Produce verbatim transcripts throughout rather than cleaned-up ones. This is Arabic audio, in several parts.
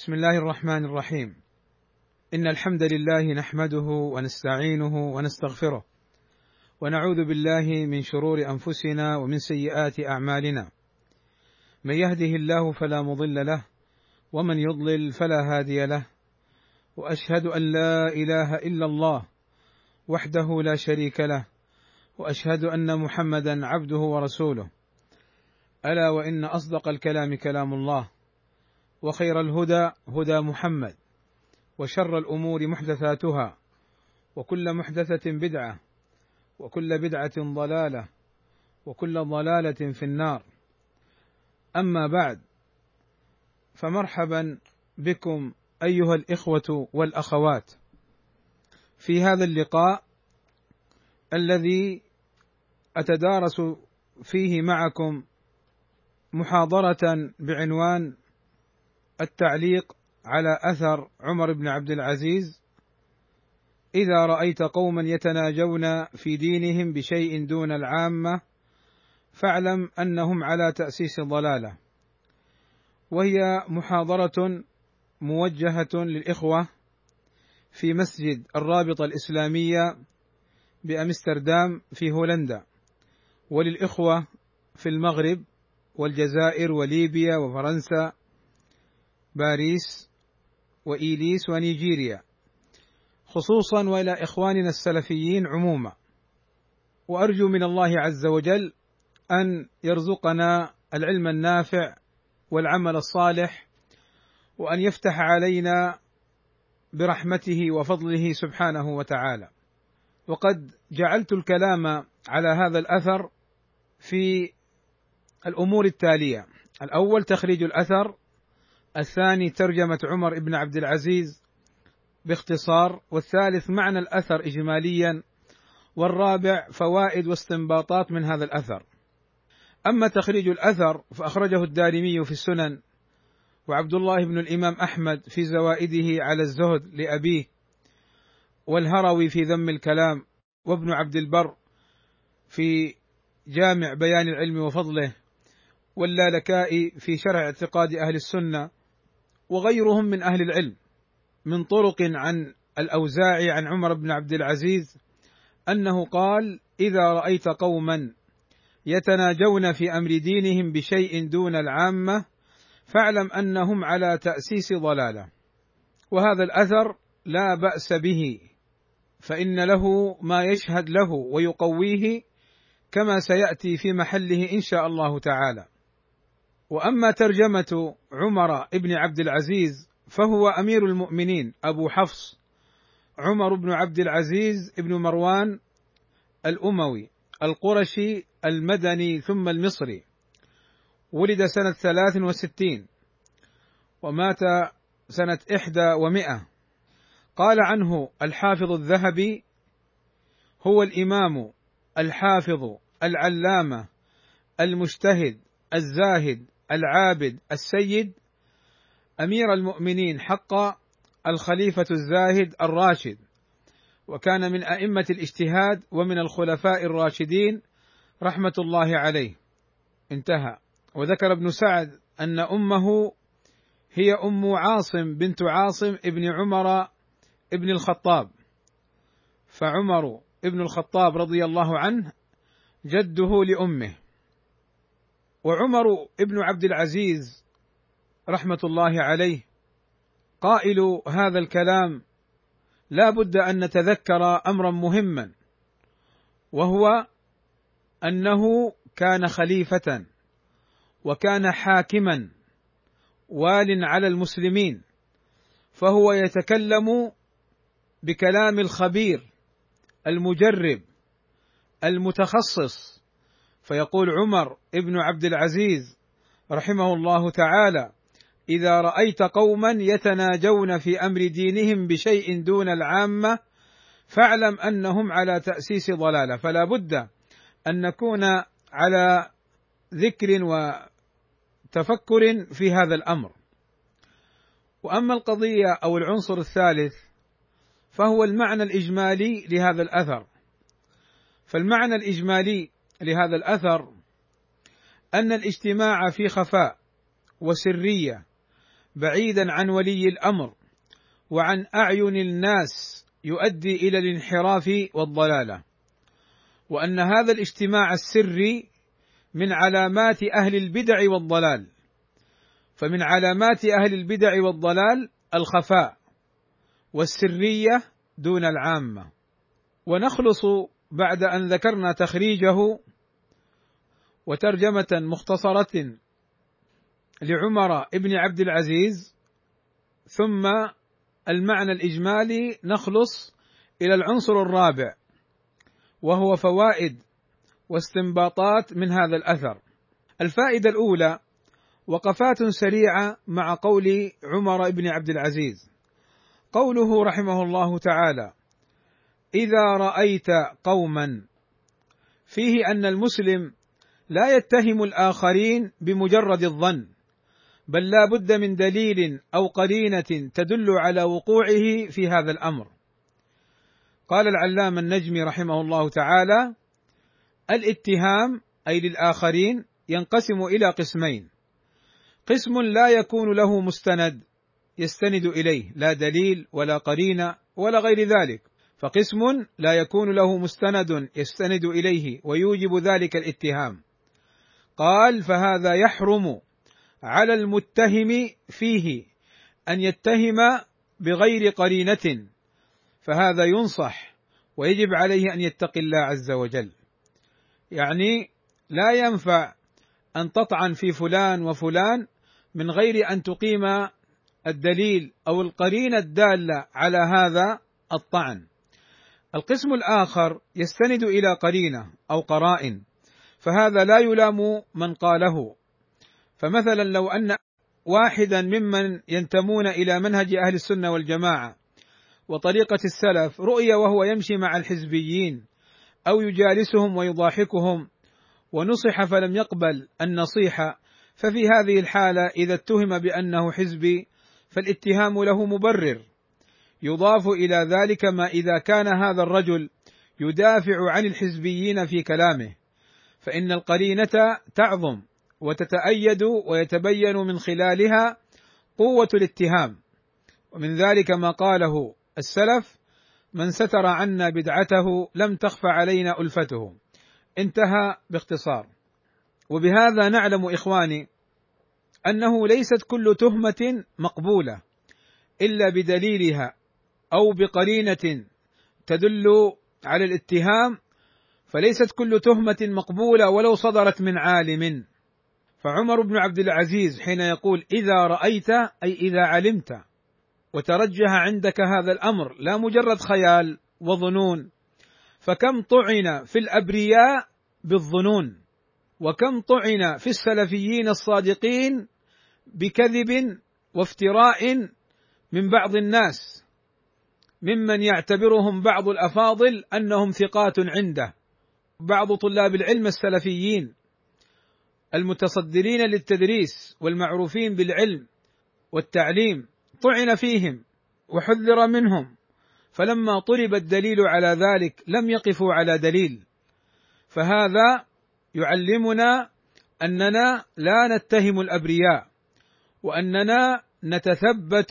بسم الله الرحمن الرحيم. إن الحمد لله نحمده ونستعينه ونستغفره، ونعوذ بالله من شرور أنفسنا ومن سيئات أعمالنا، من يهده الله فلا مضل له، ومن يضلل فلا هادي له، وأشهد أن لا إله إلا الله وحده لا شريك له، وأشهد أن محمدا عبده ورسوله. ألا وإن أصدق الكلام كلام الله، وخير الهدى هدى محمد، وشر الأمور محدثاتها، وكل محدثة بدعة، وكل بدعة ضلالة، وكل ضلالة في النار. أما بعد، فمرحبا بكم أيها الإخوة والأخوات في هذا اللقاء الذي أتدارس فيه معكم محاضرة بعنوان التعليق على أثر عمر بن عبد العزيز: إذا رأيت قوما يتناجون في دينهم بشيء دون العامة فاعلم أنهم على تأسيس ضلالة. وهي محاضرة موجهة للإخوة في مسجد الرابطة الإسلامية بأمستردام في هولندا، وللإخوة في المغرب والجزائر وليبيا وفرنسا، باريس وإيليس ونيجيريا خصوصا، وإلى إخواننا السلفيين عموما. وأرجو من الله عز وجل أن يرزقنا العلم النافع والعمل الصالح، وأن يفتح علينا برحمته وفضله سبحانه وتعالى. وقد جعلت الكلام على هذا الأثر في الأمور التالية: الأول تخريج الأثر، الثاني ترجمة عمر بن عبد العزيز باختصار، والثالث معنى الأثر إجماليا، والرابع فوائد واستنباطات من هذا الأثر. أما تخريج الأثر فأخرجه الدارمي في السنن، وعبد الله بن الإمام أحمد في زوائده على الزهد لأبيه، والهروي في ذم الكلام، وابن عبد البر في جامع بيان العلم وفضله، واللالكائي في شرح اعتقاد أهل السنة، وغيرهم من أهل العلم، من طرق عن الأوزاعي عن عمر بن عبد العزيز أنه قال: إذا رأيت قوما يتناجون في أمر دينهم بشيء دون العامة فاعلم أنهم على تأسيس ضلالة. وهذا الأثر لا بأس به، فإن له ما يشهد له ويقويه كما سيأتي في محله إن شاء الله تعالى. وأما ترجمة عمر بن عبد العزيز فهو أمير المؤمنين أبو حفص عمر بن عبد العزيز بن مروان الأموي القرشي المدني ثم المصري، ولد سنة ثلاث وستين ومات سنة إحدى ومئة. قال عنه الحافظ الذهبي: هو الإمام الحافظ العلامة المجتهد الزاهد العابد السيد، أمير المؤمنين حقا، الخليفة الزاهد الراشد، وكان من أئمة الاجتهاد ومن الخلفاء الراشدين رحمة الله عليه. انتهى. وذكر ابن سعد أن أمه هي أم عاصم بنت عاصم ابن عمر ابن الخطاب، فعمر ابن الخطاب رضي الله عنه جده لأمه. وعمر ابن عبد العزيز رحمة الله عليه قائل هذا الكلام لا بد أن نتذكر أمرا مهما، وهو أنه كان خليفة وكان حاكما وال على المسلمين، فهو يتكلم بكلام الخبير المجرب المتخصص. فيقول عمر ابن عبد العزيز رحمه الله تعالى: إذا رأيت قوما يتناجون في أمر دينهم بشيء دون العامة فاعلم أنهم على تأسيس ضلالة. فلا بد أن نكون على ذكر وتفكر في هذا الأمر. وأما القضية أو العنصر الثالث فهو المعنى الإجمالي لهذا الأثر. فالمعنى الإجمالي لهذا الأثر أن الاجتماع في خفاء وسرية بعيدا عن ولي الأمر وعن أعين الناس يؤدي إلى الانحراف والضلالة، وأن هذا الاجتماع السري من علامات أهل البدع والضلال، فمن علامات أهل البدع والضلال الخفاء والسرية دون العامة. ونخلص بعد أن ذكرنا تخريجه وترجمة مختصرة لعمر ابن عبد العزيز، ثم المعنى الإجمالي، نخلص إلى العنصر الرابع وهو فوائد واستنباطات من هذا الأثر. الفائدة الأولى وقفات سريعة مع قول عمر بن عبد العزيز، قوله رحمه الله تعالى: إذا رأيت قوما، فيه أن المسلم لا يتهم الآخرين بمجرد الظن، بل لا بد من دليل أو قرينة تدل على وقوعه في هذا الأمر. قال العلامة النجمي رحمه الله تعالى: الاتهام أي للآخرين ينقسم إلى قسمين: قسم لا يكون له مستند يستند إليه، لا دليل ولا قرينة ولا غير ذلك، فقسم لا يكون له مستند يستند إليه ويوجب ذلك الاتهام. قال: فهذا يحرم على المتهم فيه أن يتهم بغير قرينة، فهذا ينصح ويجب عليه أن يتقي الله عز وجل. يعني لا ينفع أن تطعن في فلان وفلان من غير أن تقيم الدليل أو القرينة الدالة على هذا الطعن. القسم الآخر يستند إلى قرينة أو قرائن، فهذا لا يلام من قاله. فمثلا لو أن واحدا ممن ينتمون إلى منهج أهل السنة والجماعة وطريقة السلف رؤي وهو يمشي مع الحزبيين أو يجالسهم ويضاحكهم ونصح فلم يقبل النصيحة، ففي هذه الحالة إذا اتهم بأنه حزبي فالاتهام له مبرر. يضاف إلى ذلك ما إذا كان هذا الرجل يدافع عن الحزبيين في كلامه، فإن القرينة تعظم وتتأيد ويتبين من خلالها قوة الاتهام. ومن ذلك ما قاله السلف: من ستر عنا بدعته لم تخف علينا ألفته. انتهى باختصار. وبهذا نعلم إخواني أنه ليست كل تهمة مقبولة إلا بدليلها أو بقرينة تدل على الاتهام، فليست كل تهمة مقبولة ولو صدرت من عالم. فعمر بن عبد العزيز حين يقول إذا رأيت أي إذا علمت وترجح عندك هذا الأمر، لا مجرد خيال وظنون. فكم طعن في الأبرياء بالظنون، وكم طعن في السلفيين الصادقين بكذب وافتراء من بعض الناس ممن يعتبرهم بعض الأفاضل أنهم ثقات عنده. بعض طلاب العلم السلفيين المتصدرين للتدريس والمعروفين بالعلم والتعليم طعن فيهم وحذر منهم، فلما طلب الدليل على ذلك لم يقفوا على دليل. فهذا يعلمنا أننا لا نتهم الأبرياء، وأننا نتثبت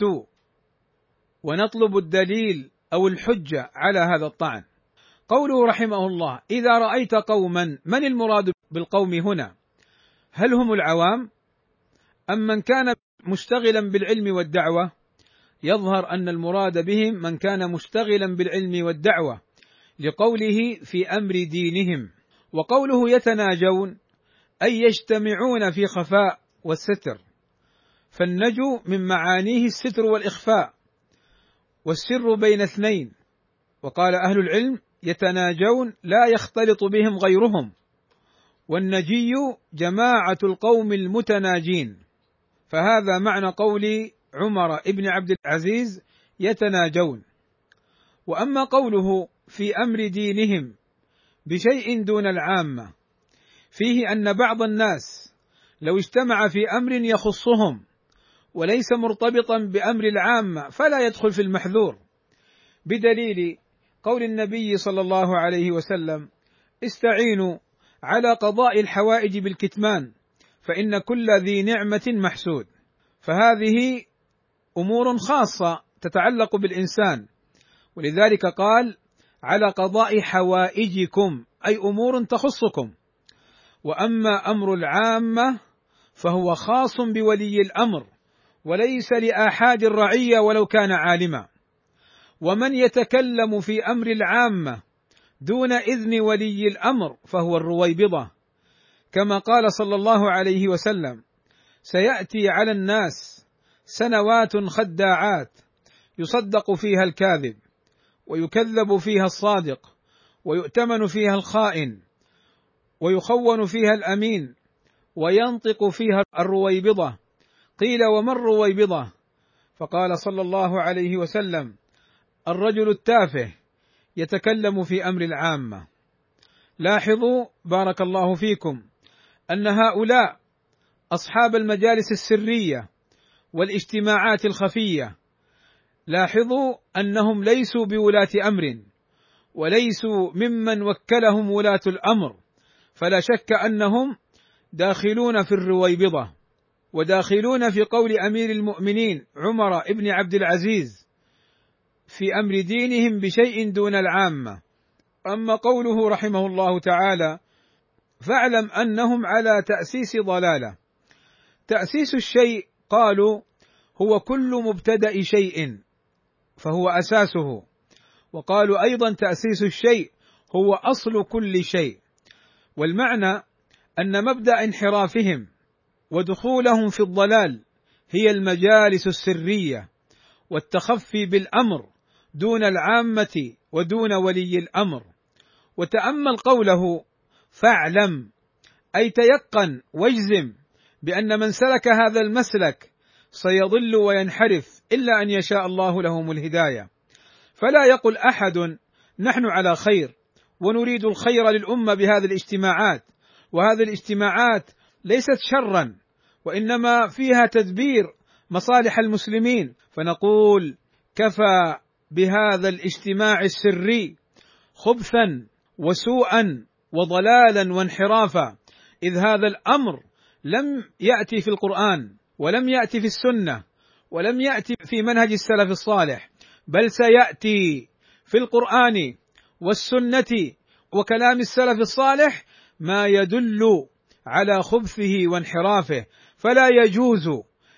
ونطلب الدليل أو الحجة على هذا الطعن. قوله رحمه الله إذا رأيت قوما، من المراد بالقوم هنا؟ هل هم العوام أم من كان مشتغلا بالعلم والدعوة؟ يظهر أن المراد بهم من كان مشتغلا بالعلم والدعوة، لقوله في أمر دينهم. وقوله يتناجون أي يجتمعون في خفاء والستر، فالنجو من معانيه الستر والإخفاء، والسر بين اثنين. وقال أهل العلم يتناجون لا يختلط بهم غيرهم، والنجي جماعة القوم المتناجين. فهذا معنى قول عمر ابن عبد العزيز يتناجون. وأما قوله في أمر دينهم بشيء دون العامة، فيه أن بعض الناس لو اجتمع في أمر يخصهم وليس مرتبطا بأمر العامة فلا يدخل في المحذور، بدليل قول النبي صلى الله عليه وسلم استعينوا على قضاء الحوائج بالكتمان فإن كل ذي نعمة محسود. فهذه أمور خاصة تتعلق بالإنسان، ولذلك قال: على قضاء حوائجكم، أي أمور تخصكم. وأما أمر العامة فهو خاص بولي الأمر، وليس لآحاد الرعية ولو كان عالما. ومن يتكلم في أمر العامة دون إذن ولي الأمر فهو الرويبضة، كما قال صلى الله عليه وسلم: سيأتي على الناس سنوات خداعات، يصدق فيها الكاذب، ويكذب فيها الصادق، ويؤتمن فيها الخائن، ويخون فيها الأمين، وينطق فيها الرويبضة. قيل: وما الرويبضة؟ فقال صلى الله عليه وسلم: الرجل التافه يتكلم في أمر العامة. لاحظوا بارك الله فيكم أن هؤلاء أصحاب المجالس السرية والاجتماعات الخفية، لاحظوا أنهم ليسوا بولاة أمر، وليسوا ممن وكلهم ولاة الأمر، فلا شك أنهم داخلون في الرويبضة، وداخلون في قول أمير المؤمنين عمر بن عبد العزيز في أمر دينهم بشيء دون العامة. أما قوله رحمه الله تعالى: فاعلم أنهم على تأسيس ضلالة. تأسيس الشيء قالوا هو كل مبتدأ شيء فهو أساسه، وقالوا أيضا تأسيس الشيء هو أصل كل شيء. والمعنى أن مبدأ انحرافهم ودخولهم في الضلال هي المجالس السرية والتخفي بالأمر دون العامة ودون ولي الأمر. وتأمل قوله: فاعلم، أي تيقن واجزم بأن من سلك هذا المسلك سيضل وينحرف إلا أن يشاء الله لهم الهداية. فلا يقل أحد: نحن على خير ونريد الخير للأمة بهذه الاجتماعات، وهذه الاجتماعات ليست شرا وإنما فيها تدبير مصالح المسلمين، فنقول: كفى بهذا الاجتماع السري خبثا وسوءا وضلالا وانحرافا، إذ هذا الأمر لم يأتي في القرآن، ولم يأتي في السنة، ولم يأتي في منهج السلف الصالح، بل سيأتي في القرآن والسنة وكلام السلف الصالح ما يدل على خبثه وانحرافه. فلا يجوز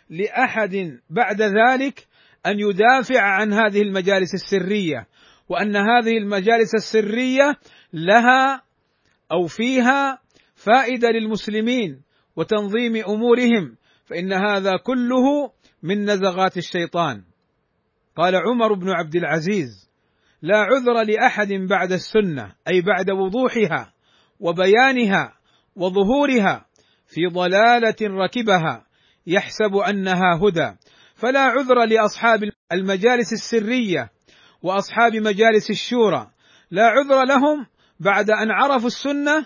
لأحد بعد ذلك أن يدافع عن هذه المجالس السرية، وأن هذه المجالس السرية لها أو فيها فائدة للمسلمين وتنظيم أمورهم، فإن هذا كله من نزغات الشيطان. قال عمر بن عبد العزيز: لا عذر لأحد بعد السنة، أي بعد وضوحها وبيانها وظهورها، في ضلالة ركبها يحسب أنها هدى. فلا عذر لأصحاب المجالس السرية وأصحاب مجالس الشورى، لا عذر لهم بعد أن عرفوا السنة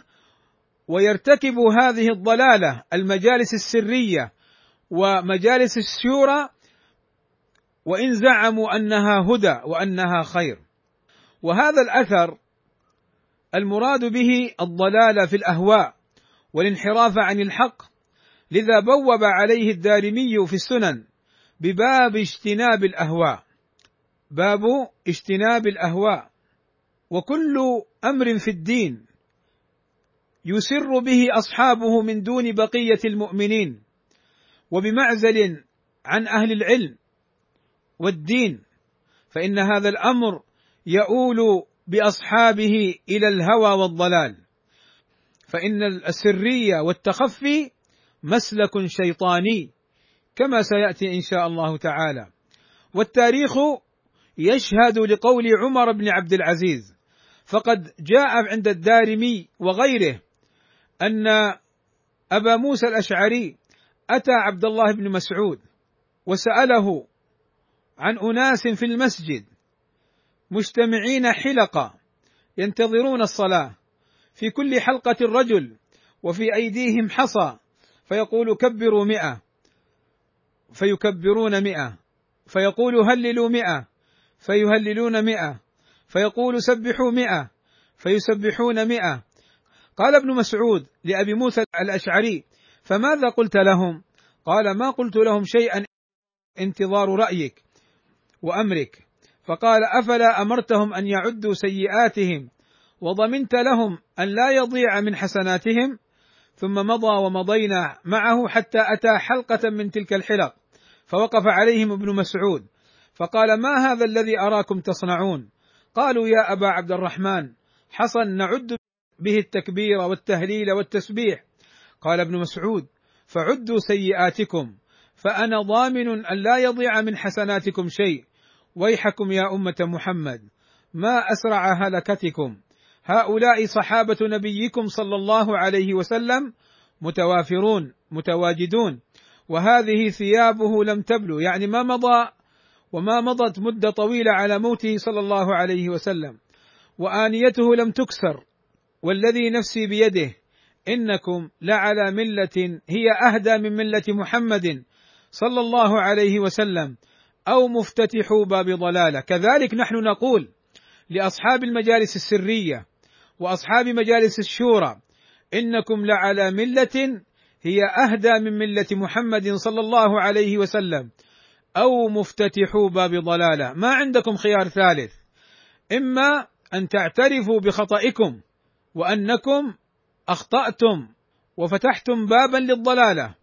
ويرتكبوا هذه الضلالة، المجالس السرية ومجالس الشورى، وإن زعموا أنها هدى وأنها خير. وهذا الأثر المراد به الضلال في الأهواء والانحراف عن الحق، لذا بوب عليه الدارمي في السنن بباب اجتناب الأهواء، باب اجتناب الأهواء. وكل أمر في الدين يسر به أصحابه من دون بقية المؤمنين وبمعزل عن أهل العلم والدين، فإن هذا الأمر يؤول بأصحابه إلى الهوى والضلال، فإن السرية والتخفي مسلك شيطاني كما سيأتي إن شاء الله تعالى. والتاريخ يشهد لقول عمر بن عبد العزيز، فقد جاء عند الدارمي وغيره أن أبا موسى الأشعري أتى عبد الله بن مسعود وسأله عن أناس في المسجد مجتمعين حلقة ينتظرون الصلاة، في كل حلقة رجل وفي أيديهم حصى، فيقول: كبروا مئة، فيكبرون مئة، فيقول: هللوا مئة، فيهللون مئة، فيقول: سبحوا مئة، فيسبحون مئة. قال ابن مسعود لأبي موسى الأشعري: فماذا قلت لهم؟ قال: ما قلت لهم شيئا انتظار رأيك وأمرك، فقال: أفلا أمرتهم أن يعدوا سيئاتهم وضمنت لهم أن لا يضيع من حسناتهم؟ ثم مضى ومضينا معه حتى أتى حلقة من تلك الحلق، فوقف عليهم ابن مسعود فقال: ما هذا الذي أراكم تصنعون؟ قالوا: يا أبا عبد الرحمن، حصى نعد به التكبير والتهليل والتسبيح. قال ابن مسعود: فعدوا سيئاتكم، فأنا ضامن أن لا يضيع من حسناتكم شيء. ويحكم يا أمة محمد، ما أسرع هلكتكم، هؤلاء صحابة نبيكم صلى الله عليه وسلم متوافرون متواجدون، وهذه ثيابه لم تبلو، يعني ما مضى وما مضت مدة طويلة على موته صلى الله عليه وسلم، وآنيته لم تكسر، والذي نفسي بيده إنكم لعلى ملة هي أهدى من ملة محمد صلى الله عليه وسلم، أو مفتتحوا باب ضلالة. كذلك نحن نقول لأصحاب المجالس السرية وأصحاب مجالس الشورى: إنكم لعلى ملة هي أهدى من ملة محمد صلى الله عليه وسلم، أو مفتتحوا باب ضلالة. ما عندكم خيار ثالث، إما أن تعترفوا بخطئكم وأنكم أخطأتم وفتحتم بابا للضلالة،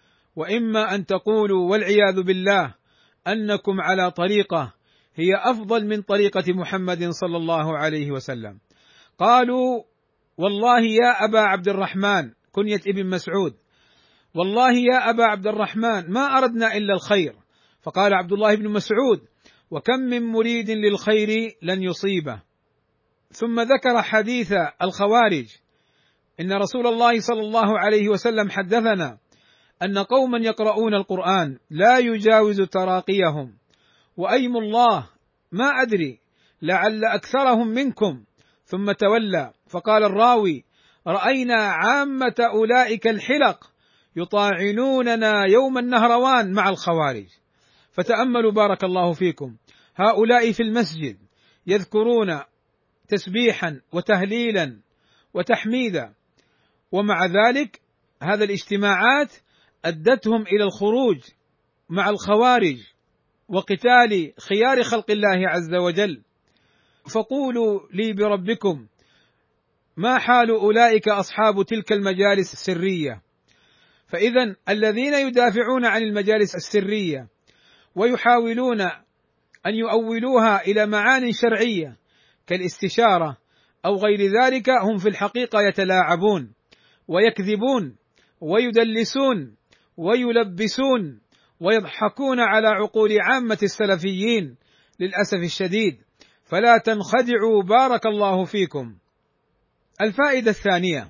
وإما أن تقولوا والعياذ بالله أنكم على طريقة هي أفضل من طريقة محمد صلى الله عليه وسلم. قالوا: والله يا أبا عبد الرحمن، كنية ابن مسعود، والله يا أبا عبد الرحمن ما أردنا إلا الخير. فقال عبد الله بن مسعود: وكم من مريد للخير لن يصيبه. ثم ذكر حديث الخوارج: إن رسول الله صلى الله عليه وسلم حدثنا أن قوما يقرؤون القرآن لا يجاوز تراقيهم، وأيم الله ما أدري لعل أكثرهم منكم. ثم تولى فقال الراوي: رأينا عامة أولئك الحلق يطاعنوننا يوم النهروان مع الخوارج. فتأملوا بارك الله فيكم، هؤلاء في المسجد يذكرون تسبيحا وتهليلا وتحميدا، ومع ذلك هذا الاجتماعات أدتهم إلى الخروج مع الخوارج وقتال خيار خلق الله عز وجل. فقولوا لي بربكم، ما حال أولئك أصحاب تلك المجالس السرية؟ فإذا الذين يدافعون عن المجالس السرية ويحاولون أن يؤولوها إلى معان شرعية كالاستشارة أو غير ذلك، هم في الحقيقة يتلاعبون ويكذبون ويدلسون ويلبسون ويضحكون على عقول عامة السلفيين للأسف الشديد، فلا تنخدعوا بارك الله فيكم. الفائدة الثانية: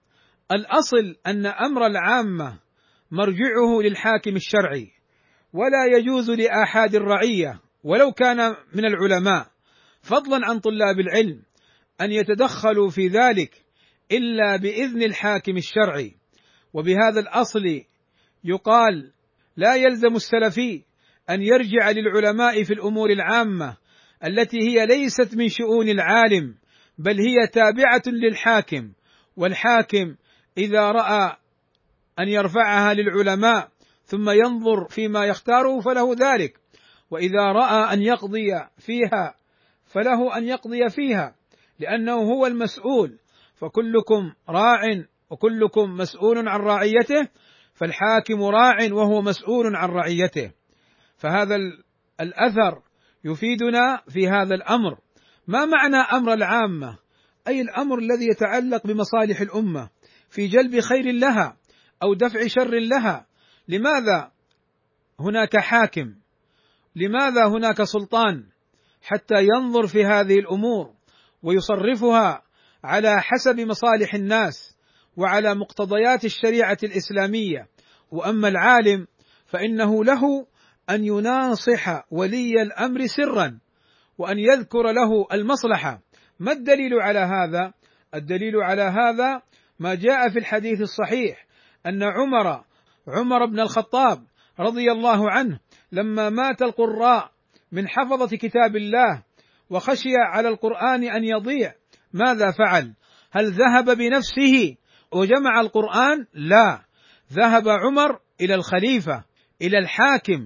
الأصل أن أمر العامة مرجعه للحاكم الشرعي، ولا يجوز لآحاد الرعية ولو كان من العلماء فضلا عن طلاب العلم أن يتدخلوا في ذلك إلا بإذن الحاكم الشرعي. وبهذا الأصل يقال: لا يلزم السلفي أن يرجع للعلماء في الأمور العامة التي هي ليست من شؤون العالم، بل هي تابعة للحاكم، والحاكم إذا رأى أن يرفعها للعلماء ثم ينظر فيما يختاره فله ذلك، وإذا رأى أن يقضي فيها فله أن يقضي فيها، لأنه هو المسؤول. فكلكم راع وكلكم مسؤول عن رعيته، فالحاكم راع وهو مسؤول عن رعيته. فهذا الأثر يفيدنا في هذا الأمر. ما معنى أمر العامة؟ أي الأمر الذي يتعلق بمصالح الأمة في جلب خير لها أو دفع شر لها. لماذا هناك حاكم؟ لماذا هناك سلطان؟ حتى ينظر في هذه الأمور ويصرفها على حسب مصالح الناس وعلى مقتضيات الشريعة الإسلامية. وأما العالم فإنه له أن يناصح ولي الأمر سرا وأن يذكر له المصلحة. ما الدليل على هذا؟ الدليل على هذا ما جاء في الحديث الصحيح أن عمر عمر بن الخطاب رضي الله عنه لما مات القراء من حفظة كتاب الله وخشي على القرآن أن يضيع، ماذا فعل؟ هل ذهب بنفسه وجمع القرآن؟ لا، ذهب عمر إلى الخليفة، إلى الحاكم،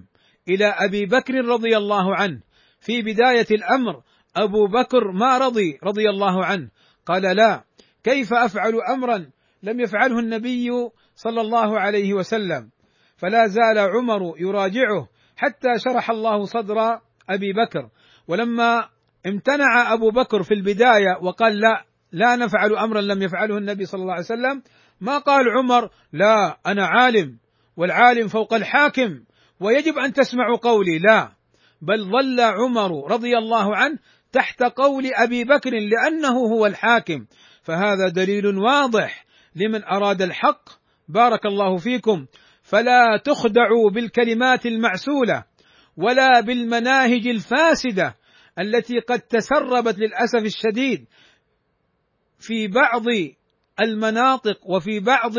إلى أبي بكر رضي الله عنه في بداية الأمر. أبو بكر ما رضي رضي الله عنه، قال: لا، كيف أفعل أمرا لم يفعله النبي صلى الله عليه وسلم؟ فلا زال عمر يراجعه حتى شرح الله صدر أبي بكر. ولما امتنع أبو بكر في البداية وقال: لا لا نفعل أمرا لم يفعله النبي صلى الله عليه وسلم، ما قال عمر: لا أنا عالم والعالم فوق الحاكم ويجب أن تسمعوا قولي، لا، بل ظل عمر رضي الله عنه تحت قول أبي بكر لأنه هو الحاكم. فهذا دليل واضح لمن أراد الحق، بارك الله فيكم، فلا تخدعوا بالكلمات المعسولة ولا بالمناهج الفاسدة التي قد تسربت للأسف الشديد في بعض المناطق وفي بعض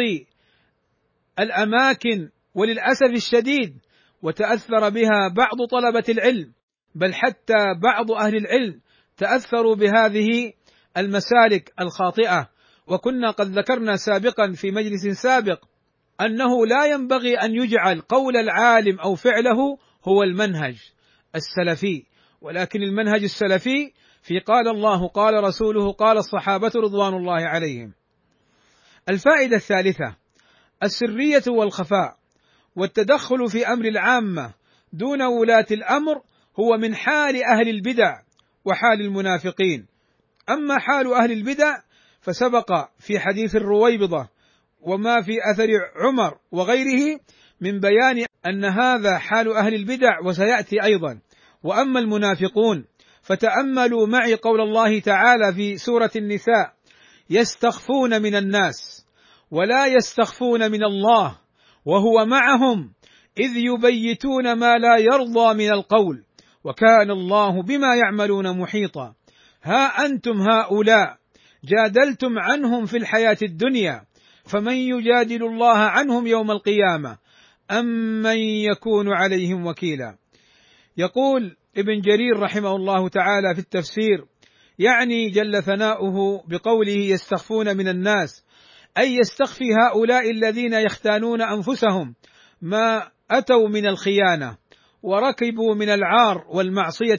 الأماكن، وللأسف الشديد وتأثر بها بعض طلبة العلم، بل حتى بعض أهل العلم تأثروا بهذه المسالك الخاطئة. وكنا قد ذكرنا سابقا في مجلس سابق أنه لا ينبغي أن يجعل قول العالم أو فعله هو المنهج السلفي، ولكن المنهج السلفي في قال الله قال رسوله قال الصحابة رضوان الله عليهم. الفائدة الثالثة: السرية والخفاء والتدخل في أمر العامة دون ولاة الأمر هو من حال أهل البدع وحال المنافقين. أما حال أهل البدع فسبق في حديث الرويبضة وما في أثر عمر وغيره من بيان أن هذا حال أهل البدع وسيأتي أيضا. وأما المنافقون فتأملوا معي قول الله تعالى في سورة النساء: يستخفون من الناس ولا يستخفون من الله وهو معهم إذ يبيتون ما لا يرضى من القول وكان الله بما يعملون محيطا. ها أنتم هؤلاء جادلتم عنهم في الحياة الدنيا فمن يجادل الله عنهم يوم القيامة أم من يكون عليهم وكيلا. يقول ابن جرير رحمه الله تعالى في التفسير، يعني جل ثناؤه بقوله يستخفون من الناس، أي يستخفي هؤلاء الذين يختانون أنفسهم ما أتوا من الخيانة وركبوا من العار والمعصية.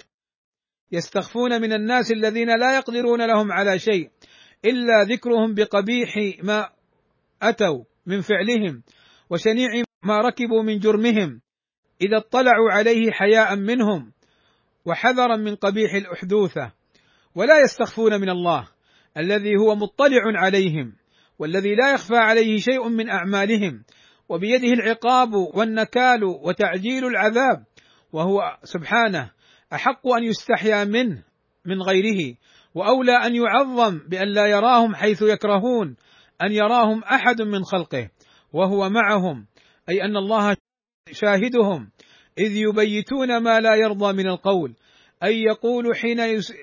يستخفون من الناس الذين لا يقدرون لهم على شيء إلا ذكرهم بقبيح ما أتوا من فعلهم وشنيع ما ركبوا من جرمهم إذا اطلعوا عليه حياء منهم وحذرا من قبيح الأحدوثة. ولا يستخفون من الله الذي هو مطلع عليهم والذي لا يخفى عليه شيء من أعمالهم وبيده العقاب والنكال وتعجيل العذاب، وهو سبحانه أحق أن يستحيا منه من غيره، وأولى أن يعظم بأن لا يراهم حيث يكرهون أن يراهم أحد من خلقه، وهو معهم أي أن الله شاهدهم إذ يبيتون ما لا يرضى من القول، أي يقول حين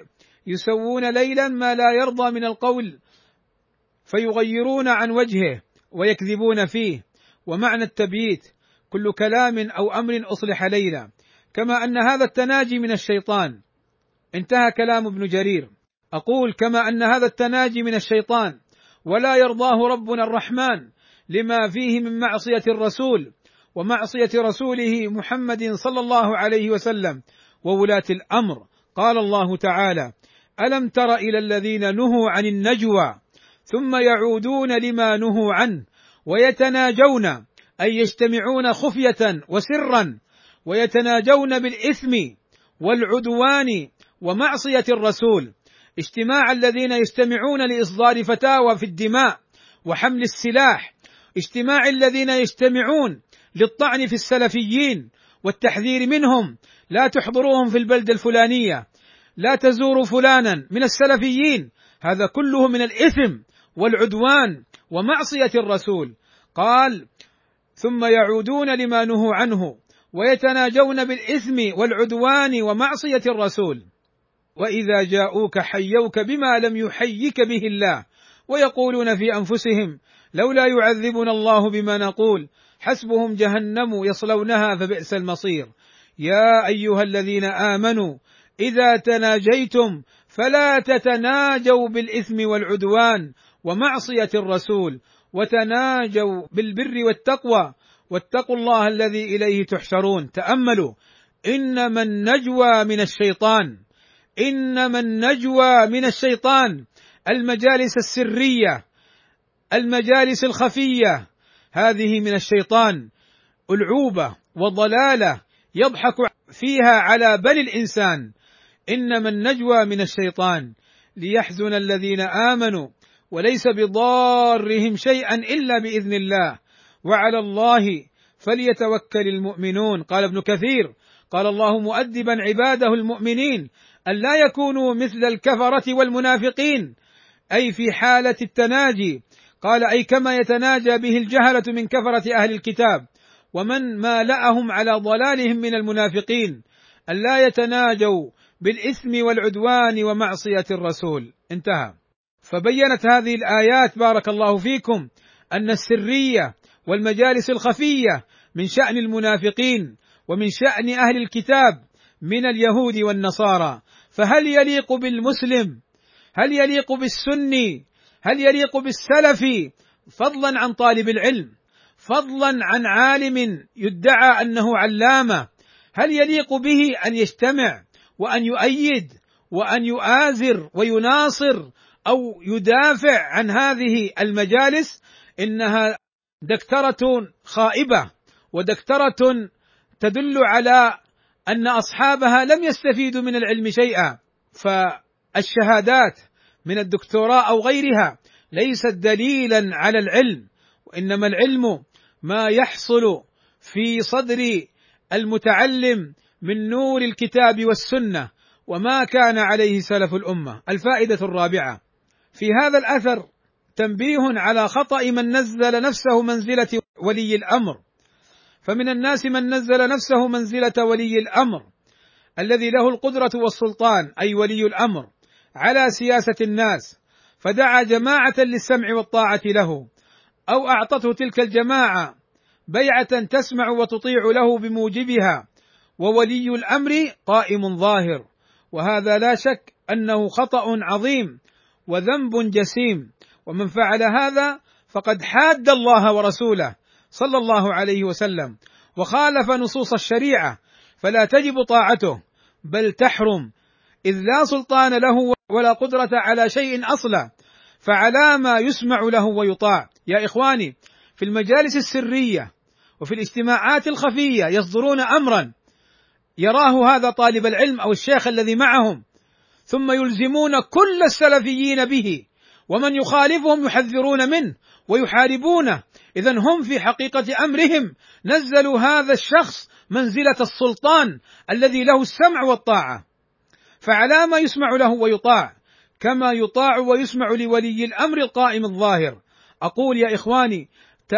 يسوون ليلا ما لا يرضى من القول فيغيرون عن وجهه ويكذبون فيه. ومعنى التبييت كل كلام أو أمر أصلح ليلا، كما أن هذا التناجي من الشيطان. انتهى كلام ابن جرير. أقول كما أن هذا التناجي من الشيطان ولا يرضاه ربنا الرحمن لما فيه من معصية الرسول ومعصية رسوله محمد صلى الله عليه وسلم وولاة الأمر. قال الله تعالى: ألم تر إلى الذين نهوا عن النجوى ثم يعودون لما نهوا عنه ويتناجون، أي يجتمعون خفية وسرا ويتناجون بالإثم والعدوان ومعصية الرسول، اجتماع الذين يجتمعون لإصدار فتاوى في الدماء وحمل السلاح، اجتماع الذين يجتمعون للطعن في السلفيين والتحذير منهم، لا تحضروهم في البلدة الفلانية، لا تزوروا فلانا من السلفيين، هذا كله من الإثم والعدوان ومعصية الرسول. قال: ثم يعودون لما نهوا عنه ويتناجون بالإثم والعدوان ومعصية الرسول، وإذا جاءوك حيوك بما لم يحيك به الله ويقولون في أنفسهم لولا يعذبنا الله بما نقول حسبهم جهنم يصلونها فبئس المصير. يا أيها الذين آمنوا إذا تناجيتم فلا تتناجوا بالإثم والعدوان ومعصية الرسول وتناجوا بالبر والتقوى واتقوا الله الذي إليه تحشرون. تأملوا إنما النجوى من الشيطان، إنما النجوى من الشيطان، المجالس السرية، المجالس الخفية، هذه من الشيطان، ألعوبة وضلالة يضحك فيها على بني الإنسان. إنما النجوى من الشيطان ليحزن الذين آمنوا وليس بضارهم شيئا إلا بإذن الله وعلى الله فليتوكل المؤمنون. قال ابن كثير: قال الله مؤدبا عباده المؤمنين أن لا يكونوا مثل الكفرة والمنافقين، أي في حالة التناجي. قال: أي كما يتناجى به الجهلة من كفرة أهل الكتاب ومن مالأهم على ضلالهم من المنافقين، أن لا يتناجوا بالإثم والعدوان ومعصية الرسول. انتهى. فبينت هذه الآيات بارك الله فيكم أن السرية والمجالس الخفية من شأن المنافقين ومن شأن أهل الكتاب من اليهود والنصارى. فهل يليق بالمسلم، هل يليق بالسني، هل يليق بالسلفي، فضلا عن طالب العلم، فضلا عن عالم يدعى أنه علامة، هل يليق به أن يجتمع وأن يؤيد وأن يؤازر ويناصر أو يدافع عن هذه المجالس؟ إنها دكترة خائبة، ودكترة تدل على أن أصحابها لم يستفيدوا من العلم شيئا. فالشهادات من الدكتوراه أو غيرها ليست دليلا على العلم، وإنما العلم ما يحصل في صدر المتعلم من نور الكتاب والسنة وما كان عليه سلف الأمة. الفائدة الرابعة في هذا الأثر تنبيه على خطأ من نزل نفسه منزلة ولي الأمر. فمن الناس من نزل نفسه منزلة ولي الأمر الذي له القدرة والسلطان، أي ولي الأمر، على سياسة الناس، فدعا جماعة للسمع والطاعة له، أو أعطته تلك الجماعة بيعة تسمع وتطيع له بموجبها، وولي الأمر قائم ظاهر. وهذا لا شك أنه خطأ عظيم وذنب جسيم، ومن فعل هذا فقد حاد الله ورسوله صلى الله عليه وسلم وخالف نصوص الشريعة، فلا تجب طاعته بل تحرم، إذ لا سلطان له ولا قدرة على شيء أصلا، فعلى ما يسمع له ويطاع. يا إخواني، في المجالس السرية وفي الاجتماعات الخفية يصدرون أمرا يراه هذا طالب العلم أو الشيخ الذي معهم، ثم يلزمون كل السلفيين به، ومن يخالفهم يحذرون منه ويحاربونه. إذن هم في حقيقة أمرهم نزلوا هذا الشخص منزلة السلطان الذي له السمع والطاعة، فعلى ما يسمع له ويطاع، كما يطاع ويسمع لولي الأمر القائم الظاهر. أقول يا إخواني،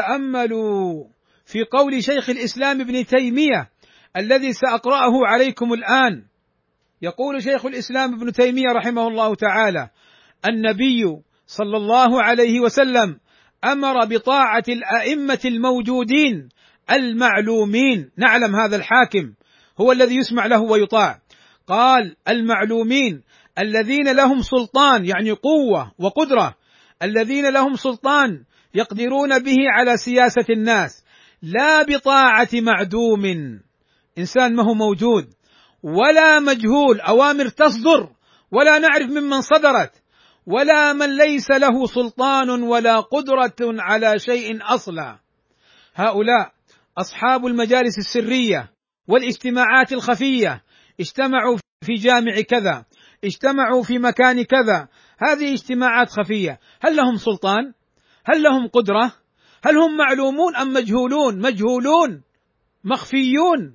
تأملوا في قول شيخ الإسلام ابن تيمية الذي سأقرأه عليكم الآن. يقول شيخ الإسلام ابن تيمية رحمه الله تعالى: النبي صلى الله عليه وسلم أمر بطاعة الأئمة الموجودين المعلومين. نعلم هذا الحاكم هو الذي يسمع له ويطاع. قال: المعلومين الذين لهم سلطان، يعني قوة وقدرة، الذين لهم سلطان يقدرون به على سياسة الناس، لا بطاعة معدوم، إنسان ما هو موجود، ولا مجهول، أوامر تصدر ولا نعرف ممن صدرت، ولا من ليس له سلطان ولا قدرة على شيء أصلا. هؤلاء أصحاب المجالس السرية والاجتماعات الخفية، اجتمعوا في جامع كذا، اجتمعوا في مكان كذا، هذه اجتماعات خفية. هل لهم سلطان؟ هل لهم قدرة؟ هل هم معلومون أم مجهولون؟ مجهولون، مخفيون،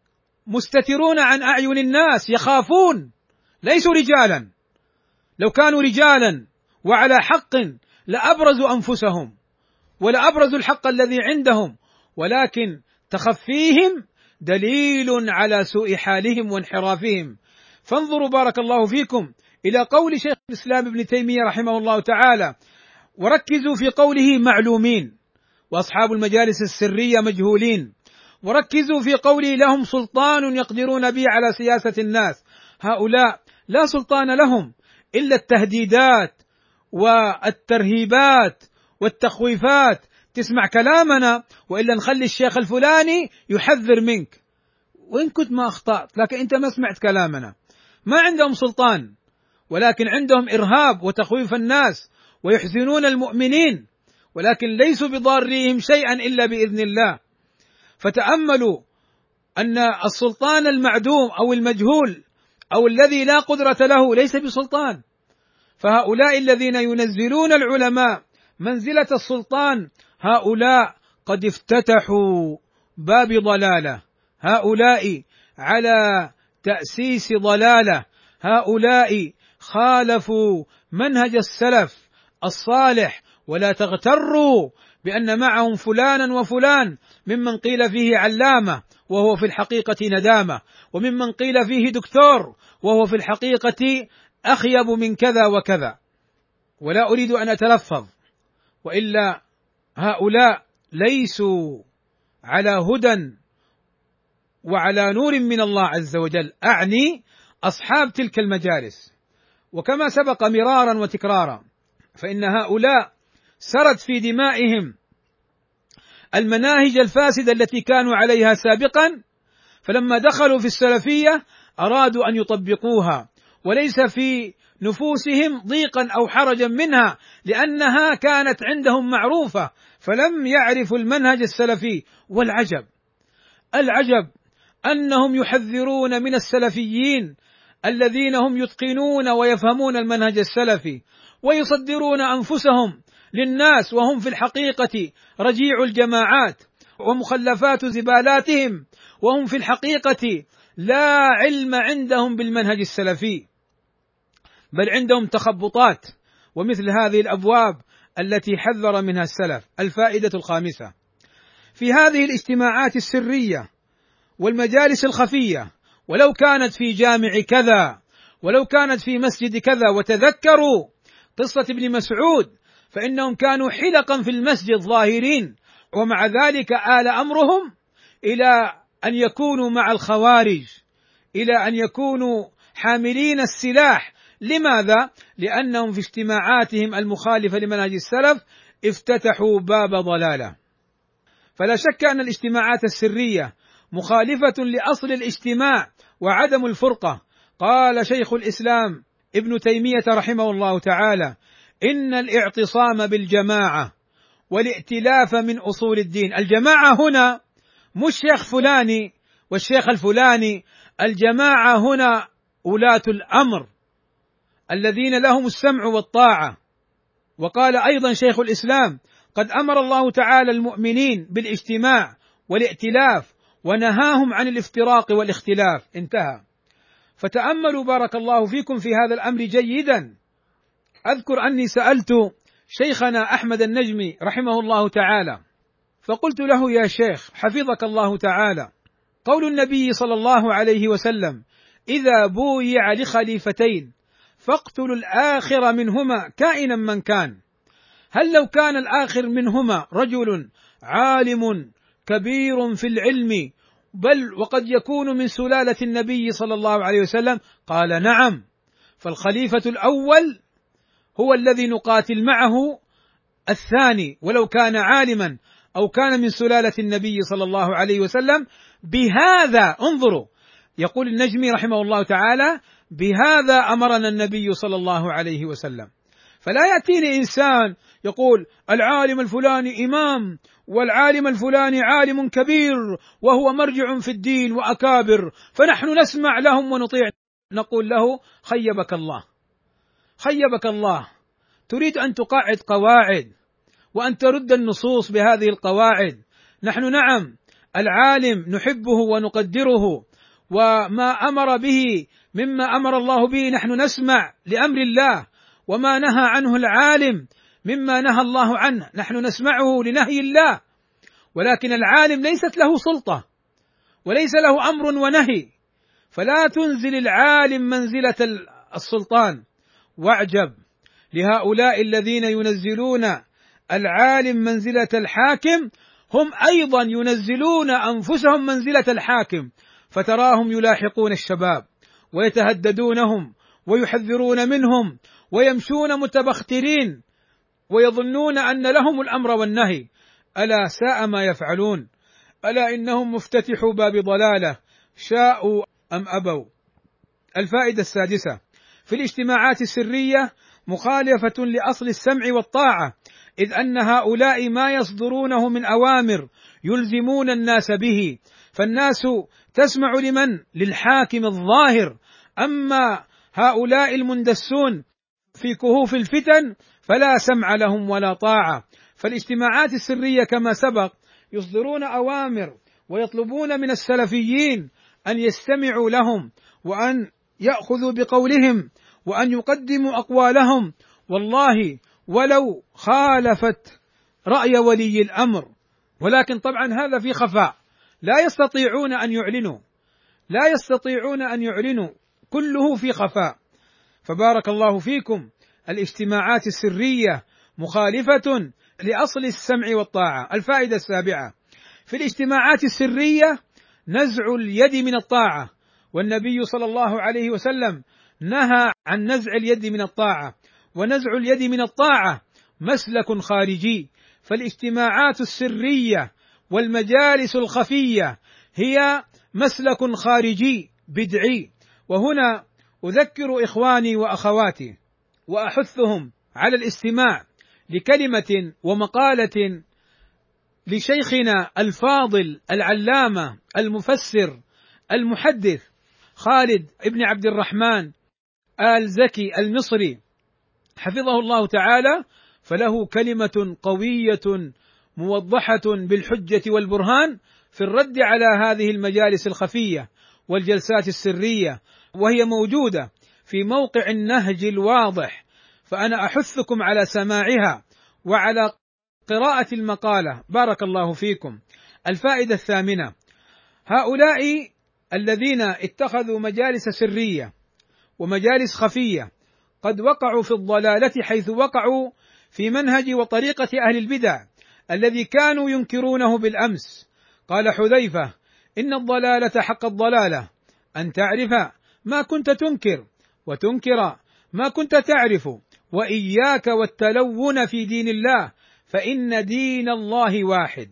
مستترون عن أعين الناس، يخافون، ليسوا رجالا. لو كانوا رجالا وعلى حق لأبرزوا أنفسهم ولأبرزوا الحق الذي عندهم، ولكن تخفيهم دليل على سوء حالهم وانحرافهم. فانظروا بارك الله فيكم إلى قول شيخ الإسلام ابن تيمية رحمه الله تعالى، وركزوا في قوله معلومين، وأصحاب المجالس السرية مجهولين، وركزوا في قوله لهم سلطان يقدرون به على سياسة الناس. هؤلاء لا سلطان لهم إلا التهديدات والترهيبات والتخويفات. تسمع كلامنا وإلا نخلي الشيخ الفلاني يحذر منك، وإن كنت ما أخطأت لكن أنت ما سمعت كلامنا. ما عندهم سلطان، ولكن عندهم إرهاب وتخويف الناس ويحزنون المؤمنين، ولكن ليسوا بضارهم شيئا إلا بإذن الله. فتأملوا أن السلطان المعدوم أو المجهول أو الذي لا قدرة له ليس بسلطان. فهؤلاء الذين ينزلون العلماء منزلة السلطان هؤلاء قد افتتحوا باب ضلالة، هؤلاء على تأسيس ضلالة، هؤلاء خالفوا منهج السلف الصالح. ولا تغتروا بأن معهم فلانا وفلان، ممن قيل فيه علامة وهو في الحقيقة ندامة، وممن قيل فيه دكتور وهو في الحقيقة أخيب من كذا وكذا. ولا أريد أن أتلفظ، وإلا هؤلاء ليسوا على هدى وعلى نور من الله عز وجل، أعني أصحاب تلك المجالس. وكما سبق مرارا وتكرارا فإن هؤلاء سرت في دمائهم المناهج الفاسدة التي كانوا عليها سابقا، فلما دخلوا في السلفية أرادوا أن يطبقوها، وليس في نفوسهم ضيقا أو حرجا منها، لأنها كانت عندهم معروفة، فلم يعرفوا المنهج السلفي. والعجب العجب أنهم يحذرون من السلفيين الذين هم يتقنون ويفهمون المنهج السلفي، ويصدرون أنفسهم للناس وهم في الحقيقة رجيع الجماعات ومخلفات زبالاتهم، وهم في الحقيقة لا علم عندهم بالمنهج السلفي، بل عندهم تخبطات. ومثل هذه الأبواب التي حذر منها السلف. الفائدة الخامسة: في هذه الاجتماعات السرية والمجالس الخفية، ولو كانت في جامع كذا، ولو كانت في مسجد كذا، وتذكروا قصة ابن مسعود فإنهم كانوا حلقا في المسجد ظاهرين، ومع ذلك آل أمرهم إلى أن يكونوا مع الخوارج، إلى أن يكونوا حاملين السلاح. لماذا؟ لأنهم في اجتماعاتهم المخالفة لمنهج السلف افتتحوا باب ضلالة. فلا شك أن الاجتماعات السرية مخالفة لأصل الاجتماع وعدم الفرقة. قال شيخ الإسلام ابن تيمية رحمه الله تعالى: إن الاعتصام بالجماعة والائتلاف من أصول الدين. الجماعة هنا مش شيخ فلاني والشيخ الفلاني، الجماعة هنا ولاة الأمر الذين لهم السمع والطاعة. وقال أيضا شيخ الإسلام: قد أمر الله تعالى المؤمنين بالاجتماع والائتلاف ونهاهم عن الافتراق والاختلاف. انتهى. فتأملوا بارك الله فيكم في هذا الأمر جيدا. أذكر أني سألت شيخنا أحمد النجمي رحمه الله تعالى، فقلت له: يا شيخ حفظك الله تعالى، قول النبي صلى الله عليه وسلم: إذا بويع لخليفتين فاقتلوا الآخر منهما كائنا من كان، هل لو كان الآخر منهما رجل عالم كبير في العلم بل وقد يكون من سلالة النبي صلى الله عليه وسلم؟ قال: نعم، فالخليفة الأول هو الذي نقاتل معه الثاني ولو كان عالما أو كان من سلالة النبي صلى الله عليه وسلم. بهذا انظروا، يقول النجمي رحمه الله تعالى: بهذا أمرنا النبي صلى الله عليه وسلم. فلا يأتيني إنسان يقول العالم الفلاني إمام والعالم الفلاني عالم كبير وهو مرجع في الدين وأكابر فنحن نسمع لهم ونطيع، نقول له: خيبك الله، خيبك الله، تريد أن تقعد قواعد وأن ترد النصوص بهذه القواعد. نحن نعم العالم نحبه ونقدره، وما أمر به مما أمر الله به نحن نسمع لأمر الله، وما نهى عنه العالم مما نهى الله عنه نحن نسمعه لنهي الله. ولكن العالم ليست له سلطة وليس له أمر ونهي، فلا تنزل العالم منزلة السلطان. واعجب لهؤلاء الذين ينزلون العالم منزلة الحاكم، هم أيضا ينزلون أنفسهم منزلة الحاكم، فتراهم يلاحقون الشباب ويتهددونهم ويحذرون منهم ويمشون متبخترين ويظنون أن لهم الأمر والنهي. ألا ساء ما يفعلون، ألا إنهم مفتتحوا باب ضلالة، شاءوا أم أبوا. الفائدة السادسة: في الاجتماعات السرية مخالفة لأصل السمع والطاعة، إذ أن هؤلاء ما يصدرونه من أوامر يلزمون الناس به، فالناس تسمع لمن؟ للحاكم الظاهر، أما هؤلاء المندسون في كهوف الفتن فلا سمع لهم ولا طاعة. فالاجتماعات السرية كما سبق يصدرون أوامر ويطلبون من السلفيين أن يستمعوا لهم وأن يأخذوا بقولهم وأن يقدموا أقوالهم، والله ولو خالفت رأي ولي الأمر، ولكن طبعا هذا في خفاء، لا يستطيعون أن يعلنوا لا يستطيعون أن يعلنوا كله في خفاء. فبارك الله فيكم، الاجتماعات السرية مخالفة لأصل السمع والطاعة. الفائدة السابعة: في الاجتماعات السرية نزع اليد من الطاعة، والنبي صلى الله عليه وسلم نهى عن نزع اليد من الطاعة، ونزع اليد من الطاعة مسلك خارجي. فالاجتماعات السرية والمجالس الخفية هي مسلك خارجي بدعي. وهنا أذكر إخواني وأخواتي وأحثهم على الاستماع لكلمة ومقالة لشيخنا الفاضل العلامة المفسر المحدث خالد ابن عبد الرحمن آل زكي المصري حفظه الله تعالى، فله كلمة قوية موضحة بالحجة والبرهان في الرد على هذه المجالس الخفية والجلسات السرية، وهي موجودة في موقع النهج الواضح، فأنا أحثكم على سماعها وعلى قراءة المقالة. بارك الله فيكم. الفائدة الثامنة: هؤلاء الذين اتخذوا مجالس سرية ومجالس خفية قد وقعوا في الضلالة، حيث وقعوا في منهج وطريقة أهل البدع الذي كانوا ينكرونه بالأمس. قال حذيفة: إن الضلالة حق الضلالة أن تعرف ما كنت تنكر، وتنكر ما كنت تعرف، وإياك والتلون في دين الله فإن دين الله واحد.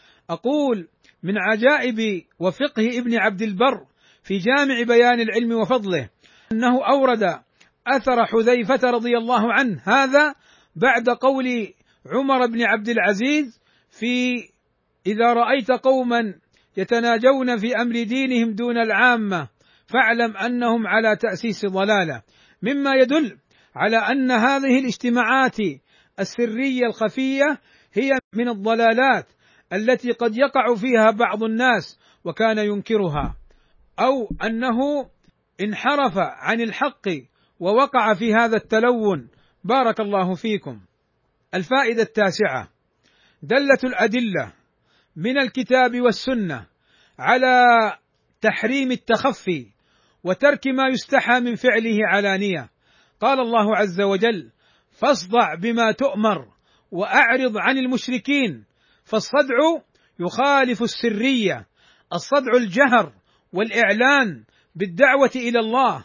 أقول من عجائب وفقه ابن عبد البر في جامع بيان العلم وفضله أنه أورد أثر حذيفة رضي الله عنه هذا بعد قول عمر بن عبد العزيز في: إذا رأيت قوما يتناجون في أمر دينهم دون العامة فاعلم أنهم على تأسيس ضلالة، مما يدل على أن هذه الاجتماعات السرية الخفية هي من الضلالات التي قد يقع فيها بعض الناس وكان ينكرها، أو أنه انحرف عن الحق ووقع في هذا التلون. بارك الله فيكم. الفائدة التاسعة: دلت الأدلة من الكتاب والسنة على تحريم التخفي وترك ما يستحى من فعله علانية. قال الله عز وجل: فاصدع بما تؤمر وأعرض عن المشركين. فالصدع يخالف السرية، الصدع الجهر والإعلان بالدعوة إلى الله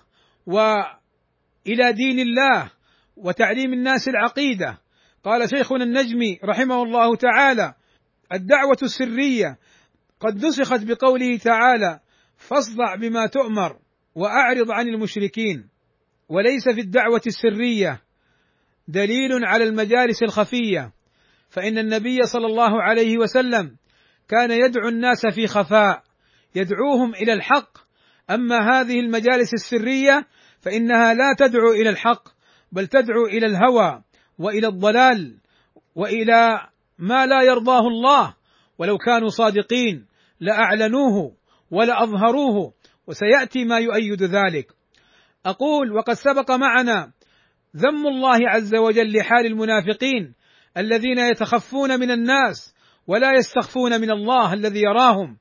وإلى دين الله وتعليم الناس العقيدة. قال شيخنا النجمي رحمه الله تعالى: الدعوة السرية قد نسخت بقوله تعالى: فاصدع بما تؤمر وأعرض عن المشركين، وليس في الدعوة السرية دليل على المجالس الخفية، فإن النبي صلى الله عليه وسلم كان يدعو الناس في خفاء، يدعوهم إلى الحق. أما هذه المجالس السرية فإنها لا تدعو إلى الحق، بل تدعو إلى الهوى وإلى الضلال وإلى ما لا يرضاه الله، ولو كانوا صادقين لأعلنوه ولأظهروه، وسيأتي ما يؤيد ذلك. أقول: وقد سبق معنا ذم الله عز وجل لحال المنافقين الذين يتخفون من الناس ولا يستخفون من الله الذي يراهم،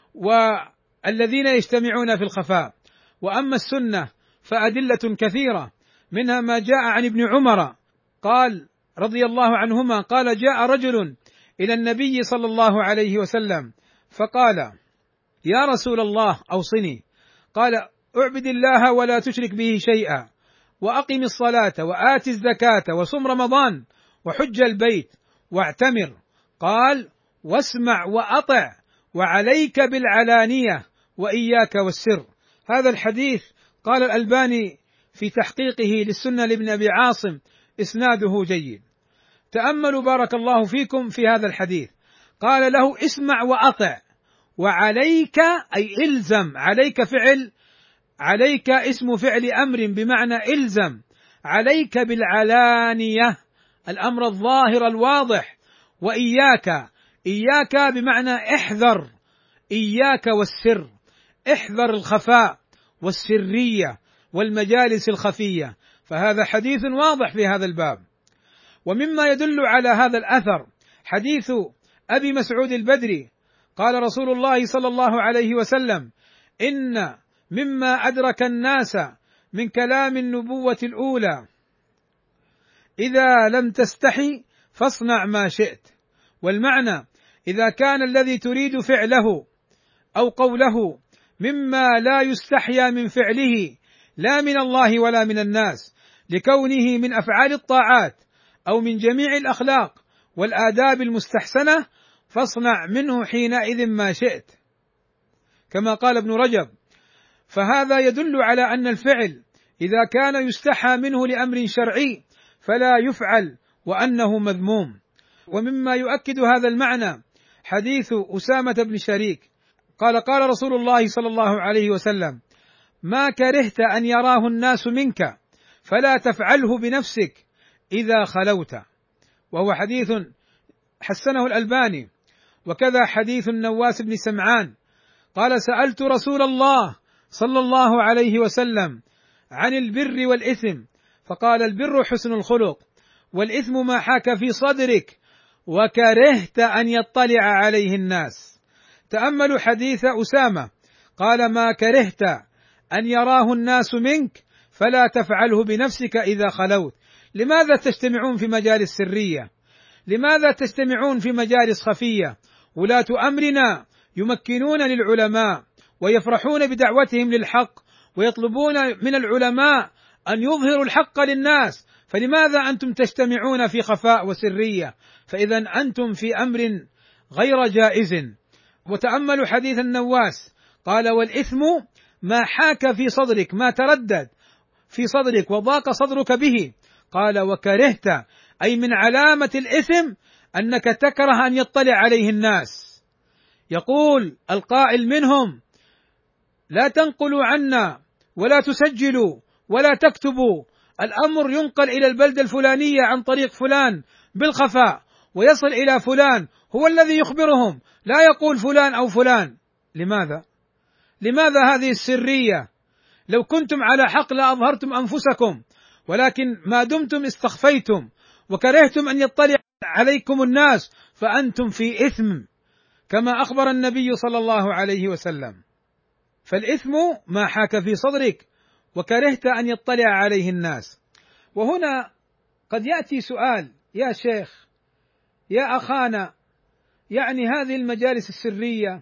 والذين يجتمعون في الخفاء. وأما السنة فأدلة كثيرة، منها ما جاء عن ابن عمر قال رضي الله عنهما قال: جاء رجل إلى النبي صلى الله عليه وسلم فقال: يا رسول الله أوصني. قال: اعبد الله ولا تشرك به شيئا، وأقم الصلاة وآت الزكاة وصم رمضان وحج البيت واعتمر. قال: واسمع وأطع وعليك بالعلانية وإياك والسر. هذا الحديث قال الألباني في تحقيقه للسنة لابن أبي عاصم إسناده جيد. تأملوا بارك الله فيكم في هذا الحديث، قال له اسمع وأطع، وعليك أي إلزم، عليك فعل، عليك اسم فعل أمر بمعنى إلزم، عليك بالعلانية الأمر الظاهر الواضح، وإياك، إياك بمعنى احذر، إياك والسر، احذر الخفاء والسرية والمجالس الخفية. فهذا حديث واضح في هذا الباب. ومما يدل على هذا الأثر حديث أبي مسعود البدري قال رسول الله صلى الله عليه وسلم: إن مما أدرك الناس من كلام النبوة الأولى إذا لم تستحي فاصنع ما شئت. والمعنى إذا كان الذي تريد فعله أو قوله مما لا يستحيا من فعله لا من الله ولا من الناس، لكونه من أفعال الطاعات أو من جميع الأخلاق والآداب المستحسنة، فاصنع منه حينئذ ما شئت، كما قال ابن رجب. فهذا يدل على أن الفعل إذا كان يستحى منه لأمر شرعي فلا يفعل وأنه مذموم. ومما يؤكد هذا المعنى حديث أسامة بن شريك قال قال رسول الله صلى الله عليه وسلم: ما كرهت أن يراه الناس منك فلا تفعله بنفسك إذا خلوت. وهو حديث حسنه الألباني. وكذا حديث النواس بن سمعان قال: سألت رسول الله صلى الله عليه وسلم عن البر والإثم، فقال: البر حسن الخلق، والإثم ما حاك في صدرك وكرهت أن يطلع عليه الناس. تأملوا حديث أسامة، قال: ما كرهت أن يراه الناس منك فلا تفعله بنفسك إذا خلوت. لماذا تجتمعون في مجالس سرية؟ لماذا تجتمعون في مجالس خفية؟ ولاة أمرنا يمكنون للعلماء ويفرحون بدعوتهم للحق ويطلبون من العلماء أن يظهروا الحق للناس، فلماذا أنتم تجتمعون في خفاء وسرية؟ فإذا أنتم في أمر غير جائز. وتأملوا حديث النواس، قال: والإثم ما حاك في صدرك، ما تردد في صدرك وضاق صدرك به. قال: وكرهت، أي من علامة الإثم أنك تكره أن يطلع عليه الناس. يقول القائل منهم: لا تنقلوا عنا ولا تسجلوا ولا تكتبوا، الأمر ينقل إلى البلدة الفلانية عن طريق فلان بالخفاء، ويصل إلى فلان هو الذي يخبرهم، لا يقول فلان أو فلان. لماذا؟ لماذا هذه السرية؟ لو كنتم على حق لأظهرتم أنفسكم، ولكن ما دمتم استخفيتم وكرهتم أن يطلع عليكم الناس فأنتم في إثم، كما أخبر النبي صلى الله عليه وسلم. فالإثم ما حاك في صدرك وكرهت أن يطلع عليه الناس. وهنا قد يأتي سؤال: يا شيخ، يا أخانا، يعني هذه المجالس السرية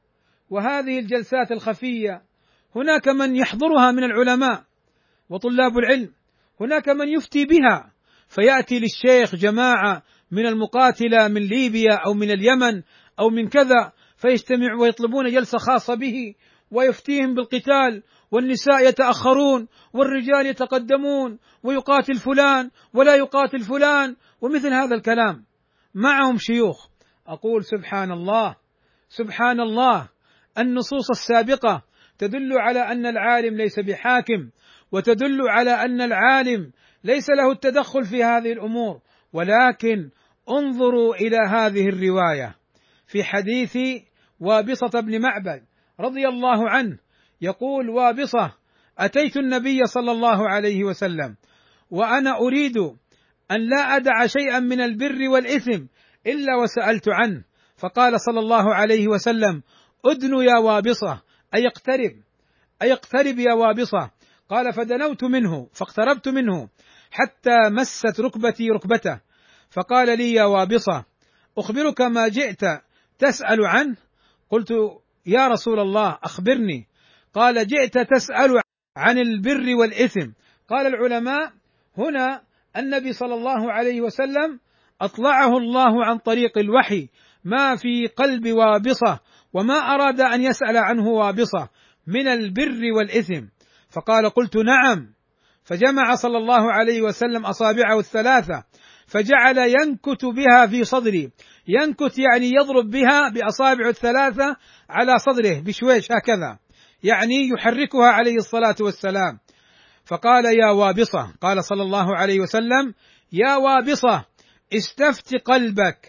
وهذه الجلسات الخفية هناك من يحضرها من العلماء وطلاب العلم، هناك من يفتي بها، فيأتي للشيخ جماعة من المقاتلة من ليبيا أو من اليمن أو من كذا، فيجتمع ويطلبون جلسة خاصة به ويفتيهم بالقتال، والنساء يتأخرون والرجال يتقدمون، ويقاتل فلان ولا يقاتل فلان، ومثل هذا الكلام. معهم شيوخ. أقول سبحان الله، سبحان الله، النصوص السابقة تدل على أن العالم ليس بحاكم، وتدل على أن العالم ليس له التدخل في هذه الأمور. ولكن انظروا إلى هذه الرواية في حديث وابصة بن معبد رضي الله عنه، يقول وابصة: أتيت النبي صلى الله عليه وسلم وأنا أريد أن لا أدع شيئا من البر والإثم إلا وسألت عنه، فقال صلى الله عليه وسلم: أدن يا وابصة، أي اقترب، أي اقترب يا وابصة. قال: فدنوت منه فاقتربت منه حتى مست ركبتي ركبته، فقال لي: يا وابصة، أخبرك ما جئت تسأل عنه؟ قلت: يا رسول الله أخبرني. قال: جئت تسأل عن البر والإثم. قال العلماء: هنا النبي صلى الله عليه وسلم أطلعه الله عن طريق الوحي ما في قلب وابصة، وما أراد أن يسأل عنه وابصة من البر والإثم، فقال: قلت نعم. فجمع صلى الله عليه وسلم أصابعه الثلاثة فجعل ينكت بها في صدري، ينكت يعني يضرب بها بأصابعه الثلاثة على صدره بشويش هكذا، يعني يحركها عليه الصلاة والسلام. فقال: يا وابصة، قال صلى الله عليه وسلم: يا وابصة استفت قلبك،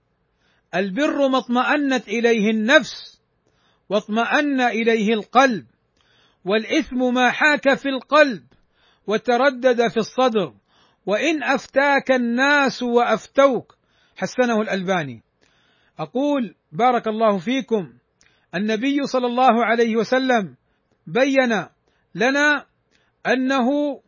البر ما اطمأنت إليه النفس واطمأن إليه القلب، والإثم ما حاك في القلب وتردد في الصدر، وإن أفتاك الناس وأفتوك. حسنه الألباني. أقول بارك الله فيكم، النبي صلى الله عليه وسلم بين لنا أنه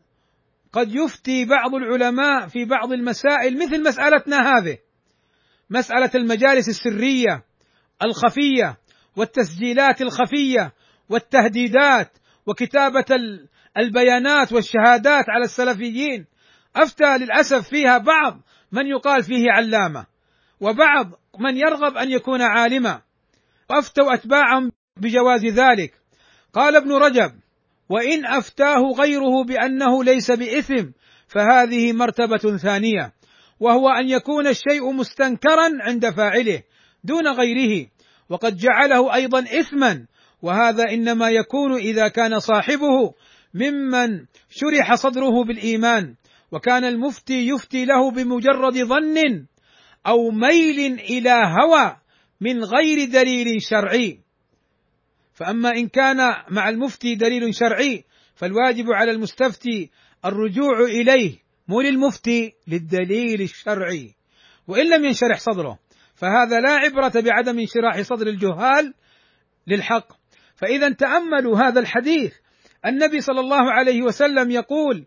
قد يفتي بعض العلماء في بعض المسائل مثل مسألتنا هذه، مسألة المجالس السرية الخفية والتسجيلات الخفية والتهديدات وكتابة البيانات والشهادات على السلفيين. أفتى للأسف فيها بعض من يقال فيه علامة، وبعض من يرغب أن يكون عالما، وأفتوا أتباعهم بجواز ذلك. قال ابن رجب: وإن أفتاه غيره بأنه ليس بإثم فهذه مرتبة ثانية، وهو أن يكون الشيء مستنكرا عند فاعله دون غيره، وقد جعله أيضا إثما، وهذا إنما يكون إذا كان صاحبه ممن شرح صدره بالإيمان، وكان المفتي يفتي له بمجرد ظن أو ميل إلى هوى من غير دليل شرعي. فأما إن كان مع المفتي دليل شرعي فالواجب على المستفتي الرجوع إليه، مو للمفتي، للدليل الشرعي، وإن لم ينشرح صدره فهذا لا عبرة بعدم انشراح صدر الجهال للحق. فإذا تأملوا هذا الحديث، النبي صلى الله عليه وسلم يقول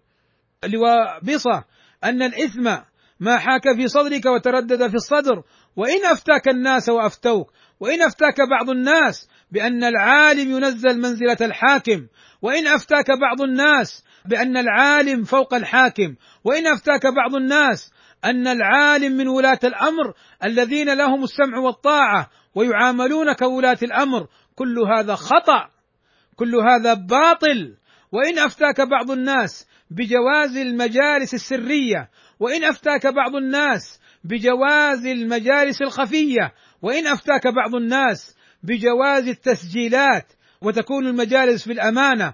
لوابصة أن الإثم ما حاك في صدرك وتردد في الصدر، وإن أفتاك الناس وأفتوك، وإن أفتاك بعض الناس بأن العالم ينزل منزلة الحاكم، وإن أفتاك بعض الناس بأن العالم فوق الحاكم، وإن أفتاك بعض الناس أن العالم من ولاة الأمر الذين لهم السمع والطاعة ويعاملون كولاة الأمر، كل هذا خطأ، كل هذا باطل. وإن أفتاك بعض الناس بجواز المجالس السرية، وإن أفتاك بعض الناس بجواز المجالس الخفية، وإن أفتاك بعض الناس بجواز التسجيلات وتكون المجالس بالأمانة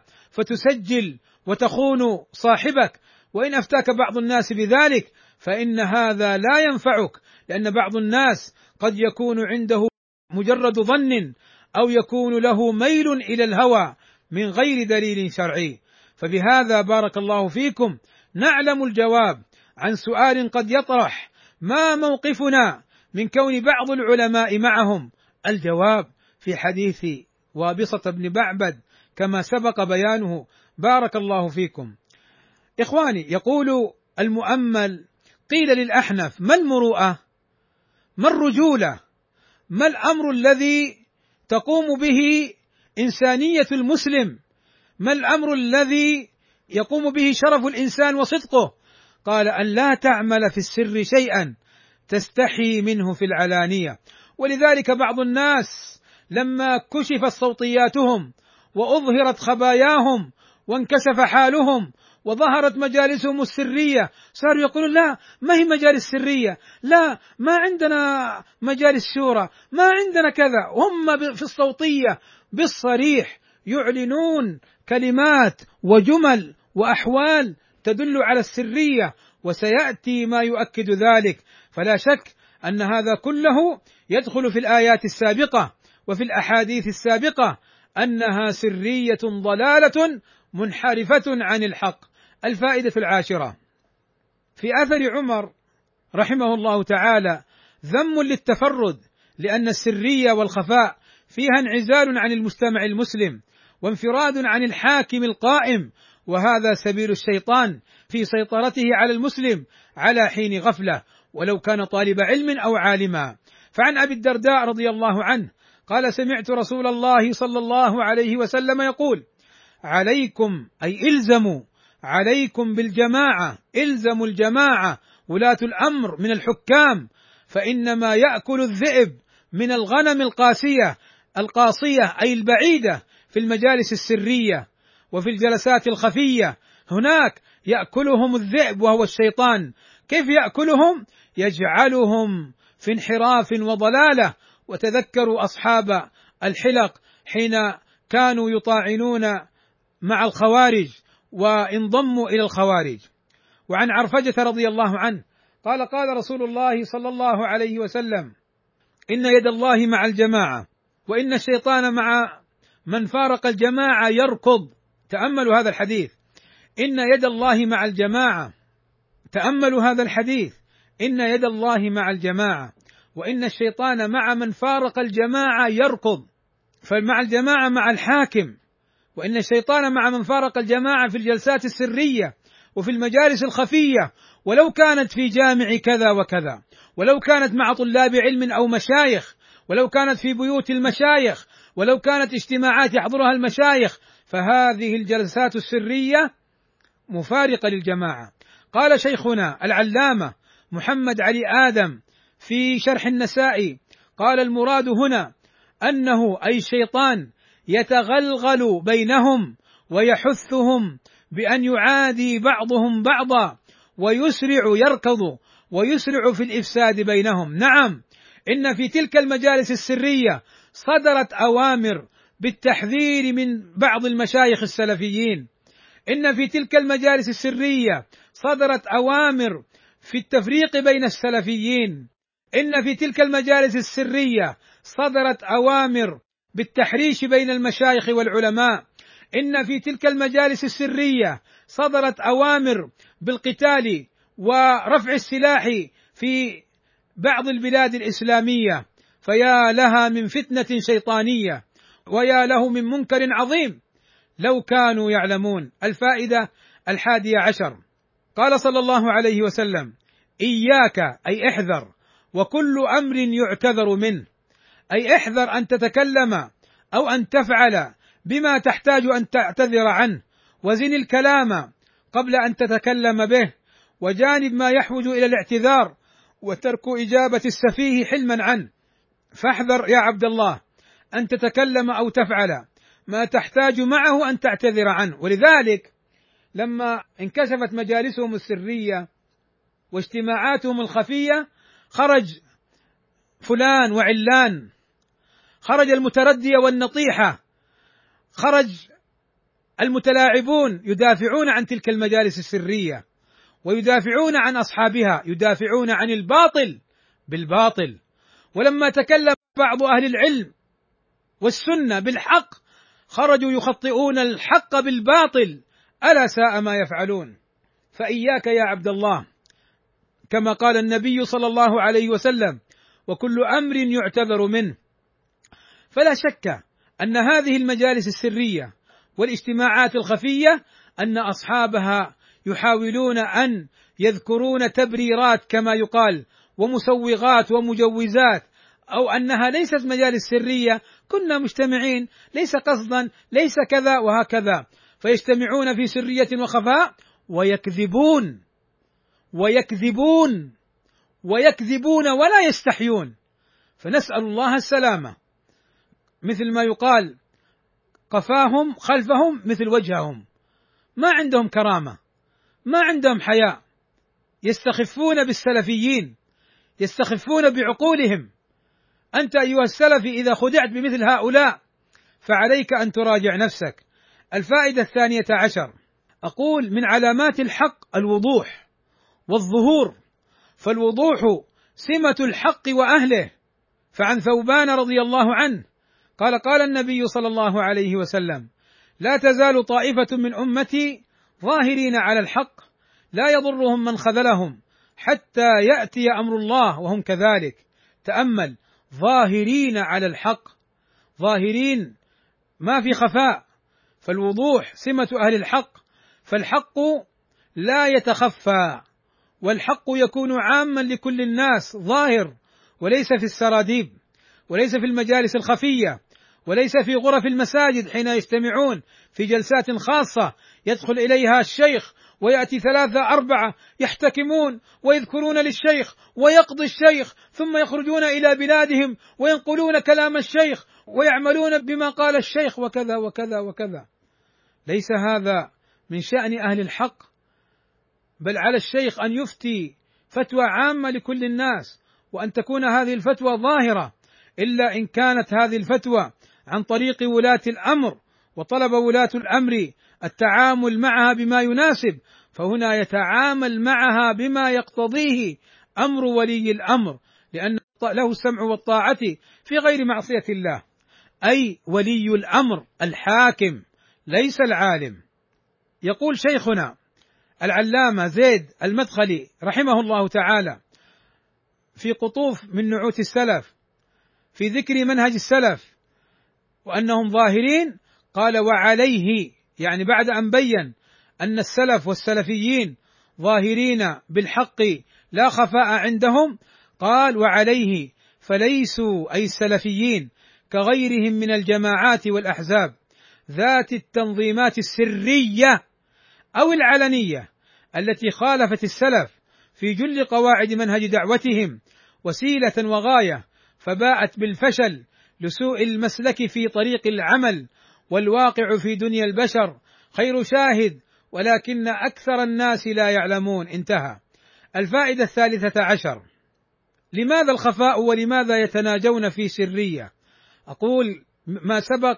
فتسجل وتخون صاحبك، وإن أفتاك بعض الناس بذلك فإن هذا لا ينفعك، لأن بعض الناس قد يكون عنده مجرد ظن أو يكون له ميل إلى الهوى من غير دليل شرعي. فبهذا بارك الله فيكم نعلم الجواب عن سؤال قد يطرح: ما موقفنا من كون بعض العلماء معهم؟ الجواب في حديث وابصة بن بعبد كما سبق بيانه بارك الله فيكم. إخواني، يقول المؤمل: قيل للأحنف: ما المروءة؟ ما الرجولة؟ ما الأمر الذي تقوم به إنسانية المسلم؟ ما الأمر الذي يقوم به شرف الإنسان وصدقه؟ قال: أن لا تعمل في السر شيئا تستحي منه في العلانية. ولذلك بعض الناس لما كشفت صوتياتهم وأظهرت خباياهم وانكشف حالهم وظهرت مجالسهم السرية صاروا يقولون: لا، ما هي مجالس سرية، لا، ما عندنا مجالس شورى، ما عندنا كذا. هم في الصوتية بالصريح يعلنون كلمات وجمل وأحوال تدل على السرية، وسيأتي ما يؤكد ذلك. فلا شك أن هذا كله يدخل في الآيات السابقة وفي الأحاديث السابقة أنها سرية ضلالة منحرفة عن الحق. الفائدة العاشرة: في أثر عمر رحمه الله تعالى ذم للتفرد، لأن السرية والخفاء فيها انعزال عن المجتمع المسلم وانفراد عن الحاكم القائم، وهذا سبيل الشيطان في سيطرته على المسلم على حين غفلة ولو كان طالب علم أو عالما. فعن أبي الدرداء رضي الله عنه قال: سمعت رسول الله صلى الله عليه وسلم يقول: عليكم، أي إلزموا، عليكم بالجماعة، إلزموا الجماعة ولاة الأمر من الحكام، فإنما يأكل الذئب من الغنم القاسية القاصية أي البعيدة في المجالس السرية وفي الجلسات الخفية، هناك يأكلهم الذئب وهو الشيطان. كيف يأكلهم؟ يجعلهم في انحراف وضلالة. وتذكروا أصحاب الحلق حين كانوا يطاعنون مع الخوارج وانضموا إلى الخوارج. وعن عرفجة رضي الله عنه قال قال رسول الله صلى الله عليه وسلم: إن يد الله مع الجماعة وإن الشيطان مع من فارق الجماعة يركض. تأملوا هذا الحديث، إن يد الله مع الجماعة. تأملوا هذا الحديث، إن يد الله مع الجماعة وإن الشيطان مع من فارق الجماعة يركض. فمع الجماعة مع الحاكم، وإن الشيطان مع من فارق الجماعة في الجلسات السرية وفي المجالس الخفية، ولو كانت في جامع كذا وكذا، ولو كانت مع طلاب علم أو مشايخ، ولو كانت في بيوت المشايخ، ولو كانت اجتماعات يحضرها المشايخ، فهذه الجلسات السرية مفارقة للجماعة. قال شيخنا العلامة محمد علي آدم في شرح النسائي، قال: المراد هنا أنه أي الشيطان يتغلغل بينهم ويحثهم بأن يعادي بعضهم بعضا ويسرع يركض ويسرع في الإفساد بينهم. نعم، إن في تلك المجالس السرية صدرت أوامر بالتحذير من بعض المشايخ السلفيين، إن في تلك المجالس السرية صدرت أوامر في التفريق بين السلفيين، إن في تلك المجالس السرية صدرت أوامر بالتحريش بين المشايخ والعلماء، إن في تلك المجالس السرية صدرت أوامر بالقتال ورفع السلاح في بعض البلاد الإسلامية. فيا لها من فتنة شيطانية ويا له من منكر عظيم لو كانوا يعلمون. الفائدة الحادية عشر، قال صلى الله عليه وسلم: إياك أي احذر وكل أمر يعتذر منه، أي احذر أن تتكلم أو أن تفعل بما تحتاج أن تعتذر عنه، وزن الكلام قبل أن تتكلم به، وجانب ما يحوج إلى الاعتذار، وترك إجابة السفيه حلما عنه. فاحذر يا عبد الله أن تتكلم أو تفعل ما تحتاج معه أن تعتذر عنه. ولذلك لما انكشفت مجالسهم السرية واجتماعاتهم الخفية، خرج فلان وعلان، خرج المتردية والنطيحة، خرج المتلاعبون يدافعون عن تلك المجالس السرية ويدافعون عن أصحابها، يدافعون عن الباطل بالباطل. ولما تكلم بعض أهل العلم والسنة بالحق، خرجوا يخطئون الحق بالباطل. ألا ساء ما يفعلون. فإياك يا عبد الله، كما قال النبي صلى الله عليه وسلم: وكل أمر يعتذر منه. فلا شك أن هذه المجالس السرية والاجتماعات الخفية أن أصحابها يحاولون أن يذكرون تبريرات كما يقال ومسوغات ومجوزات، أو أنها ليست مجالس سرية، كنا مجتمعين ليس قصدا ليس كذا وهكذا، فيجتمعون في سرية وخفاء ويكذبون ويكذبون ويكذبون ولا يستحيون. فنسأل الله السلامة. مثل ما يقال: قفاهم خلفهم مثل وجههم. ما عندهم كرامة، ما عندهم حياء، يستخفون بالسلفيين، يستخفون بعقولهم. أنت أيها السلفي إذا خدعت بمثل هؤلاء فعليك أن تراجع نفسك. الفائدة الثانية عشر، أقول: من علامات الحق الوضوح والظهور، فالوضوح سمة الحق وأهله. فعن ثوبان رضي الله عنه قال: قال النبي صلى الله عليه وسلم: لا تزال طائفة من أمتي ظاهرين على الحق لا يضرهم من خذلهم حتى يأتي أمر الله وهم كذلك. تأمل: ظاهرين على الحق، ظاهرين ما في خفاء، فالوضوح سمة أهل الحق، فالحق لا يتخفى، والحق يكون عاما لكل الناس ظاهر، وليس في السراديب، وليس في المجالس الخفية، وليس في غرف المساجد حين يجتمعون في جلسات خاصة يدخل إليها الشيخ ويأتي ثلاثة أربعة يحتكمون ويذكرون للشيخ ويقضي الشيخ ثم يخرجون إلى بلادهم وينقلون كلام الشيخ ويعملون بما قال الشيخ وكذا وكذا وكذا. ليس هذا من شأن أهل الحق، بل على الشيخ أن يفتي فتوى عامة لكل الناس، وأن تكون هذه الفتوى ظاهرة، إلا إن كانت هذه الفتوى عن طريق ولاة الأمر، وطلب ولاة الأمر التعامل معها بما يناسب، فهنا يتعامل معها بما يقتضيه أمر ولي الأمر، لأن له السمع والطاعة في غير معصية الله، أي ولي الأمر الحاكم ليس العالم. يقول شيخنا العلامة زيد المدخلي رحمه الله تعالى في قطوف من نعوت السلف في ذكر منهج السلف وأنهم ظاهرين، قال: وعليه، يعني بعد أن بين أن السلف والسلفيين ظاهرين بالحق لا خفاء عندهم، قال: وعليه فليسوا أي السلفيين كغيرهم من الجماعات والأحزاب ذات التنظيمات السرية أو العلنية التي خالفت السلف في جل قواعد منهج دعوتهم وسيلة وغاية، فباءت بالفشل لسوء المسلك في طريق العمل، والواقع في دنيا البشر خير شاهد ولكن أكثر الناس لا يعلمون. انتهى. الفائدة الثالثة عشر: لماذا الخفاء ولماذا يتناجون في سرية؟ أقول ما سبق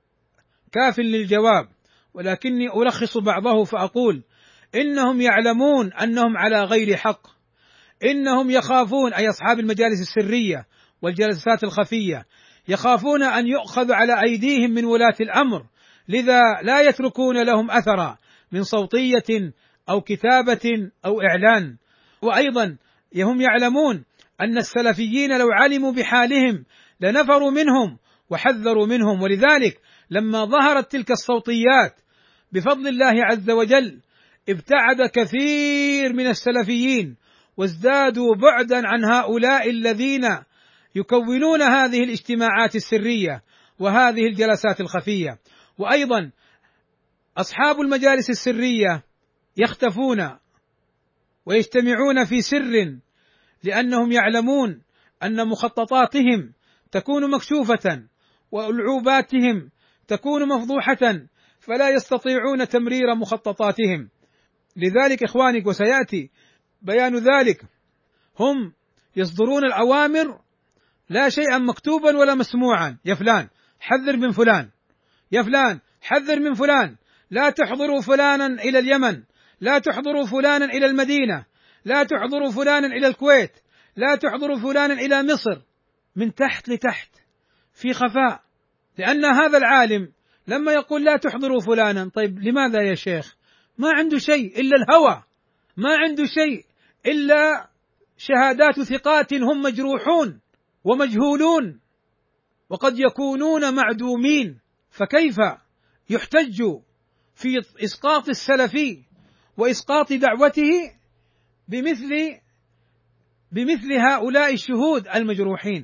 كاف للجواب، ولكني ألخص بعضه فأقول: إنهم يعلمون أنهم على غير حق، إنهم يخافون، أي أصحاب المجالس السرية والجلسات الخفية، يخافون أن يؤخذ على أيديهم من ولاة الأمر، لذا لا يتركون لهم أثرا من صوتية أو كتابة أو إعلان. وأيضا هم يعلمون أن السلفيين لو علموا بحالهم لنفروا منهم وحذروا منهم، ولذلك لما ظهرت تلك الصوتيات بفضل الله عز وجل ابتعد كثير من السلفيين وازدادوا بعدا عن هؤلاء الذين يكونون هذه الاجتماعات السرية وهذه الجلسات الخفية. وأيضا أصحاب المجالس السرية يختفون ويجتمعون في سر، لأنهم يعلمون أن مخططاتهم تكون مكشوفة وألعوباتهم تكون مفضوحة، فلا يستطيعون تمرير مخططاتهم. لذلك إخواني، وسيأتي بيان ذلك، هم يصدرون الأوامر لا شيئا مكتوبا ولا مسموعا: يا فلان حذر من فلان، يا فلان حذر من فلان، لا تحضروا فلانا إلى اليمن، لا تحضروا فلانا إلى المدينة، لا تحضروا فلانا إلى الكويت، لا تحضروا فلانا إلى مصر، من تحت لتحت في خفاء. لأن هذا العالم لما يقول لا تحضروا فلانا، طيب لماذا يا شيخ؟ ما عنده شيء إلا الهوى، ما عنده شيء إلا شهادات ثقات هم مجروحون ومجهولون وقد يكونون معدومين، فكيف يحتج في إسقاط السلفي وإسقاط دعوته بمثل بمثل هؤلاء الشهود المجروحين؟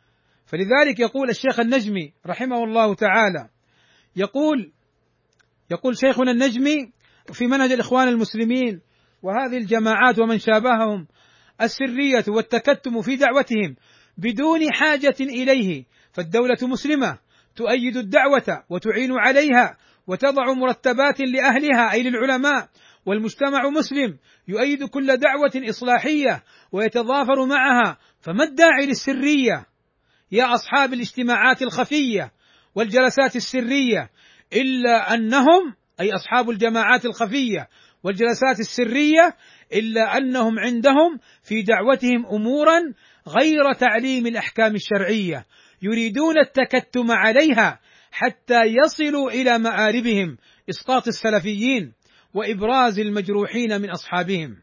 فلذلك يقول الشيخ النجمي رحمه الله تعالى، يقول يقول شيخنا النجمي في منهج الإخوان المسلمين وهذه الجماعات ومن شابههم: السرية والتكتم في دعوتهم بدون حاجة إليه، فالدولة مسلمة تؤيد الدعوة وتعين عليها وتضع مرتبات لأهلها أي للعلماء، والمجتمع مسلم يؤيد كل دعوة إصلاحية ويتضافر معها، فما الداعي للسرية يا أصحاب الاجتماعات الخفية والجلسات السرية، إلا أنهم، أي أصحاب الجماعات الخفية والجلسات السرية، إلا أنهم عندهم في دعوتهم أمورا غير تعليم الأحكام الشرعية، يريدون التكتم عليها حتى يصلوا إلى مآربهم: إسقاط السلفيين وإبراز المجروحين من أصحابهم.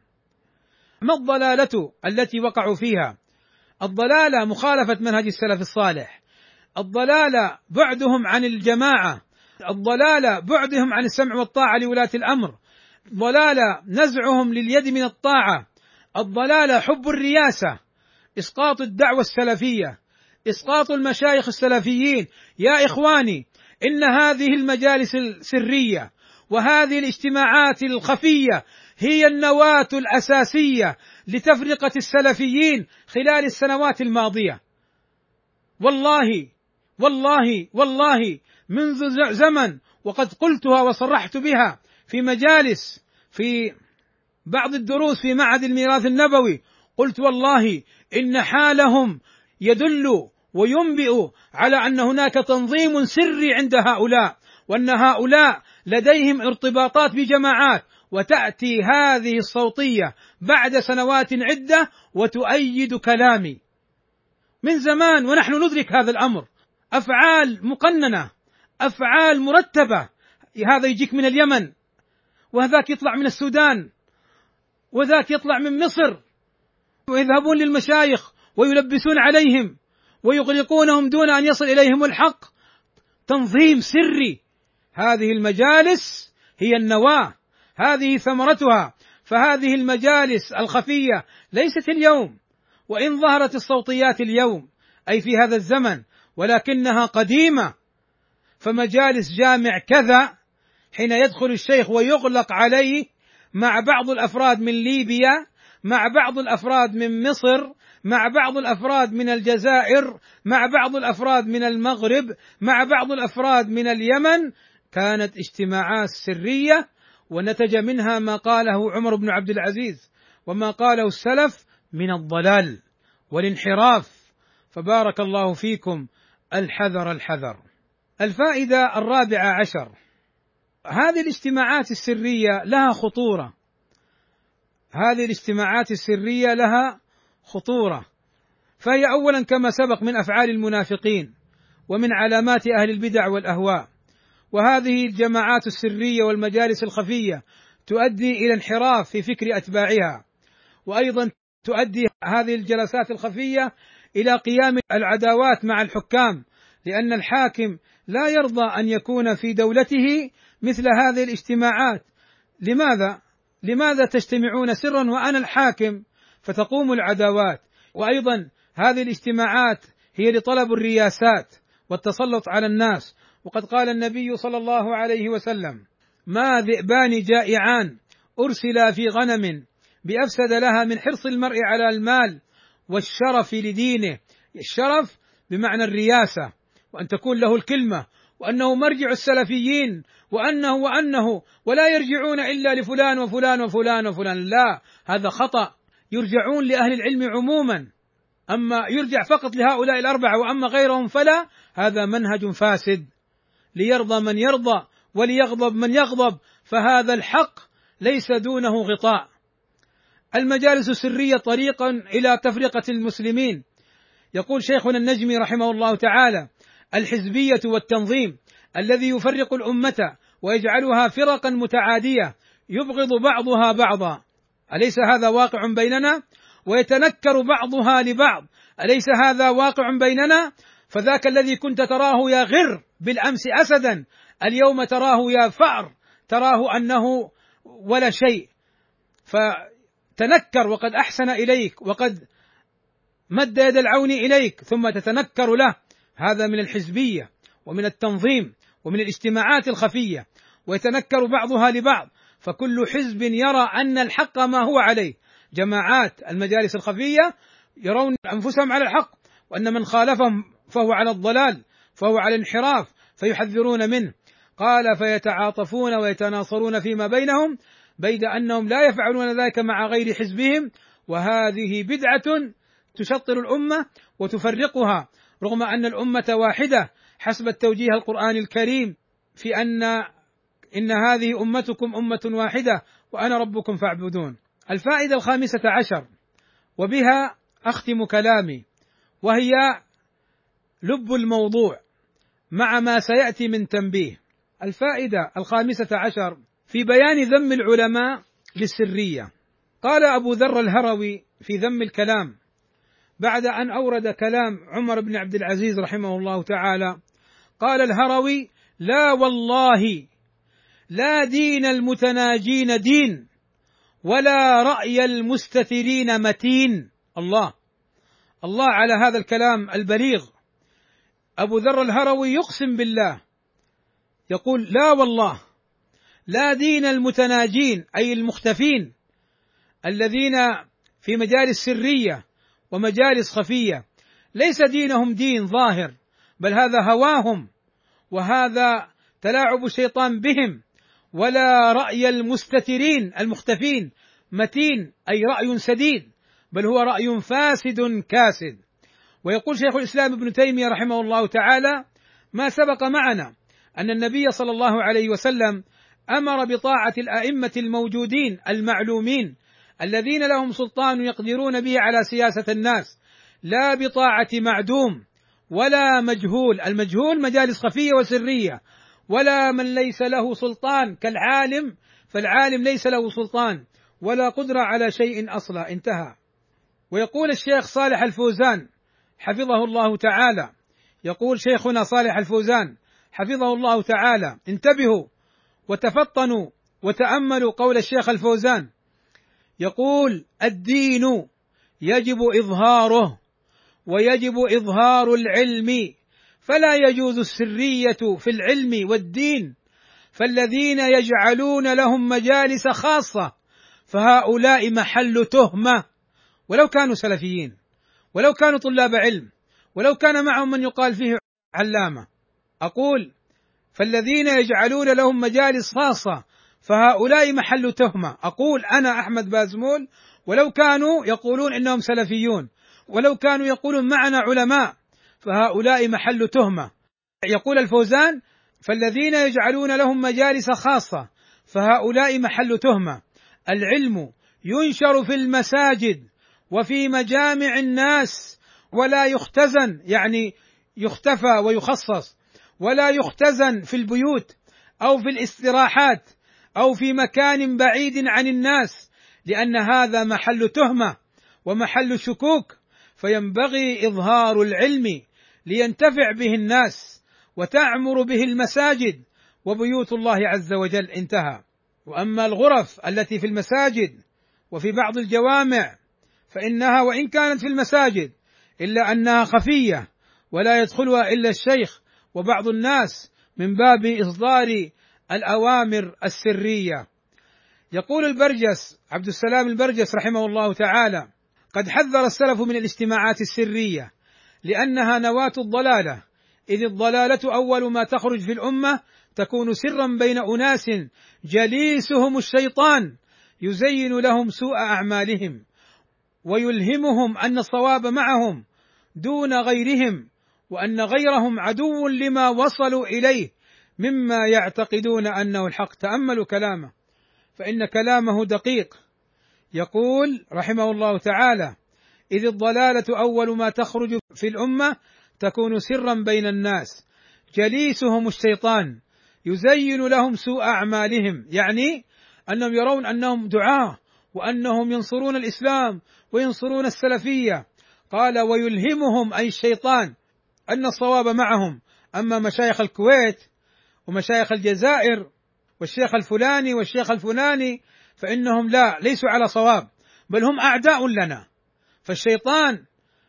ما الضلالة التي وقعوا فيها؟ الضلالة مخالفة منهج السلف الصالح، الضلالة بعدهم عن الجماعة، الضلالة بعدهم عن السمع والطاعة لولاة الأمر، الضلالة نزعهم لليد من الطاعة، الضلالة حب الرياسة، إسقاط الدعوة السلفية، إسقاط المشايخ السلفيين. يا إخواني، إن هذه المجالس السرية وهذه الاجتماعات الخفية هي النواة الأساسية لتفرقة السلفيين خلال السنوات الماضية. والله والله والله منذ زمن، وقد قلتها وصرحت بها في مجالس في بعض الدروس في معهد الميراث النبوي، قلت والله إن حالهم يدل وينبئ على أن هناك تنظيم سري عند هؤلاء، وأن هؤلاء لديهم ارتباطات بجماعات، وتأتي هذه الصوتية بعد سنوات عدة وتؤيد كلامي. من زمان ونحن ندرك هذا الأمر، أفعال مقننة، أفعال مرتبة، هذا يجيك من اليمن، وهذاك يطلع من السودان، وذاك يطلع من مصر، ويذهبون للمشايخ ويلبسون عليهم ويغرقونهم دون أن يصل إليهم الحق. تنظيم سري. هذه المجالس هي النواة، هذه ثمرتها. فهذه المجالس الخفية ليست اليوم، وإن ظهرت الصوتيات اليوم أي في هذا الزمن، ولكنها قديمة. فمجالس جامع كذا حين يدخل الشيخ ويغلق عليه مع بعض الأفراد من ليبيا، مع بعض الأفراد من مصر، مع بعض الأفراد من الجزائر، مع بعض الأفراد من المغرب، مع بعض الأفراد من اليمن، كانت اجتماعات سرية، ونتج منها ما قاله عمر بن عبد العزيز وما قاله السلف من الضلال والانحراف. فبارك الله فيكم، الحذر الحذر. الفائدة الرابعة عشر: هذه الاجتماعات السرية لها خطورة، هذه الاجتماعات السرية لها خطورة، فهي أولا كما سبق من أفعال المنافقين ومن علامات أهل البدع والأهواء. وهذه الجماعات السرية والمجالس الخفية تؤدي إلى انحراف في فكر أتباعها، وأيضا تؤدي هذه الجلسات الخفية إلى قيام العداوات مع الحكام، لأن الحاكم لا يرضى أن يكون في دولته مثل هذه الاجتماعات. لماذا؟ لماذا تجتمعون سرا وأنا الحاكم؟ فتقوم العداوات. وأيضا هذه الاجتماعات هي لطلب الرياسات والتسلط على الناس، وقد قال النبي صلى الله عليه وسلم: ما ذئبان جائعان أرسلا في غنم بأفسد لها من حرص المرء على المال والشرف لدينه. الشرف بمعنى الرياسة، وأن تكون له الكلمة، وأنه مرجع السلفيين، وأنه وأنه ولا يرجعون إلا لفلان وفلان وفلان وفلان. لا، هذا خطأ، يرجعون لأهل العلم عموما، أما يرجع فقط لهؤلاء الأربعة وأما غيرهم فلا، هذا منهج فاسد. ليرضى من يرضى وليغضب من يغضب، فهذا الحق ليس دونه غطاء. المجالس السرية طريق إلى تفرقة المسلمين. يقول شيخنا النجمي رحمه الله تعالى: الحزبية والتنظيم الذي يفرق الأمة ويجعلها فرقا متعادية يبغض بعضها بعضا، أليس هذا واقع بيننا؟ ويتنكر بعضها لبعض، أليس هذا واقع بيننا؟ فذاك الذي كنت تراه يا غر بالأمس أسدا، اليوم تراه يا فأر، تراه أنه ولا شيء، فتنكر وقد أحسن إليك وقد مد يد العون إليك ثم تتنكر له. هذا من الحزبية ومن التنظيم ومن الاجتماعات الخفية، ويتنكر بعضها لبعض، فكل حزب يرى أن الحق ما هو عليه. جماعات المجالس الخفية يرون أنفسهم على الحق، وأن من خالفهم فهو على الضلال، فهو على الانحراف، فيحذرون منه. قال: فيتعاطفون ويتناصرون فيما بينهم بيد أنهم لا يفعلون ذلك مع غير حزبهم، وهذه بدعة تشطر الأمة وتفرقها، رغم أن الأمة واحدة حسب التوجيه القرآني الكريم في أن إن هذه أمتكم أمة واحدة وأنا ربكم فاعبدون. الفائدة الخامسة عشر، وبها أختم كلامي، وهي لب الموضوع مع ما سيأتي من تنبيه. الفائدة الخامسة عشر في بيان ذم العلماء للسرية. قال أبو ذر الهروي في ذم الكلام بعد أن أورد كلام عمر بن عبد العزيز رحمه الله تعالى، قال الهروي: لا والله لا دين المتناجين دين، ولا رأي المستثرين متين. الله الله على هذا الكلام البليغ أبو ذر الهروي يقسم بالله يقول: لا والله، لا دين المتناجين أي المختفين الذين في مجالس سرية ومجالس خفية، ليس دينهم دين ظاهر، بل هذا هواهم، وهذا تلاعب الشيطان بهم، ولا رأي المستترين المختفين متين أي رأي سديد، بل هو رأي فاسد كاسد. ويقول شيخ الإسلام ابن تيمية رحمه الله تعالى: ما سبق معنا أن النبي صلى الله عليه وسلم أمر بطاعة الأئمة الموجودين المعلومين الذين لهم سلطان يقدرون به على سياسة الناس، لا بطاعة معدوم ولا مجهول، المجهول مجالس خفية وسرية، ولا من ليس له سلطان كالعالم، فالعالم ليس له سلطان ولا قدرة على شيء أصلا. انتهى. ويقول الشيخ صالح الفوزان حفظه الله تعالى، يقول شيخنا صالح الفوزان حفظه الله تعالى: انتبهوا وتفطنوا وتأملوا قول الشيخ الفوزان، يقول: الدين يجب إظهاره، ويجب إظهار العلم، فلا يجوز السرية في العلم والدين، فالذين يجعلون لهم مجالس خاصة فهؤلاء محل تهمة، ولو كانوا سلفيين، ولو كانوا طلاب علم، ولو كان معهم من يقال فيه علامة. أقول: فالذين يجعلون لهم مجالس خاصة فهؤلاء محل تهمة. أقول أنا أحمد بازمول، ولو كانوا يقولون إنهم سلفيون، ولو كانوا يقولون معنا علماء، فهؤلاء محل تهمة. يقول الفوزان: فالذين يجعلون لهم مجالس خاصة فهؤلاء محل تهمة. العلم ينشر في المساجد وفي مجامع الناس، ولا يختزن، يعني يختفى ويخصص، ولا يختزن في البيوت أو في الاستراحات أو في مكان بعيد عن الناس، لأن هذا محل تهمة ومحل شكوك، فينبغي إظهار العلم لينتفع به الناس وتعمر به المساجد وبيوت الله عز وجل. انتهى. وأما الغرف التي في المساجد وفي بعض الجوامع فإنها وإن كانت في المساجد إلا أنها خفية ولا يدخلها إلا الشيخ وبعض الناس من باب إصدار الأوامر السرية. يقول البرجس عبد السلام البرجس رحمه الله تعالى: قد حذر السلف من الاجتماعات السرية لأنها نواة الضلالة، إذ الضلالة أول ما تخرج في الأمة تكون سرا بين أناس جليسهم الشيطان يزين لهم سوء أعمالهم ويلهمهم أن الصواب معهم دون غيرهم، وأن غيرهم عدو لما وصلوا إليه مما يعتقدون أنه الحق. تأملوا كلامه فإن كلامه دقيق. يقول رحمه الله تعالى: إذ الضلالة أول ما تخرج في الأمة تكون سرا بين الناس جليسهم الشيطان يزين لهم سوء أعمالهم، يعني أنهم يرون أنهم دعاة وأنهم ينصرون الإسلام وينصرون السلفية. قال: ويلهمهم أي الشيطان أن الصواب معهم. أما مشايخ الكويت ومشايخ الجزائر والشيخ الفلاني والشيخ الفلاني فإنهم لا ليسوا على صواب، بل هم أعداء لنا، فالشيطان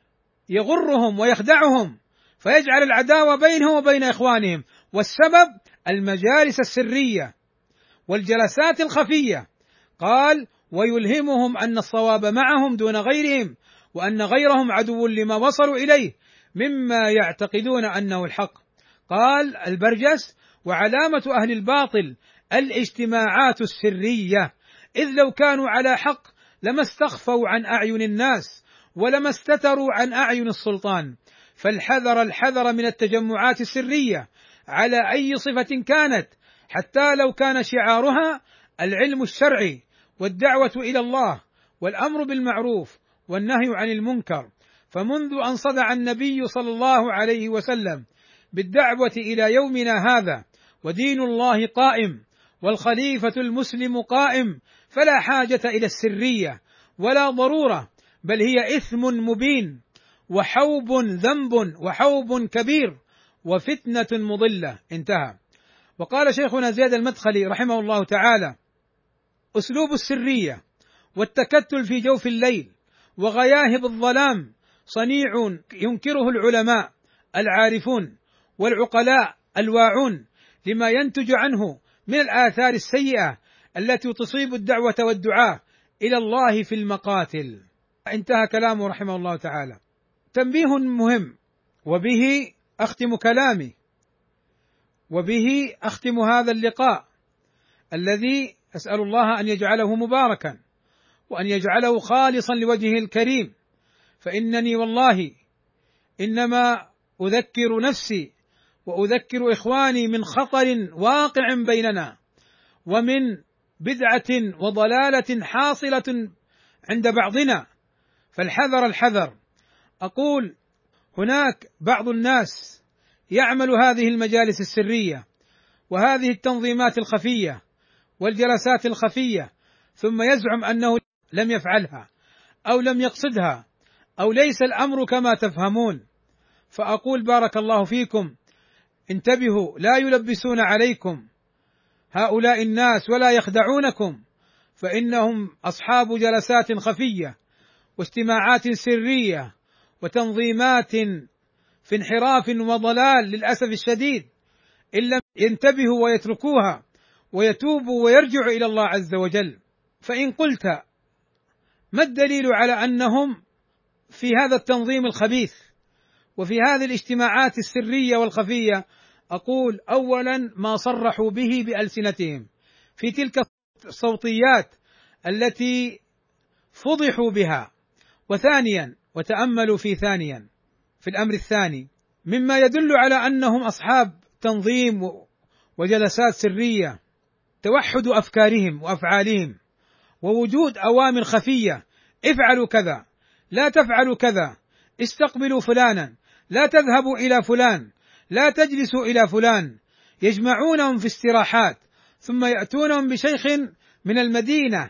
يغرهم ويخدعهم فيجعل العداوة بينهم وبين إخوانهم، والسبب المجالس السرية والجلسات الخفية. قال: ويلهمهم أن الصواب معهم دون غيرهم، وأن غيرهم عدو لما وصلوا إليه مما يعتقدون أنه الحق. قال البرجس: وعلامة أهل الباطل الاجتماعات السرية، إذ لو كانوا على حق لما استخفوا عن أعين الناس ولما استتروا عن أعين السلطان، فالحذر الحذر من التجمعات السرية على أي صفة كانت، حتى لو كان شعارها العلم الشرعي والدعوة إلى الله والأمر بالمعروف والنهي عن المنكر. فمنذ أن صدع النبي صلى الله عليه وسلم بالدعوة إلى يومنا هذا ودين الله قائم والخليفة المسلم قائم، فلا حاجة إلى السرية ولا ضرورة، بل هي إثم مبين وحوب ذنب وحوب كبير وفتنة مضلة. انتهى. وقال شيخنا زياد المدخلي رحمه الله تعالى: أسلوب السرية والتكتل في جوف الليل وغياهب الظلام صنيع ينكره العلماء العارفون، والعقلاء الواعون لما ينتج عنه من الآثار السيئة التي تصيب الدعوة والدعاة إلى الله في المقاتل. انتهى كلامه رحمه الله تعالى. تنبيه مهم، وبه أختم كلامي، وبه أختم هذا اللقاء الذي أسأل الله أن يجعله مباركا وأن يجعله خالصا لوجهه الكريم، فإنني والله إنما أذكر نفسي وأذكر إخواني من خطر واقع بيننا، ومن بدعة وضلالة حاصلة عند بعضنا، فالحذر الحذر. أقول هناك بعض الناس يعمل هذه المجالس السرية وهذه التنظيمات الخفية والجلسات الخفية، ثم يزعم أنه لم يفعلها أو لم يقصدها أو ليس الأمر كما تفهمون. فأقول بارك الله فيكم، انتبهوا، لا يلبسون عليكم هؤلاء الناس ولا يخدعونكم، فإنهم أصحاب جلسات خفية واجتماعات سرية وتنظيمات في انحراف وضلال للأسف الشديد، إن لم ينتبهوا ويتركوها ويتوبوا ويرجعوا إلى الله عز وجل. فإن قلت ما الدليل على أنهم في هذا التنظيم الخبيث وفي هذه الاجتماعات السرية والخفية؟ أقول أولا ما صرحوا به بألسنتهم في تلك الصوتيات التي فضحوا بها، وثانيا وتأملوا في ثانيا في الأمر الثاني مما يدل على أنهم أصحاب تنظيم وجلسات سرية، توحد أفكارهم وأفعالهم ووجود أوامر خفية: افعلوا كذا، لا تفعلوا كذا، استقبلوا فلانا، لا تذهبوا إلى فلان، لا تجلسوا إلى فلان. يجمعونهم في استراحات ثم يأتونهم بشيخ من المدينة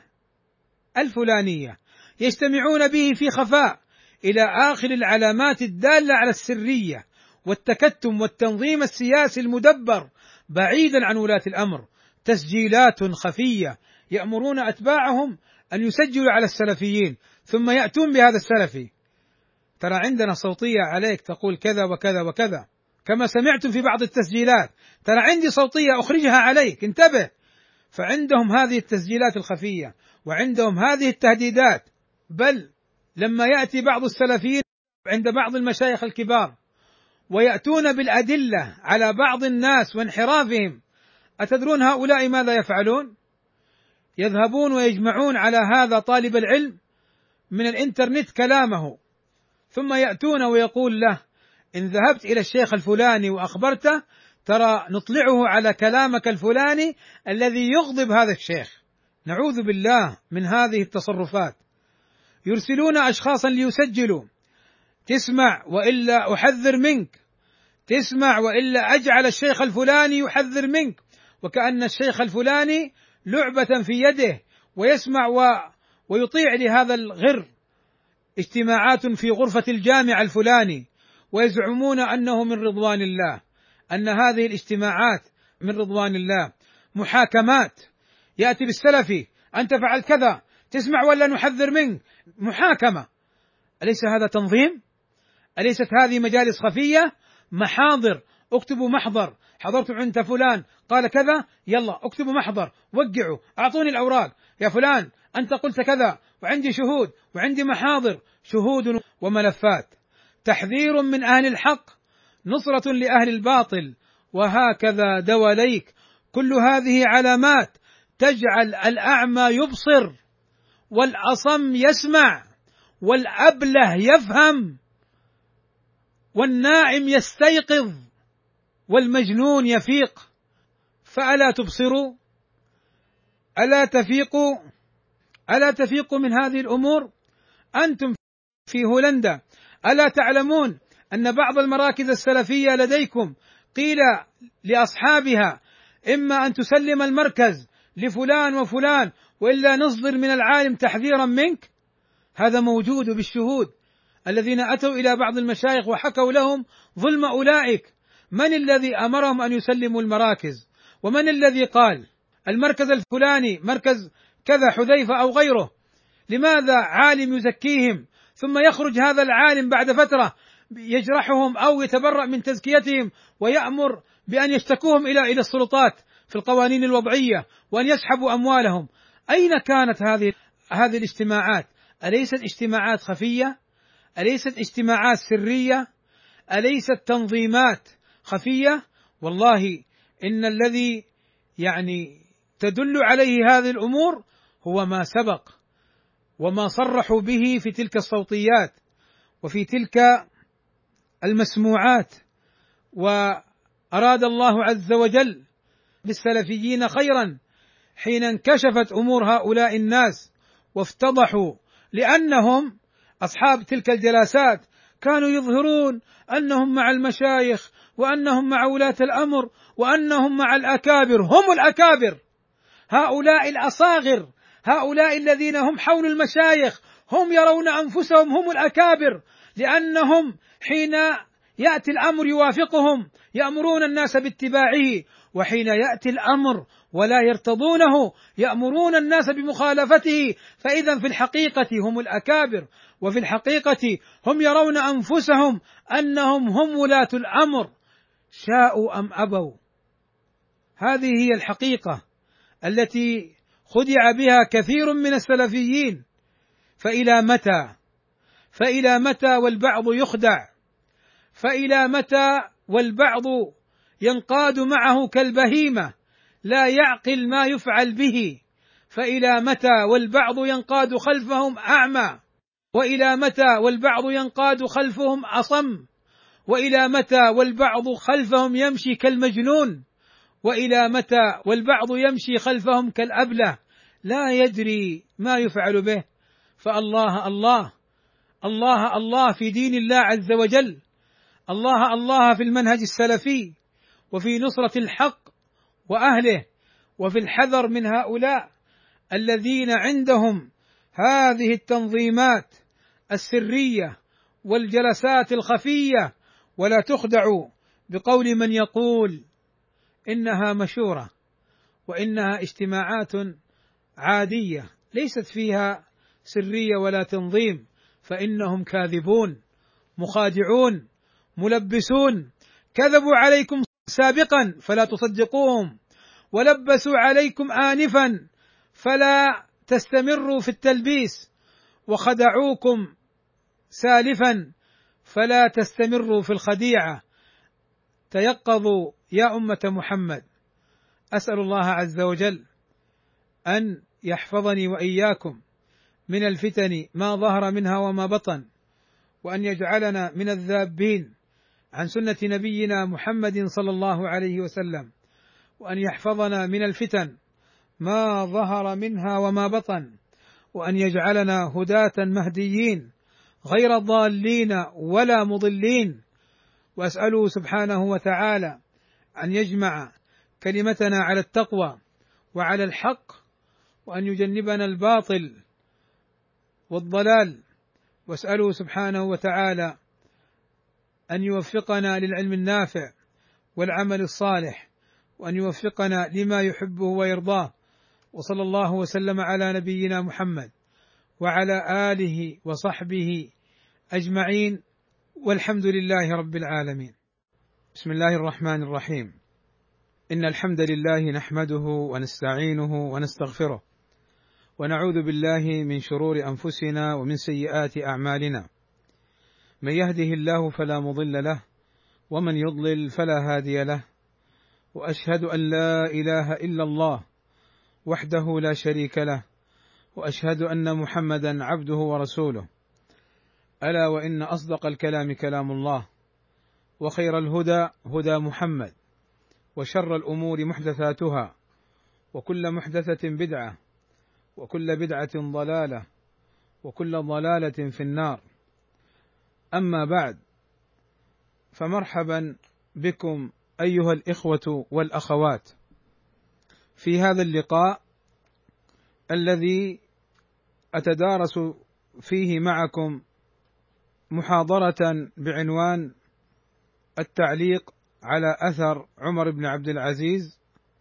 الفلانية يجتمعون به في خفاء إلى آخر العلامات الدالة على السرية والتكتم والتنظيم السياسي المدبر بعيدا عن ولاة الأمر. تسجيلات خفية يأمرون أتباعهم أن يسجلوا على السلفيين ثم يأتون بهذا السلفي: ترى عندنا صوتية عليك تقول كذا وكذا وكذا، كما سمعتم في بعض التسجيلات، ترى عندي صوتية أخرجها عليك، انتبه. فعندهم هذه التسجيلات الخفية وعندهم هذه التهديدات. بل لما يأتي بعض السلفيين عند بعض المشايخ الكبار ويأتون بالأدلة على بعض الناس وانحرافهم، أتدرون هؤلاء ماذا يفعلون؟ يذهبون ويجمعون على هذا طالب العلم من الإنترنت كلامه، ثم يأتون ويقول له: إن ذهبت إلى الشيخ الفلاني وأخبرته ترى نطلعه على كلامك الفلاني الذي يغضب هذا الشيخ. نعوذ بالله من هذه التصرفات. يرسلون أشخاصا ليسجلوا: تسمع وإلا أحذر منك، تسمع وإلا أجعل الشيخ الفلاني يحذر منك، وكأن الشيخ الفلاني لعبة في يده ويسمع و... ويطيع لهذا الغر. اجتماعات في غرفة الجامع الفلاني ويزعمون أنه من رضوان الله، أن هذه الاجتماعات من رضوان الله. محاكمات، يأتي بالسلفي: أنت فعل كذا، تسمع ولا نحذر منك، محاكمة. أليس هذا تنظيم؟ أليست هذه مجالس خفية؟ محاضر، اكتبوا محضر: حضرت عند فلان قال كذا، يلا اكتبوا محضر، وقعوا، أعطوني الأوراق، يا فلان أنت قلت كذا، وعندي شهود وعندي محاضر، شهود وملفات. تحذير من أهل الحق، نصرة لأهل الباطل، وهكذا دواليك. كل هذه علامات تجعل الأعمى يبصر والأصم يسمع والأبله يفهم والنائم يستيقظ والمجنون يفيق. فألا تبصروا؟ ألا تفيقوا؟ ألا تفيقوا من هذه الأمور؟ أنتم في هولندا ألا تعلمون أن بعض المراكز السلفية لديكم قيل لأصحابها: إما أن تسلم المركز لفلان وفلان وإلا نصدر من العالم تحذيرا منك؟ هذا موجود بالشهود الذين أتوا إلى بعض المشايخ وحكوا لهم ظلم أولئك. من الذي أمرهم أن يسلموا المراكز؟ ومن الذي قال المركز الفلاني مركز كذا حذيفة أو غيره؟ لماذا عالم يزكيهم ثم يخرج هذا العالم بعد فترة يجرحهم أو يتبرأ من تزكيتهم ويأمر بأن يشتكوهم إلى إلى السلطات في القوانين الوضعية وأن يسحبوا أموالهم. أين كانت هذه هذه الاجتماعات؟ أليست اجتماعات خفية؟ أليست اجتماعات سرية؟ أليست تنظيمات خفية؟ والله إن الذي يعني تدل عليه هذه الأمور هو ما سبق وما صرحوا به في تلك الصوتيات وفي تلك المسموعات. وأراد الله عز وجل بالسلفيين خيرا حين انكشفت أمور هؤلاء الناس وافتضحوا، لأنهم أصحاب تلك الجلسات كانوا يظهرون أنهم مع المشايخ وأنهم مع ولاة الأمر وأنهم مع الأكابر. هم الأكابر، هؤلاء الأصاغر، هؤلاء الذين هم حول المشايخ هم يرون أنفسهم هم الأكابر، لأنهم حين يأتي الأمر يوافقهم يأمرون الناس باتباعه، وحين يأتي الأمر ولا يرتضونه يأمرون الناس بمخالفته. فإذا في الحقيقة هم الأكابر، وفي الحقيقة هم يرون أنفسهم أنهم هم ولاة الأمر شاءوا أم أبوا. هذه هي الحقيقة التي خدع بها كثير من السلفيين. فإلى متى؟ فإلى متى والبعض يخدع؟ فإلى متى والبعض ينقاد معه كالبهيمة لا يعقل ما يفعل به؟ فإلى متى والبعض ينقاد خلفهم أعمى؟ وإلى متى والبعض ينقاد خلفهم أصم؟ وإلى متى والبعض خلفهم يمشي كالمجنون؟ وإلى متى والبعض يمشي خلفهم كالأبله لا يدري ما يفعل به؟ فالله الله الله الله في دين الله عز وجل، الله الله في المنهج السلفي، وفي نصرة الحق وأهله، وفي الحذر من هؤلاء الذين عندهم هذه التنظيمات السرية والجلسات الخفية. ولا تخدعوا بقول من يقول إنها مشورة وإنها اجتماعات عادية ليست فيها سرية ولا تنظيم، فإنهم كاذبون مخادعون ملبسون، كذبوا عليكم سابقا فلا تصدقوهم، ولبسوا عليكم آنفا فلا تستمروا في التلبيس، وخدعوكم سالفا فلا تستمروا في الخديعة. تيقظوا يا أمة محمد. أسأل الله عز وجل أن يحفظني وإياكم من الفتن ما ظهر منها وما بطن، وأن يجعلنا من الذابين عن سنة نبينا محمد صلى الله عليه وسلم، وأن يحفظنا من الفتن ما ظهر منها وما بطن، وأن يجعلنا هداة مهديين غير ضالين ولا مضلين. وأسأله سبحانه وتعالى أن يجمع كلمتنا على التقوى وعلى الحق، وأن يجنبنا الباطل والضلال. وأسأله سبحانه وتعالى أن يوفقنا للعلم النافع والعمل الصالح، وأن يوفقنا لما يحبه ويرضاه. وصلى الله وسلم على نبينا محمد وعلى آله وصحبه أجمعين، والحمد لله رب العالمين. بسم الله الرحمن الرحيم. إن الحمد لله نحمده ونستعينه ونستغفره، ونعوذ بالله من شرور أنفسنا ومن سيئات أعمالنا. من يهده الله فلا مضل له، ومن يضلل فلا هادي له. وأشهد أن لا إله إلا الله وحده لا شريك له، وأشهد أن محمدا عبده ورسوله. ألا وإن أصدق الكلام كلام الله، وخير الهدى هدى محمد، وشر الأمور محدثاتها، وكل محدثة بدعة، وكل بدعة ضلالة، وكل ضلالة في النار. أما بعد، فمرحبا بكم أيها الإخوة والأخوات في هذا اللقاء الذي أتدارس فيه معكم محاضرة بعنوان التعليق على أثر عمر بن عبد العزيز: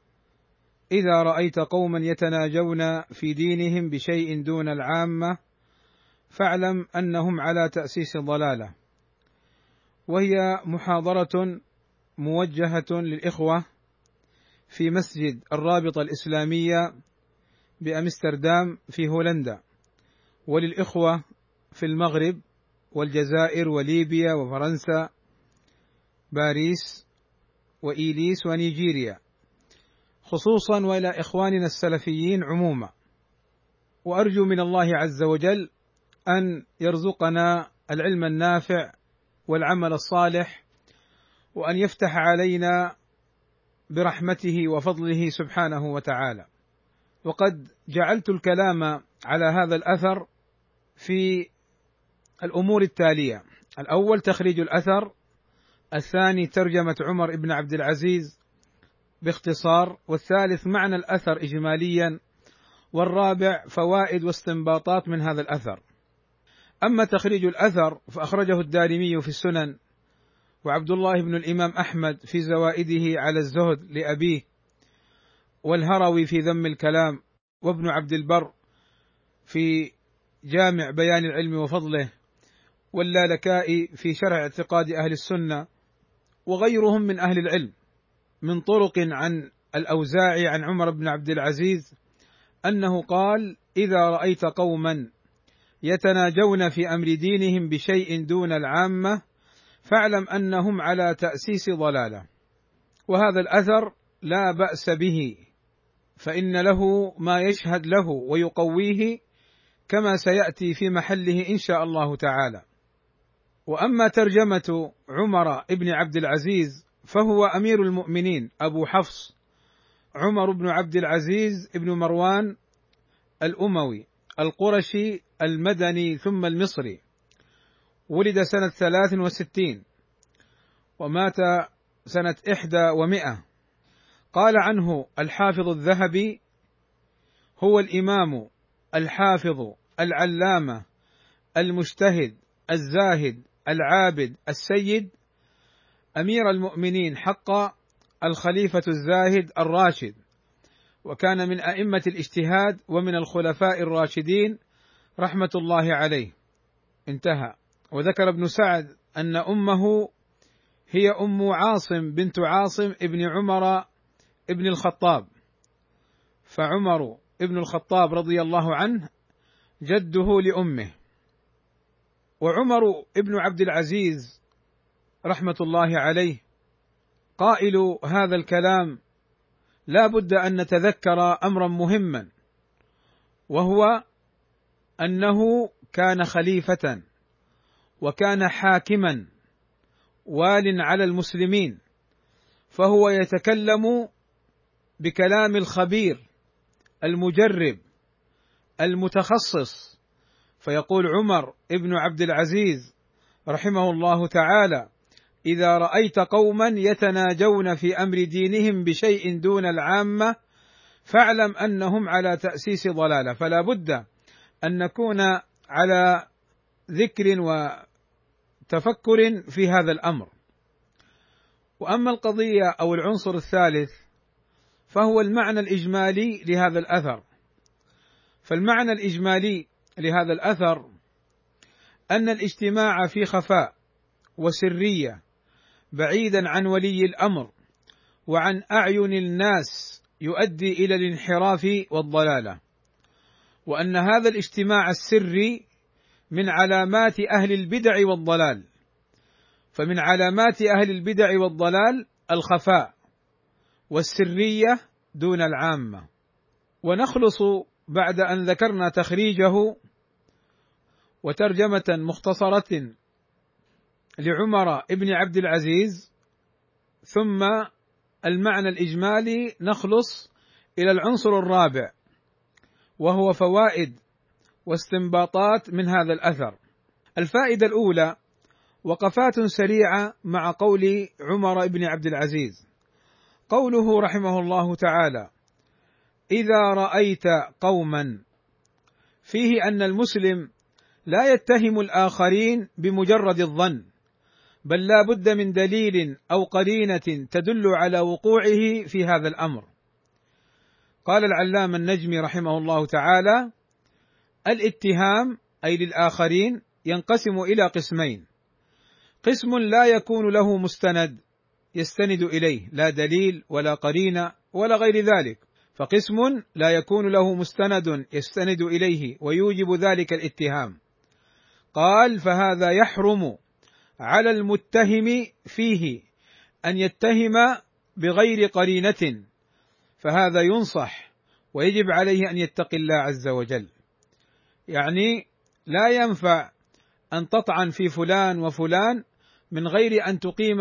إذا رأيت قوما يتناجون في دينهم بشيء دون العامة فاعلم أنهم على تأسيس ضلالة. وهي محاضرة موجهة للإخوة في مسجد الرابطة الإسلامية بأمستردام في هولندا، وللإخوة في المغرب والجزائر وليبيا وفرنسا، باريس وإيليس ونيجيريا، خصوصا وإلى إخواننا السلفيين عموما. وأرجو من الله عز وجل أن يرزقنا العلم النافع والعمل الصالح، وأن يفتح علينا برحمته وفضله سبحانه وتعالى. وقد جعلت الكلام على هذا الأثر في الأمور التالية: الأول تخريج الأثر، الثاني ترجمة عمر بن عبد العزيز باختصار، والثالث معنى الأثر إجماليا، والرابع فوائد واستنباطات من هذا الأثر. أما تخريج الأثر فأخرجه الدارمي في السنن، وعبد الله بن الإمام أحمد في زوائده على الزهد لأبيه، والهروي في ذم الكلام، وابن عبد البر في جامع بيان العلم وفضله، واللالكائي في شرح اعتقاد أهل السنة، وغيرهم من أهل العلم، من طرق عن الأوزاعي عن عمر بن عبد العزيز أنه قال: إذا رأيت قوما يتناجون في أمر دينهم بشيء دون العامة فاعلم أنهم على تأسيس ضلالة. وهذا الأثر لا بأس به، فإن له ما يشهد له ويقويه كما سيأتي في محله إن شاء الله تعالى. وأما ترجمة عمر بن عبد العزيز فهو أمير المؤمنين أبو حفص عمر بن عبد العزيز بن مروان الأموي القرشي المدني ثم المصري، ولد سنة ثلاث وستين ومات سنة إحدى ومئة. قال عنه الحافظ الذهبي: هو الإمام الحافظ العلامة المجتهد الزاهد العابد السيد، أمير المؤمنين حقا، الخليفة الزاهد الراشد، وكان من أئمة الاجتهاد ومن الخلفاء الراشدين رحمة الله عليه. انتهى. وذكر ابن سعد أن أمه هي أم عاصم بنت عاصم ابن عمر ابن الخطاب، فعمر ابن الخطاب رضي الله عنه جده لأمه. وعمر ابن عبد العزيز رحمة الله عليه قائل هذا الكلام لا بد أن نتذكر أمرا مهما، وهو أنه كان خليفة وكان حاكما وال على المسلمين، فهو يتكلم بكلام الخبير المجرب المتخصص، فيقول عمر ابن عبد العزيز رحمه الله تعالى: إذا رأيت قوما يتناجون في أمر دينهم بشيء دون العامة فاعلم أنهم على تأسيس ضلالة. فلا بد أن نكون على ذكر وتفكر في هذا الأمر. وأما القضية أو العنصر الثالث فهو المعنى الإجمالي لهذا الأثر. فالمعنى الإجمالي لهذا الأثر أن الاجتماع في خفاء وسرية بعيدا عن ولي الأمر وعن أعين الناس يؤدي إلى الانحراف والضلالة، وأن هذا الاجتماع السري من علامات أهل البدع والضلال. فمن علامات أهل البدع والضلال الخفاء والسرية دون العامة. ونخلص بعد أن ذكرنا تخريجه وترجمة مختصرة لعمر ابن عبد العزيز ثم المعنى الإجمالي، نخلص إلى العنصر الرابع وهو فوائد واستنباطات من هذا الأثر. الفائدة الأولى وقفات سريعة مع قول عمر بن عبد العزيز. قوله رحمه الله تعالى: إذا رأيت قوما، فيه أن المسلم لا يتهم الآخرين بمجرد الظن، بل لا بد من دليل أو قرينة تدل على وقوعه في هذا الأمر. قال العلامة النجمي رحمه الله تعالى: الاتهام أي للآخرين ينقسم إلى قسمين: قسم لا يكون له مستند يستند إليه، لا دليل ولا قرينة ولا غير ذلك، فقسم لا يكون له مستند يستند إليه ويوجب ذلك الاتهام. قال: فهذا يحرم على المتهم فيه أن يتهم بغير قرينة، فهذا ينصح ويجب عليه أن يتقي الله عز وجل. يعني لا ينفع أن تطعن في فلان وفلان من غير أن تقيم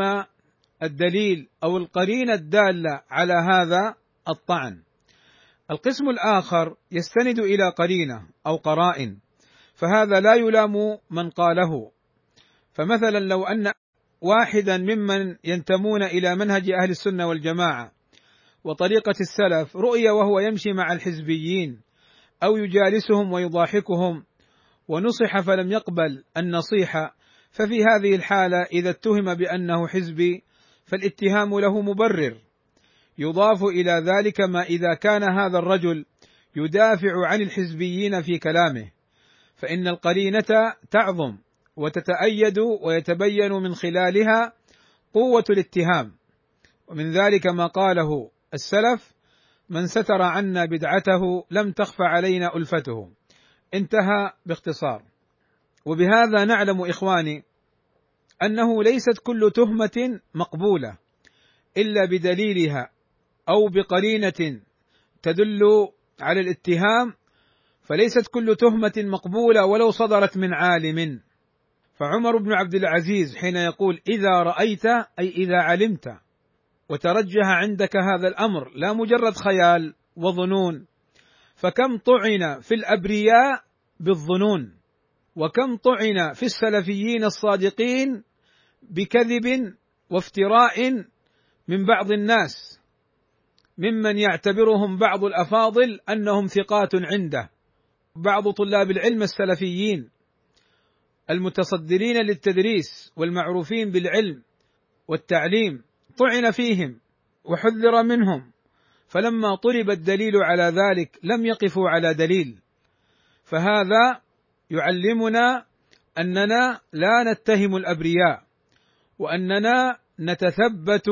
الدليل أو القرينة الدالة على هذا الطعن. القسم الآخر يستند إلى قرينة أو قرائن، فهذا لا يلام من قاله. فمثلا لو أن واحدا ممن ينتمون إلى منهج أهل السنة والجماعة وطريقة السلف رؤي وهو يمشي مع الحزبيين أو يجالسهم ويضاحكهم ونصح فلم يقبل النصيحة، ففي هذه الحالة إذا اتهم بأنه حزبي فالاتهام له مبرر. يضاف إلى ذلك ما إذا كان هذا الرجل يدافع عن الحزبيين في كلامه، فإن القرينة تعظم وتتأيد ويتبين من خلالها قوة الاتهام. ومن ذلك ما قاله السلف: من ستر عنا بدعته لم تخفى علينا ألفته. انتهى باختصار. وبهذا نعلم إخواني أنه ليست كل تهمة مقبولة إلا بدليلها أو بقرينة تدل على الاتهام، فليست كل تهمة مقبولة ولو صدرت من عالم. فعمر بن عبد العزيز حين يقول: إذا رأيت أي إذا علمت وترجح عندك هذا الأمر، لا مجرد خيال وظنون. فكم طعن في الأبرياء بالظنون، وكم طعن في السلفيين الصادقين بكذب وافتراء من بعض الناس، ممن يعتبرهم بعض الأفاضل أنهم ثقات عنده، بعض طلاب العلم السلفيين المتصدرين للتدريس والمعروفين بالعلم والتعليم طعن فيهم وحذر منهم، فلما طلب الدليل على ذلك لم يقفوا على دليل. فهذا يعلمنا أننا لا نتهم الأبرياء، وأننا نتثبت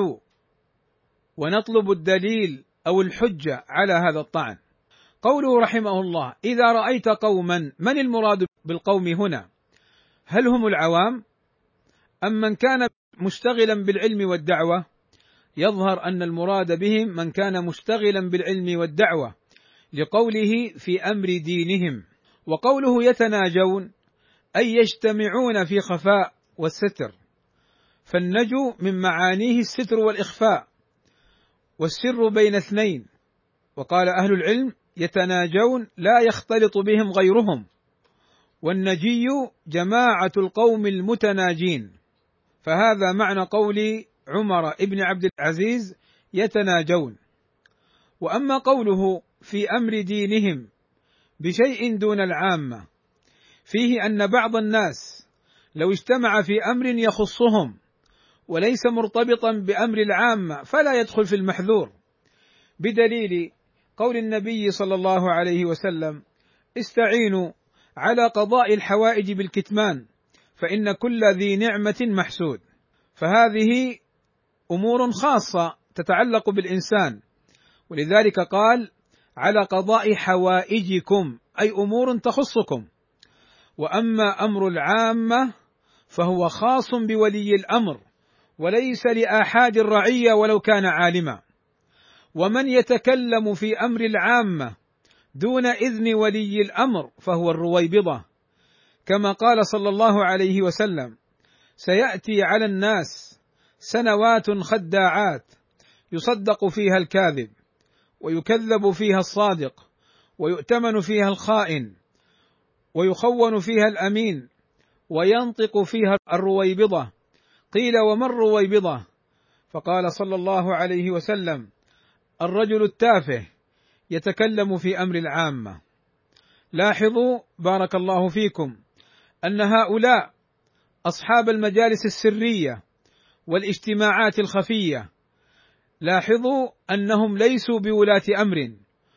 ونطلب الدليل أو الحجة على هذا الطعن. قوله رحمه الله: إذا رأيت قوما، من المراد بالقوم هنا؟ هل هم العوام أم من كان مشتغلا بالعلم والدعوة؟ يظهر أن المراد بهم من كان مشتغلا بالعلم والدعوة، لقوله في أمر دينهم. وقوله يتناجون أي يجتمعون في خفاء والستر، فالنجو من معانيه الستر والإخفاء، والسر بين اثنين. وقال أهل العلم: يتناجون لا يختلط بهم غيرهم، والنجي جماعة القوم المتناجين. فهذا معنى قول عمر ابن عبد العزيز: يتناجون. وأما قوله في أمر دينهم بشيء دون العامة، فيه أن بعض الناس لو اجتمع في أمر يخصهم وليس مرتبطا بأمر العامة فلا يدخل في المحذور، بدليل قول النبي صلى الله عليه وسلم: استعينوا على قضاء الحوائج بالكتمان فإن كل ذي نعمة محسود. فهذه أمور خاصة تتعلق بالإنسان، ولذلك قال: على قضاء حوائجكم، أي أمور تخصكم. وأما أمر العامة فهو خاص بولي الأمر وليس لآحاد الرعية ولو كان عالما. ومن يتكلم في أمر العامة دون إذن ولي الأمر فهو الرويبضة، كما قال صلى الله عليه وسلم: سيأتي على الناس سنوات خداعات يصدق فيها الكاذب ويكذب فيها الصادق ويؤتمن فيها الخائن ويخون فيها الأمين وينطق فيها الرويبضة. قيل: وما الرويبضة؟ فقال صلى الله عليه وسلم: الرجل التافه يتكلم في أمر العامة. لاحظوا بارك الله فيكم أن هؤلاء أصحاب المجالس السرية والاجتماعات الخفية، لاحظوا أنهم ليسوا بولاة أمر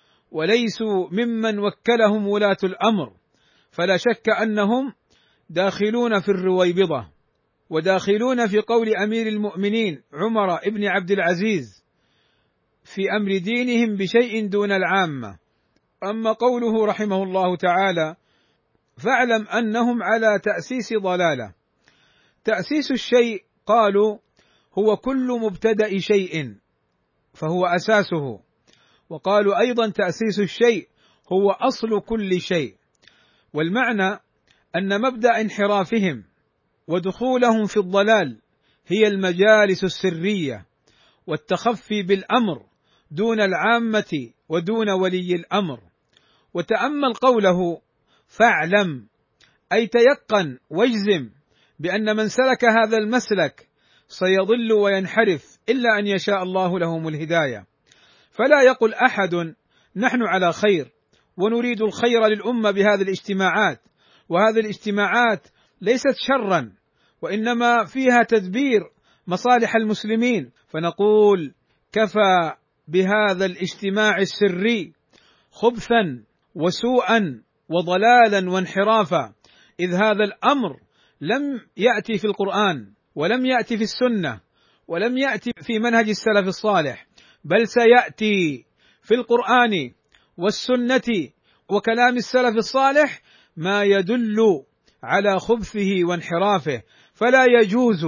وليسوا ممن وكلهم ولاة الأمر، فلا شك أنهم داخلون في الرويبضة. وداخلون في قول أمير المؤمنين عمر بن عبد العزيز في أمر دينهم بشيء دون العامة. أما قوله رحمه الله تعالى: فاعلم أنهم على تأسيس ضلالة. تأسيس الشيء قالوا هو كل مبتدأ شيء فهو أساسه، وقالوا أيضا تأسيس الشيء هو أصل كل شيء. والمعنى أن مبدأ انحرافهم ودخولهم في الضلال هي المجالس السرية والتخفي بالأمر دون العامة ودون ولي الأمر. وتأمل قوله فاعلم، أي تيقن واجزم بأن من سلك هذا المسلك سيضل وينحرف إلا أن يشاء الله لهم الهداية. فلا يقل أحد نحن على خير ونريد الخير للأمة بهذه الاجتماعات، وهذه الاجتماعات ليست شرا وإنما فيها تدبير مصالح المسلمين، فنقول كفى بهذا الاجتماع السري خبثا وسوءا وضلالا وانحرافا، إذ هذا الأمر لم يأتي في القرآن ولم يأتي في السنة ولم يأتي في منهج السلف الصالح، بل سيأتي في القرآن والسنة وكلام السلف الصالح ما يدل على خبثه وانحرافه. فلا يجوز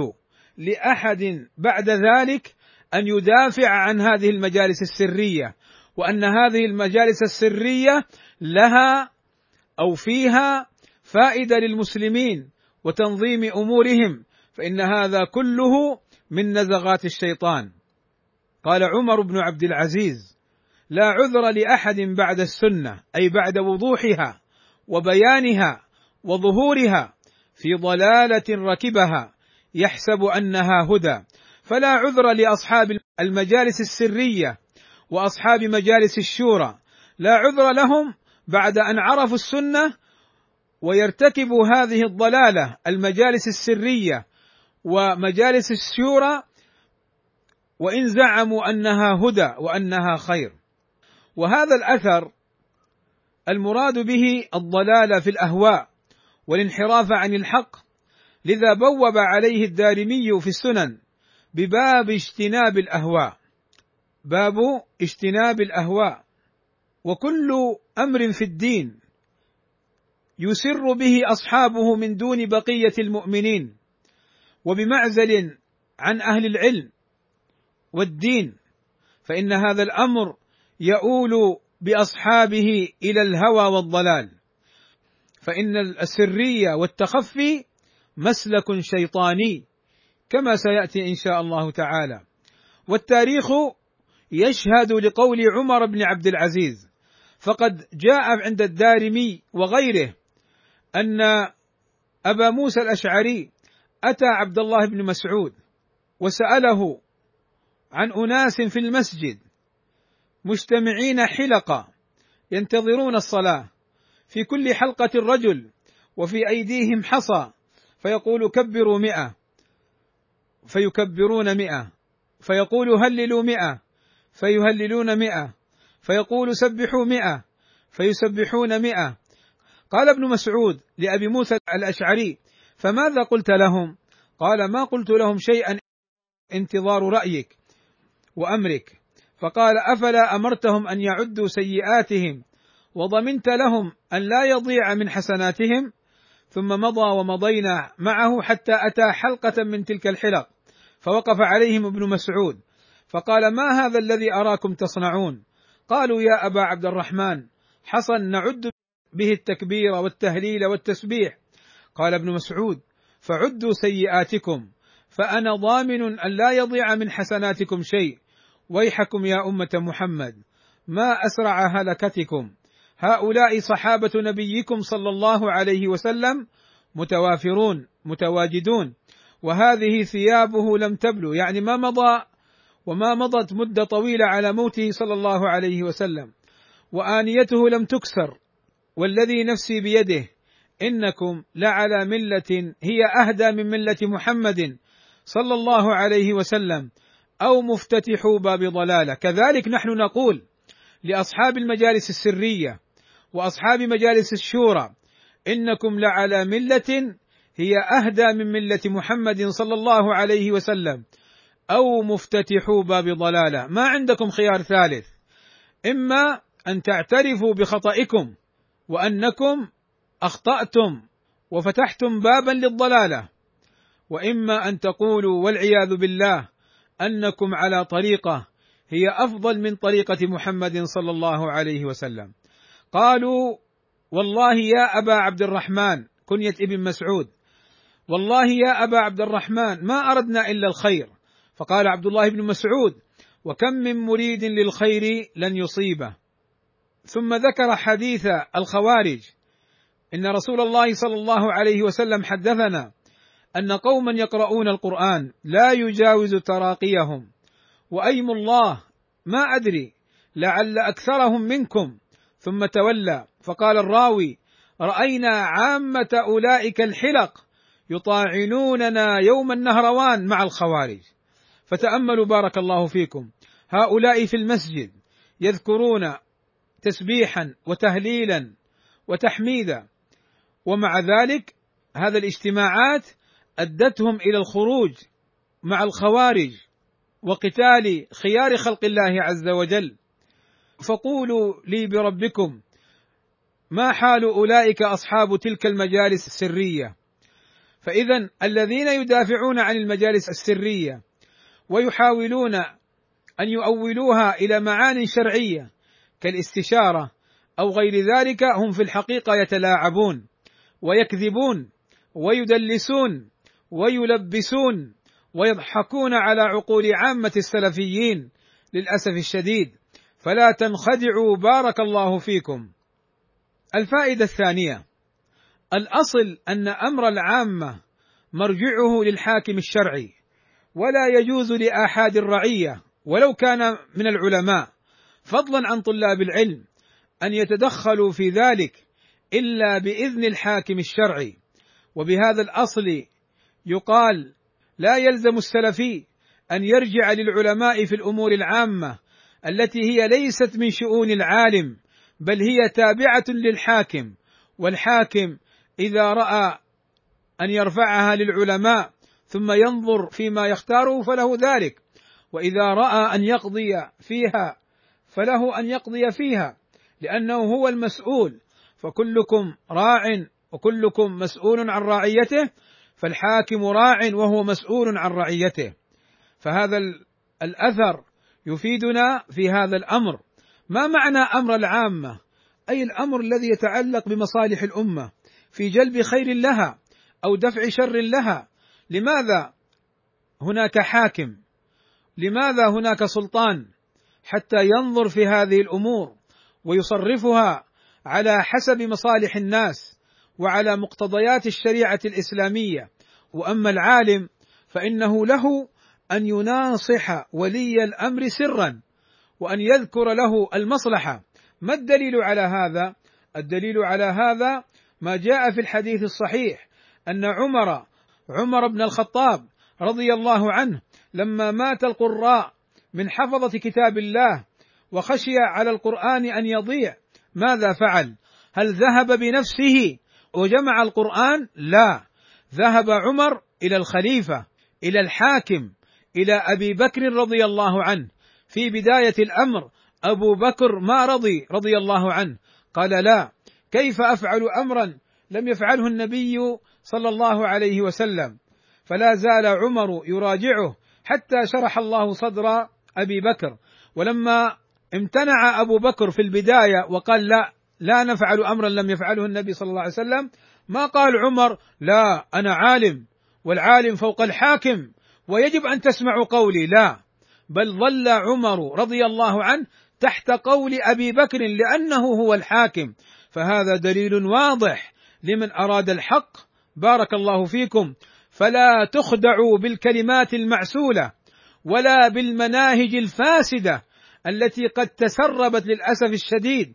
لأحد بعد ذلك أن يدافع عن هذه المجالس السرية، وأن هذه المجالس السرية لها أو فيها فائدة للمسلمين وتنظيم أمورهم، فإن هذا كله من نزغات الشيطان. قال عمر بن عبد العزيز: لا عذر لأحد بعد السنة، أي بعد وضوحها وبيانها وظهورها، في ضلالة ركبها يحسب أنها هدى. فلا عذر لأصحاب المجالس السرية وأصحاب مجالس الشورى، لا عذر لهم بعد أن عرفوا السنة ويرتكبوا هذه الضلالة المجالس السرية ومجالس الشورى، وإن زعموا أنها هدى وأنها خير. وهذا الأثر المراد به الضلال في الأهواء والانحراف عن الحق، لذا بوب عليه الدارمي في السنن بباب اجتناب الأهواء، باب اجتناب الأهواء. وكل أمر في الدين يسر به أصحابه من دون بقية المؤمنين وبمعزل عن أهل العلم والدين، فإن هذا الأمر يؤول بأصحابه إلى الهوى والضلال، فإن السرية والتخفي مسلك شيطاني كما سيأتي إن شاء الله تعالى. والتاريخ يشهد لقول عمر بن عبد العزيز، فقد جاء عند الدارمي وغيره أن أبا موسى الأشعري أتى عبد الله بن مسعود وسأله عن أناس في المسجد مجتمعين حلقة ينتظرون الصلاة، في كل حلقة رجل وفي أيديهم حصى، فيقول كبروا مئة فيكبرون مئة، فيقول هللوا مئة فيهللون مئة، فيقول سبحوا مئة فيسبحون مئة. قال ابن مسعود لأبي موسى الأشعري: فماذا قلت لهم؟ قال: ما قلت لهم شيئا، انتظار رأيك وأمرك. فقال: أفلا أمرتهم أن يعدوا سيئاتهم وضمنت لهم أن لا يضيع من حسناتهم؟ ثم مضى ومضينا معه حتى أتى حلقة من تلك الحلق، فوقف عليهم ابن مسعود فقال: ما هذا الذي أراكم تصنعون؟ قالوا: يا أبا عبد الرحمن، حصى نعد به التكبير والتهليل والتسبيح. قال ابن مسعود: فعدوا سيئاتكم فأنا ضامن أن لا يضيع من حسناتكم شيء. ويحكم يا أمة محمد، ما أسرع هلكتكم، هؤلاء صحابة نبيكم صلى الله عليه وسلم متوافرون متواجدون، وهذه ثيابه لم تبلو، يعني ما مضى وما مضت مدة طويلة على موته صلى الله عليه وسلم، وآنيته لم تكسر، والذي نفسي بيده إنكم لعلى ملة هي أهدى من ملة محمد صلى الله عليه وسلم، أو مفتتحوا باب ضلالة. كذلك نحن نقول لأصحاب المجالس السرية وأصحاب مجالس الشورى: إنكم لعلى ملة هي أهدى من ملة محمد صلى الله عليه وسلم، أو مفتتحو باب ضلالة. ما عندكم خيار ثالث، إما أن تعترفوا بخطئكم وأنكم أخطأتم وفتحتم بابا للضلالة، وإما أن تقولوا والعياذ بالله أنكم على طريقة هي أفضل من طريقة محمد صلى الله عليه وسلم. قالوا والله يا أبا عبد الرحمن، كنية ابن مسعود، والله يا أبا عبد الرحمن ما أردنا إلا الخير. فقال عبد الله بن مسعود: وكم من مريد للخير لن يصيبه. ثم ذكر حديث الخوارج: إن رسول الله صلى الله عليه وسلم حدثنا أن قوما يقرؤون القرآن لا يجاوز تراقيهم، وأيم الله ما أدري لعل أكثرهم منكم. ثم تولى فقال الراوي: رأينا عامة أولئك الحلق يطاعنوننا يوم النهروان مع الخوارج. فتأملوا بارك الله فيكم، هؤلاء في المسجد يذكرون تسبيحا وتهليلا وتحميدا، ومع ذلك هذا الاجتماعات أدتهم إلى الخروج مع الخوارج وقتال خيار خلق الله عز وجل. فقولوا لي بربكم ما حال أولئك أصحاب تلك المجالس السرية؟ فإذا الذين يدافعون عن المجالس السرية ويحاولون أن يؤولوها إلى معان شرعية كالاستشارة أو غير ذلك، هم في الحقيقة يتلاعبون ويكذبون ويدلسون ويلبسون ويضحكون على عقول عامة السلفيين للأسف الشديد. فلا تنخدعوا بارك الله فيكم. الفائدة الثانية: الأصل أن أمر العامة مرجعه للحاكم الشرعي، ولا يجوز لآحاد الرعية ولو كان من العلماء فضلا عن طلاب العلم أن يتدخلوا في ذلك إلا بإذن الحاكم الشرعي. وبهذا الأصل يقال: لا يلزم السلفي أن يرجع للعلماء في الأمور العامة التي هي ليست من شؤون العالم، بل هي تابعة للحاكم، والحاكم إذا رأى أن يرفعها للعلماء ثم ينظر فيما يختاره فله ذلك، وإذا رأى أن يقضي فيها فله أن يقضي فيها، لأنه هو المسؤول. فكلكم راع وكلكم مسؤول عن رعيته، فالحاكم راع وهو مسؤول عن رعيته. فهذا الأثر يفيدنا في هذا الأمر. ما معنى أمر العامة؟ أي الأمر الذي يتعلق بمصالح الأمة في جلب خير لها أو دفع شر لها. لماذا هناك حاكم؟ لماذا هناك سلطان؟ حتى ينظر في هذه الأمور ويصرفها على حسب مصالح الناس وعلى مقتضيات الشريعة الإسلامية. وأما العالم فإنه له أن يناصح ولي الأمر سرا وأن يذكر له المصلحة. ما الدليل على هذا؟ الدليل على هذا ما جاء في الحديث الصحيح أن عمر عمر بن الخطاب رضي الله عنه لما مات القراء من حفظة كتاب الله وخشي على القرآن أن يضيع، ماذا فعل؟ هل ذهب بنفسه وجمع القرآن؟ لا، ذهب عمر إلى الخليفة، إلى الحاكم، إلى أبي بكر رضي الله عنه. في بداية الأمر أبو بكر ما رضي رضي الله عنه، قال: لا، كيف أفعل أمرا لم يفعله النبي صلى الله عليه وسلم؟ فلا زال عمر يراجعه حتى شرح الله صدر أبي بكر. ولما امتنع أبو بكر في البداية وقال: لا لا نفعل أمرا لم يفعله النبي صلى الله عليه وسلم، ما قال عمر: لا أنا عالم والعالم فوق الحاكم ويجب أن تسمعوا قولي، لا، بل ظل عمر رضي الله عنه تحت قول أبي بكر لأنه هو الحاكم. فهذا دليل واضح لمن أراد الحق بارك الله فيكم. فلا تخدعوا بالكلمات المعسولة ولا بالمناهج الفاسدة التي قد تسربت للأسف الشديد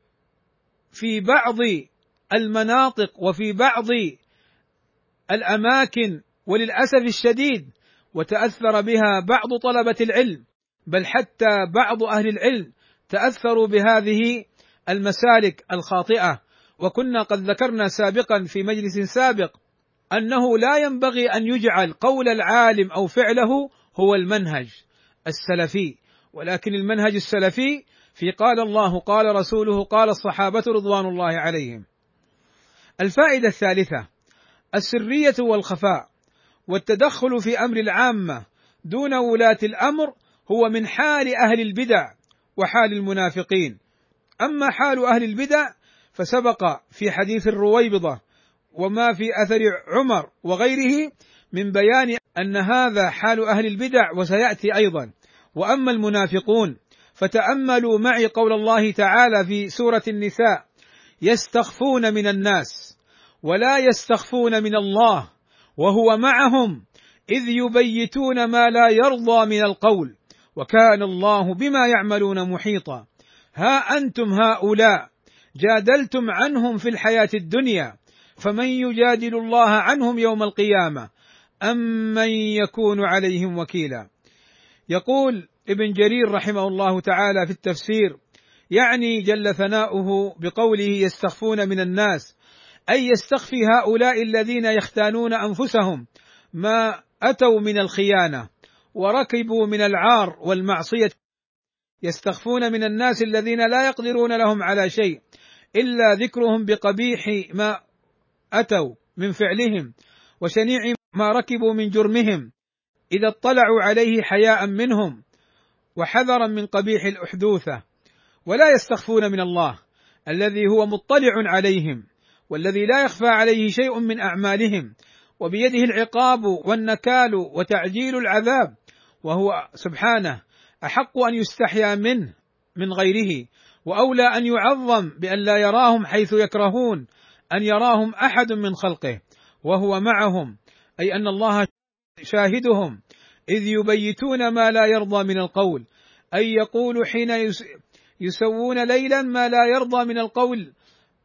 في بعض المناطق وفي بعض الأماكن، وللأسف الشديد وتأثر بها بعض طلبة العلم، بل حتى بعض أهل العلم تأثروا بهذه المسالك الخاطئة. وكنا قد ذكرنا سابقا في مجلس سابق أنه لا ينبغي أن يجعل قول العالم أو فعله هو المنهج السلفي، ولكن المنهج السلفي في قال الله قال رسوله قال الصحابة رضوان الله عليهم. الفائدة الثالثة: السرية والخفاء والتدخل في أمر العامة دون ولاة الأمر هو من حال أهل البدع وحال المنافقين. أما حال أهل البدع فسبق في حديث الرويبضة وما في أثر عمر وغيره من بيان أن هذا حال أهل البدع وسيأتي أيضا. وأما المنافقون فتأملوا معي قول الله تعالى في سورة النساء: يستخفون من الناس ولا يستخفون من الله وهو معهم إذ يبيتون ما لا يرضى من القول وكان الله بما يعملون محيطا. ها أنتم هؤلاء جادلتم عنهم في الحياة الدنيا فمن يجادل الله عنهم يوم القيامة أم من يكون عليهم وكيلا. يقول ابن جرير رحمه الله تعالى في التفسير، يعني جل ثناؤه بقوله يستخفون من الناس، أي يستخفي هؤلاء الذين يختانون أنفسهم ما أتوا من الخيانة وركبوا من العار والمعصية. يستخفون من الناس الذين لا يقدرون لهم على شيء إلا ذكرهم بقبيح ما أتوا من فعلهم وشنيع ما ركبوا من جرمهم إذا اطلعوا عليه حياء منهم وحذرا من قبيح الأحدوثة. ولا يستخفون من الله الذي هو مطلع عليهم والذي لا يخفى عليه شيء من أعمالهم وبيده العقاب والنكال وتعجيل العذاب، وهو سبحانه أحق أن يستحيا منه من غيره، وأولى أن يعظم بأن لا يراهم حيث يكرهون أن يراهم أحد من خلقه، وهو معهم أي أن الله شاهدهم إذ يبيتون ما لا يرضى من القول، أي يقول حين يسوون ليلا ما لا يرضى من القول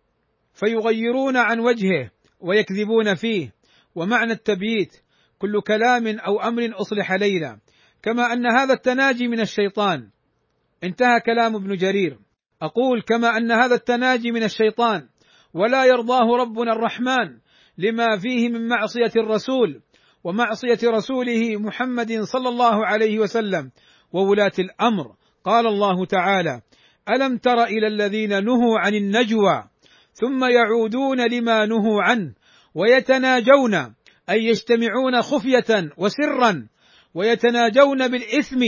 فيغيرون عن وجهه ويكذبون فيه. ومعنى التبييت كل كلام أو أمر أصلح ليلا، كما أن هذا التناجي من الشيطان. انتهى كلام ابن جرير. أقول كما أن هذا التناجي من الشيطان ولا يرضاه ربنا الرحمن لما فيه من معصية الرسول ومعصية رسوله محمد صلى الله عليه وسلم وولاة الأمر. قال الله تعالى: ألم تر إلى الذين نهوا عن النجوى ثم يعودون لما نهوا عنه ويتناجون، أي يجتمعون خفية وسرا ويتناجون بالإثم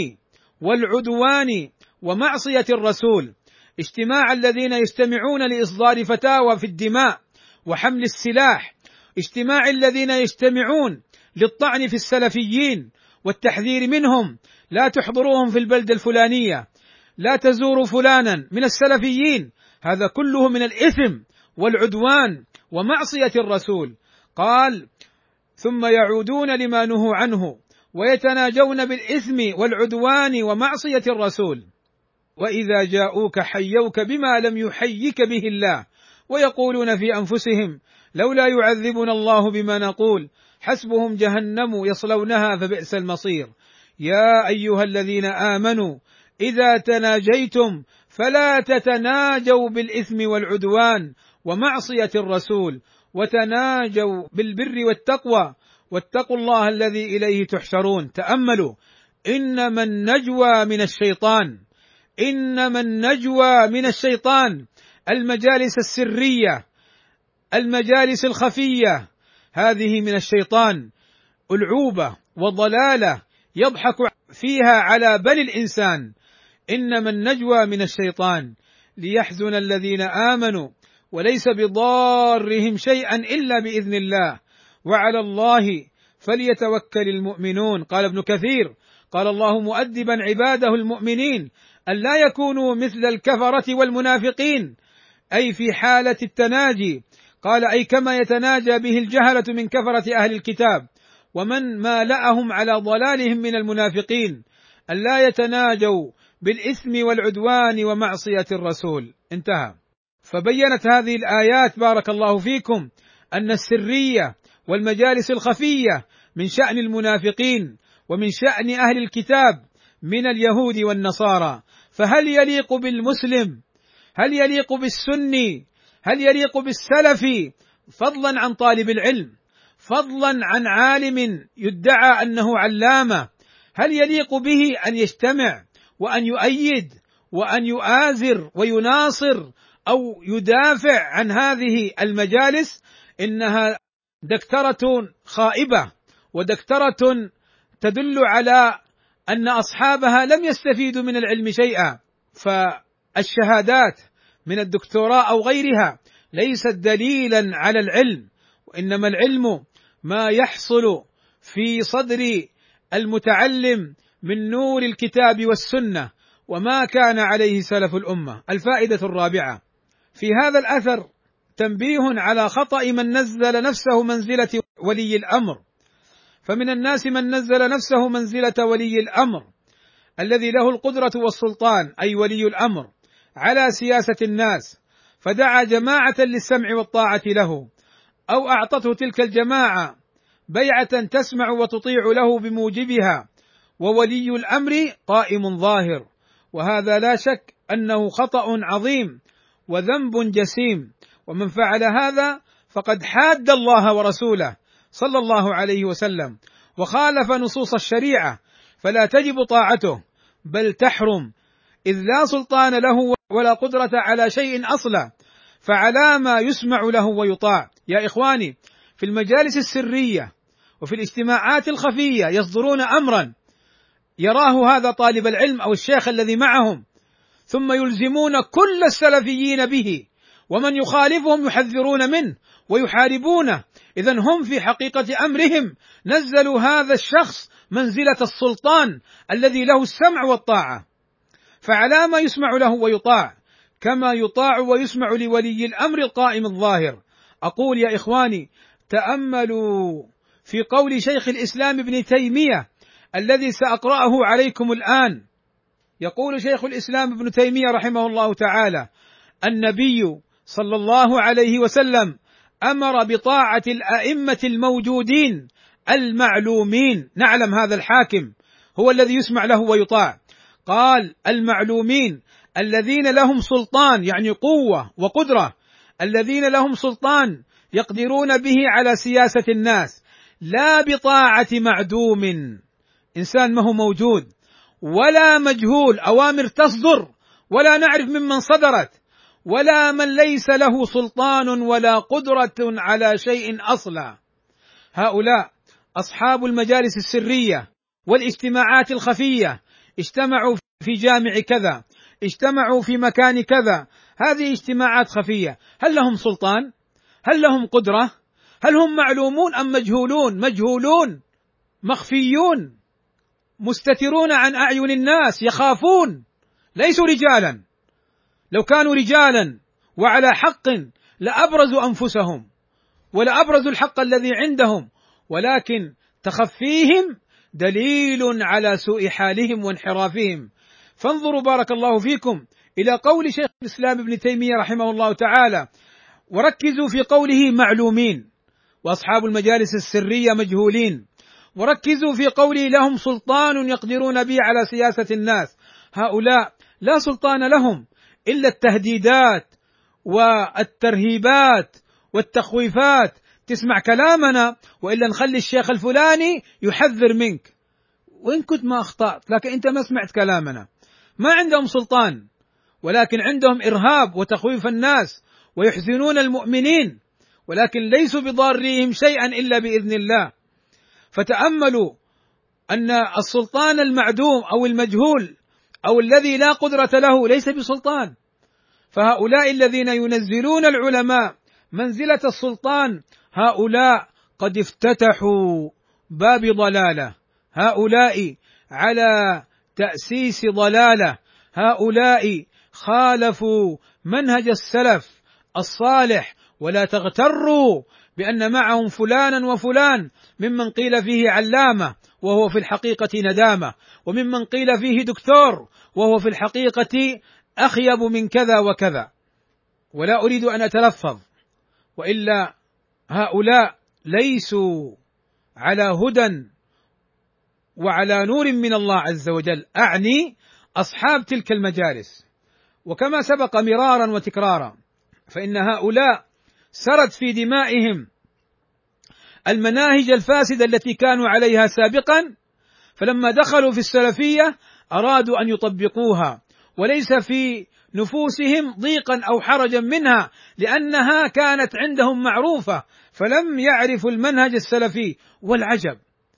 والعدوان ومعصية الرسول، اجتماع الذين يجتمعون لإصدار فتاوى في الدماء وحمل السلاح، اجتماع الذين يجتمعون للطعن في السلفيين والتحذير منهم، لا تحضروهم في البلدة الفلانية، لا تزوروا فلانا من السلفيين، هذا كله من الإثم والعدوان ومعصية الرسول. قال: ثم يعودون لما نهوا عنه ويتناجون بالإثم والعدوان ومعصية الرسول، وإذا جاءوك حيوك بما لم يحيك به الله ويقولون في أنفسهم لولا يعذبنا الله بما نقول حسبهم جهنم يصلونها فبئس المصير. يا أيها الذين آمنوا إذا تناجيتم فلا تتناجوا بالإثم والعدوان ومعصية الرسول وتناجوا بالبر والتقوى واتقوا الله الذي إليه تحشرون. تأملوا: إنما النجوى من الشيطان، إنما النجوى من الشيطان، المجالس السرية المجالس الخفية هذه من الشيطان، ألعوبة وضلالة يضحك فيها على بني الإنسان. إنما النجوى من الشيطان ليحزن الذين آمنوا وليس بضارهم شيئا إلا بإذن الله وعلى الله فليتوكل المؤمنون. قال ابن كثير: قال الله مؤدبا عباده المؤمنين أن لا يكونوا مثل الكفرة والمنافقين، أي في حالة التناجي. قال: أي كما يتناجى به الجهلة من كفرة أهل الكتاب ومن مالأهم على ضلالهم من المنافقين، أن لا يتناجوا بالإثم والعدوان ومعصية الرسول. انتهى. فبينت هذه الآيات بارك الله فيكم أن السرية والمجالس الخفية من شأن المنافقين ومن شأن أهل الكتاب من اليهود والنصارى. فهل يليق بالمسلم، هل يليق بالسني، هل يليق بالسلفي، فضلا عن طالب العلم، فضلا عن عالم يدعى أنه علامة، هل يليق به أن يجتمع وأن يؤيد وأن يؤازر ويناصر أو يدافع عن هذه المجالس؟ إنها دكترة خائبة، ودكترة تدل على أن أصحابها لم يستفيدوا من العلم شيئا. فالشهادات من الدكتوراه أو غيرها ليست دليلا على العلم، وإنما العلم ما يحصل في صدر المتعلم من نور الكتاب والسنة وما كان عليه سلف الأمة. الفائدة الرابعة في هذا الأثر تنبيه على خطأ من نزل نفسه منزلة ولي الأمر، فمن الناس من نزل نفسه منزلة ولي الأمر الذي له القدرة والسلطان، أي ولي الأمر، على سياسة الناس، فدعا جماعة للسمع والطاعة له، أو أعطته تلك الجماعة بيعة تسمع وتطيع له بموجبها، وولي الأمر قائم ظاهر. وهذا لا شك أنه خطأ عظيم وذنب جسيم، ومن فعل هذا فقد حاد الله ورسوله صلى الله عليه وسلم، وخالف نصوص الشريعة، فلا تجب طاعته بل تحرم، إذ لا سلطان له ولا قدرة على شيء أصلا، فعلى ما يسمع له ويطاع. يا إخواني، في المجالس السرية وفي الاجتماعات الخفية يصدرون أمرا يراه هذا طالب العلم أو الشيخ الذي معهم، ثم يلزمون كل السلفيين به، ومن يخالفهم يحذرون منه ويحاربونه. إذن هم في حقيقة أمرهم نزلوا هذا الشخص منزلة السلطان الذي له السمع والطاعة، فعلى ما يسمع له ويطاع، كما يطاع ويسمع لولي الأمر القائم الظاهر. أقول يا إخواني، تأملوا في قول شيخ الإسلام ابن تيمية الذي سأقرأه عليكم الآن. يقول شيخ الإسلام ابن تيمية رحمه الله تعالى: النبي صلى الله عليه وسلم أمر بطاعة الأئمة الموجودين المعلومين. نعلم هذا الحاكم هو الذي يسمع له ويطاع. قال: المعلومين الذين لهم سلطان، يعني قوة وقدرة، الذين لهم سلطان يقدرون به على سياسة الناس، لا بطاعة معدوم، إنسان ما هو موجود، ولا مجهول، أوامر تصدر ولا نعرف ممن صدرت، ولا من ليس له سلطان ولا قدرة على شيء أصلا. هؤلاء أصحاب المجالس السرية والاجتماعات الخفية، اجتمعوا في جامع كذا، اجتمعوا في مكان كذا، هذه اجتماعات خفية. هل لهم سلطان؟ هل لهم قدرة؟ هل هم معلومون أم مجهولون؟ مجهولون، مخفيون، مستترون عن أعين الناس، يخافون، ليسوا رجالا. لو كانوا رجالا وعلى حق لأبرزوا أنفسهم ولأبرزوا الحق الذي عندهم، ولكن تخفيهم دليل على سوء حالهم وانحرافهم. فانظروا بارك الله فيكم إلى قول شيخ الإسلام ابن تيمية رحمه الله تعالى، وركزوا في قوله معلومين، وأصحاب المجالس السرية مجهولين، وركزوا في قوله لهم سلطان يقدرون به على سياسة الناس. هؤلاء لا سلطان لهم إلا التهديدات والترهيبات والتخويفات. تسمع كلامنا وإلا نخلي الشيخ الفلاني يحذر منك، وإن كنت ما أخطأت لكن أنت ما سمعت كلامنا. ما عندهم سلطان، ولكن عندهم إرهاب وتخويف الناس، ويحزنون المؤمنين، ولكن ليسوا بضارهم شيئا إلا بإذن الله. فتأملوا أن السلطان المعدوم أو المجهول أو الذي لا قدرة له ليس بسلطان. فهؤلاء الذين ينزلون العلماء منزلة السلطان، هؤلاء قد افتتحوا باب ضلالة، هؤلاء على تأسيس ضلالة، هؤلاء خالفوا منهج السلف الصالح. ولا تغتروا بأن معهم فلانا وفلان، ممن قيل فيه علامة وهو في الحقيقة ندامة، وممن قيل فيه دكتور وهو في الحقيقة أخيب من كذا وكذا. ولا أريد أن أتلفظ، وإلا هؤلاء ليسوا على هدى وعلى نور من الله عز وجل، أعني أصحاب تلك المجالس. وكما سبق مرارا وتكرارا، فإن هؤلاء سرت في دمائهم المناهج الفاسدة التي كانوا عليها سابقا، فلما دخلوا في السلفية أرادوا أن يطبقوها، وليس في نفوسهم ضيقا أو حرجا منها، لأنها كانت عندهم معروفة، فلم يعرفوا المنهج السلفي. والعجب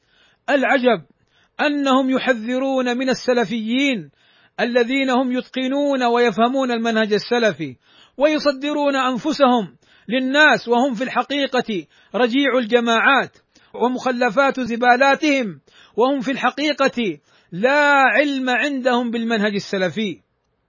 العجب أنهم يحذرون من السلفيين الذين هم يتقنون ويفهمون المنهج السلفي، ويصدرون أنفسهم للناس وهم في الحقيقة رجيع الجماعات ومخلفات زبالاتهم، وهم في الحقيقة لا علم عندهم بالمنهج السلفي،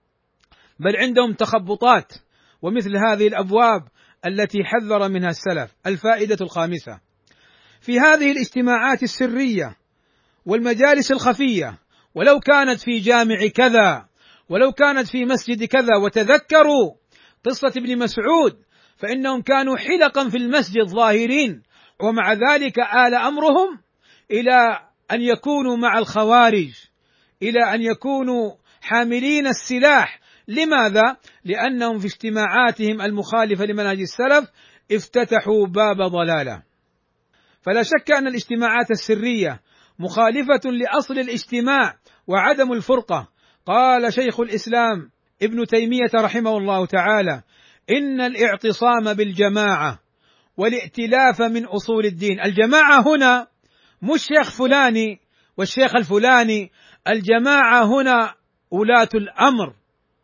بل عندهم تخبطات. ومثل هذه الأبواب التي حذر منها السلف. الفائدة الخامسة: في هذه الاجتماعات السرية والمجالس الخفية، ولو كانت في جامع كذا، ولو كانت في مسجد كذا، وتذكروا قصة ابن مسعود، فإنهم كانوا حلقا في المسجد ظاهرين، ومع ذلك آل أمرهم إلى أن يكونوا مع الخوارج، إلى أن يكونوا حاملين السلاح. لماذا؟ لأنهم في اجتماعاتهم المخالفة لمنهج السلف افتتحوا باب ضلالة. فلا شك أن الاجتماعات السرية مخالفة لأصل الاجتماع وعدم الفرقة. قال شيخ الإسلام ابن تيمية رحمه الله تعالى: إن الاعتصام بالجماعة والائتلاف من أصول الدين. الجماعة هنا مش شيخ فلاني والشيخ الفلاني، الجماعة هنا ولاة الأمر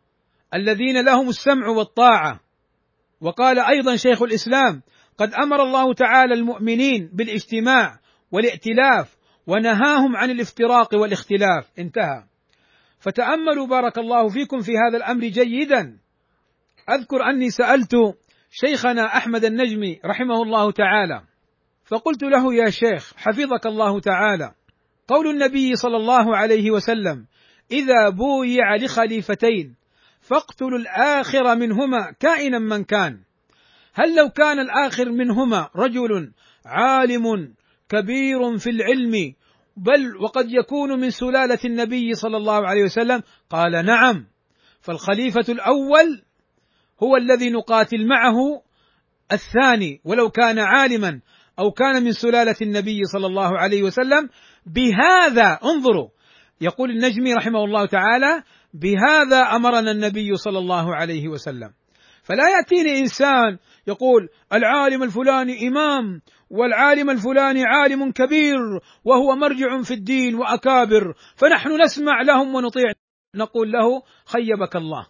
الذين لهم السمع والطاعة. وقال أيضا شيخ الإسلام: قد أمر الله تعالى المؤمنين بالاجتماع والائتلاف ونهاهم عن الافتراق والاختلاف. انتهى. فتأملوا بارك الله فيكم في هذا الأمر جيدا. أذكر أني سألت شيخنا أحمد النجمي رحمه الله تعالى، فقلت له: يا شيخ حفظك الله تعالى، قول النبي صلى الله عليه وسلم: إذا بويع لخليفتين فاقتلوا الآخر منهما كائنا من كان، هل لو كان الآخر منهما رجل عالم كبير في العلم، بل وقد يكون من سلالة النبي صلى الله عليه وسلم؟ قال: نعم، فالخليفة الأول هو الذي نقاتل معه الثاني ولو كان عالما أو كان من سلالة النبي صلى الله عليه وسلم. بهذا انظروا، يقول النجمي رحمه الله تعالى: بهذا أمرنا النبي صلى الله عليه وسلم. فلا يأتيني إنسان يقول العالم الفلاني إمام والعالم الفلاني عالم كبير وهو مرجع في الدين وأكابر، فنحن نسمع لهم ونطيع. نقول له: خيبك الله،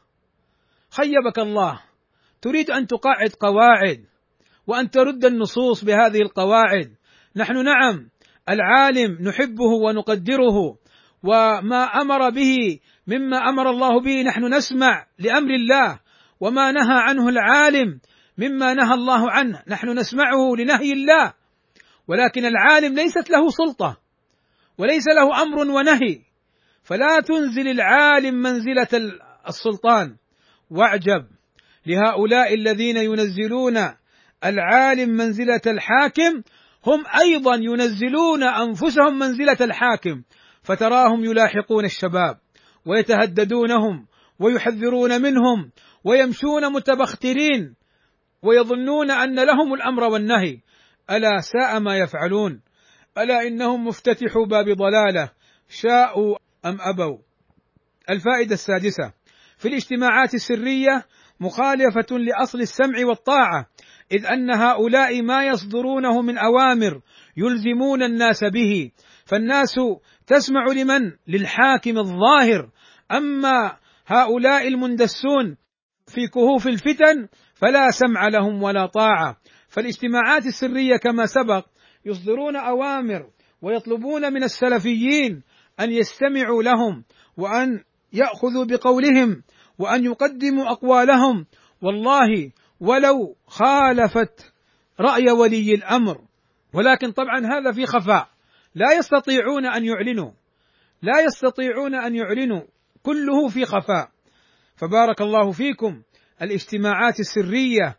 خيبك الله، تريد أن تقعد قواعد وأن ترد النصوص بهذه القواعد. نحن نعم العالم نحبه ونقدره، وما أمر به مما أمر الله به نحن نسمع لأمر الله، وما نهى عنه العالم مما نهى الله عنه نحن نسمعه لنهي الله. ولكن العالم ليست له سلطة وليس له أمر ونهي، فلا تنزل العالم منزلة السلطان. واعجب لهؤلاء الذين ينزلون العالم منزلة الحاكم، هم أيضا ينزلون أنفسهم منزلة الحاكم، فتراهم يلاحقون الشباب ويتهددونهم ويحذرون منهم ويمشون متبخترين ويظنون أن لهم الأمر والنهي. ألا ساء ما يفعلون، ألا إنهم مفتتحوا باب ضلالة شاءوا أم أبوا. الفائدة السادسة: في الاجتماعات السرية مخالفة لأصل السمع والطاعة، إذ أن هؤلاء ما يصدرونه من أوامر يلزمون الناس به، فالناس تسمع لمن؟ للحاكم الظاهر. أما هؤلاء المندسون في كهوف الفتن فلا سمع لهم ولا طاعة. فالاجتماعات السرية كما سبق يصدرون أوامر ويطلبون من السلفيين أن يستمعوا لهم وأن يأخذوا بقولهم وأن يقدموا أقوالهم، والله ولو خالفت رأي ولي الأمر. ولكن طبعا هذا في خفاء، لا يستطيعون أن يعلنوا لا يستطيعون أن يعلنوا كله في خفاء. فبارك الله فيكم، الاجتماعات السرية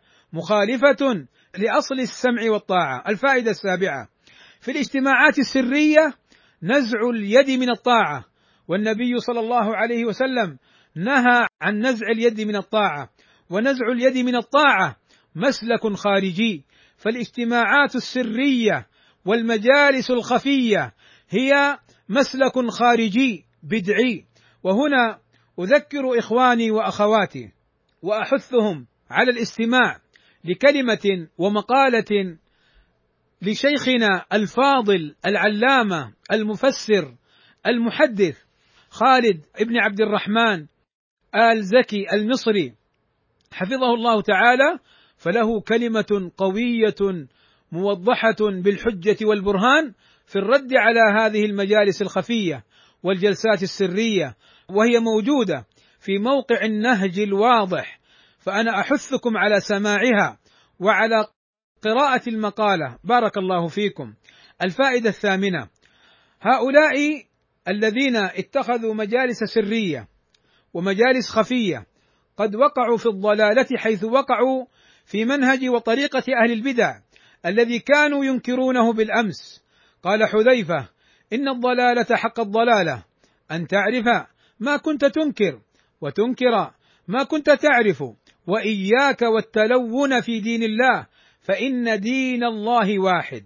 مخالفة لأصل السمع والطاعة. الفائدة السابعة: في الاجتماعات السرية نزع اليد من الطاعة، والنبي صلى الله عليه وسلم نهى عن نزع اليد من الطاعة، ونزع اليد من الطاعة مسلك خارجي. فالاجتماعات السرية والمجالس الخفية هي مسلك خارجي بدعي. وهنا أذكر إخواني وأخواتي وأحثهم على الاستماع لكلمة ومقالة لشيخنا الفاضل العلامة المفسر المحدث خالد ابن عبد الرحمن آل زكي المصري حفظه الله تعالى، فله كلمة قوية موضحة بالحجة والبرهان في الرد على هذه المجالس الخفية والجلسات السرية، وهي موجودة في موقع النهج الواضح، فأنا أحثكم على سماعها وعلى قراءة المقالة. بارك الله فيكم. الفائدة الثامنة: هؤلاء الذين اتخذوا مجالس سرية ومجالس خفية قد وقعوا في الضلالة، حيث وقعوا في منهج وطريقة أهل البدع الذي كانوا ينكرونه بالأمس. قال حذيفة: إن الضلالة حق الضلالة أن تعرف ما كنت تنكر وتنكر ما كنت تعرف، وإياك والتلون في دين الله فإن دين الله واحد.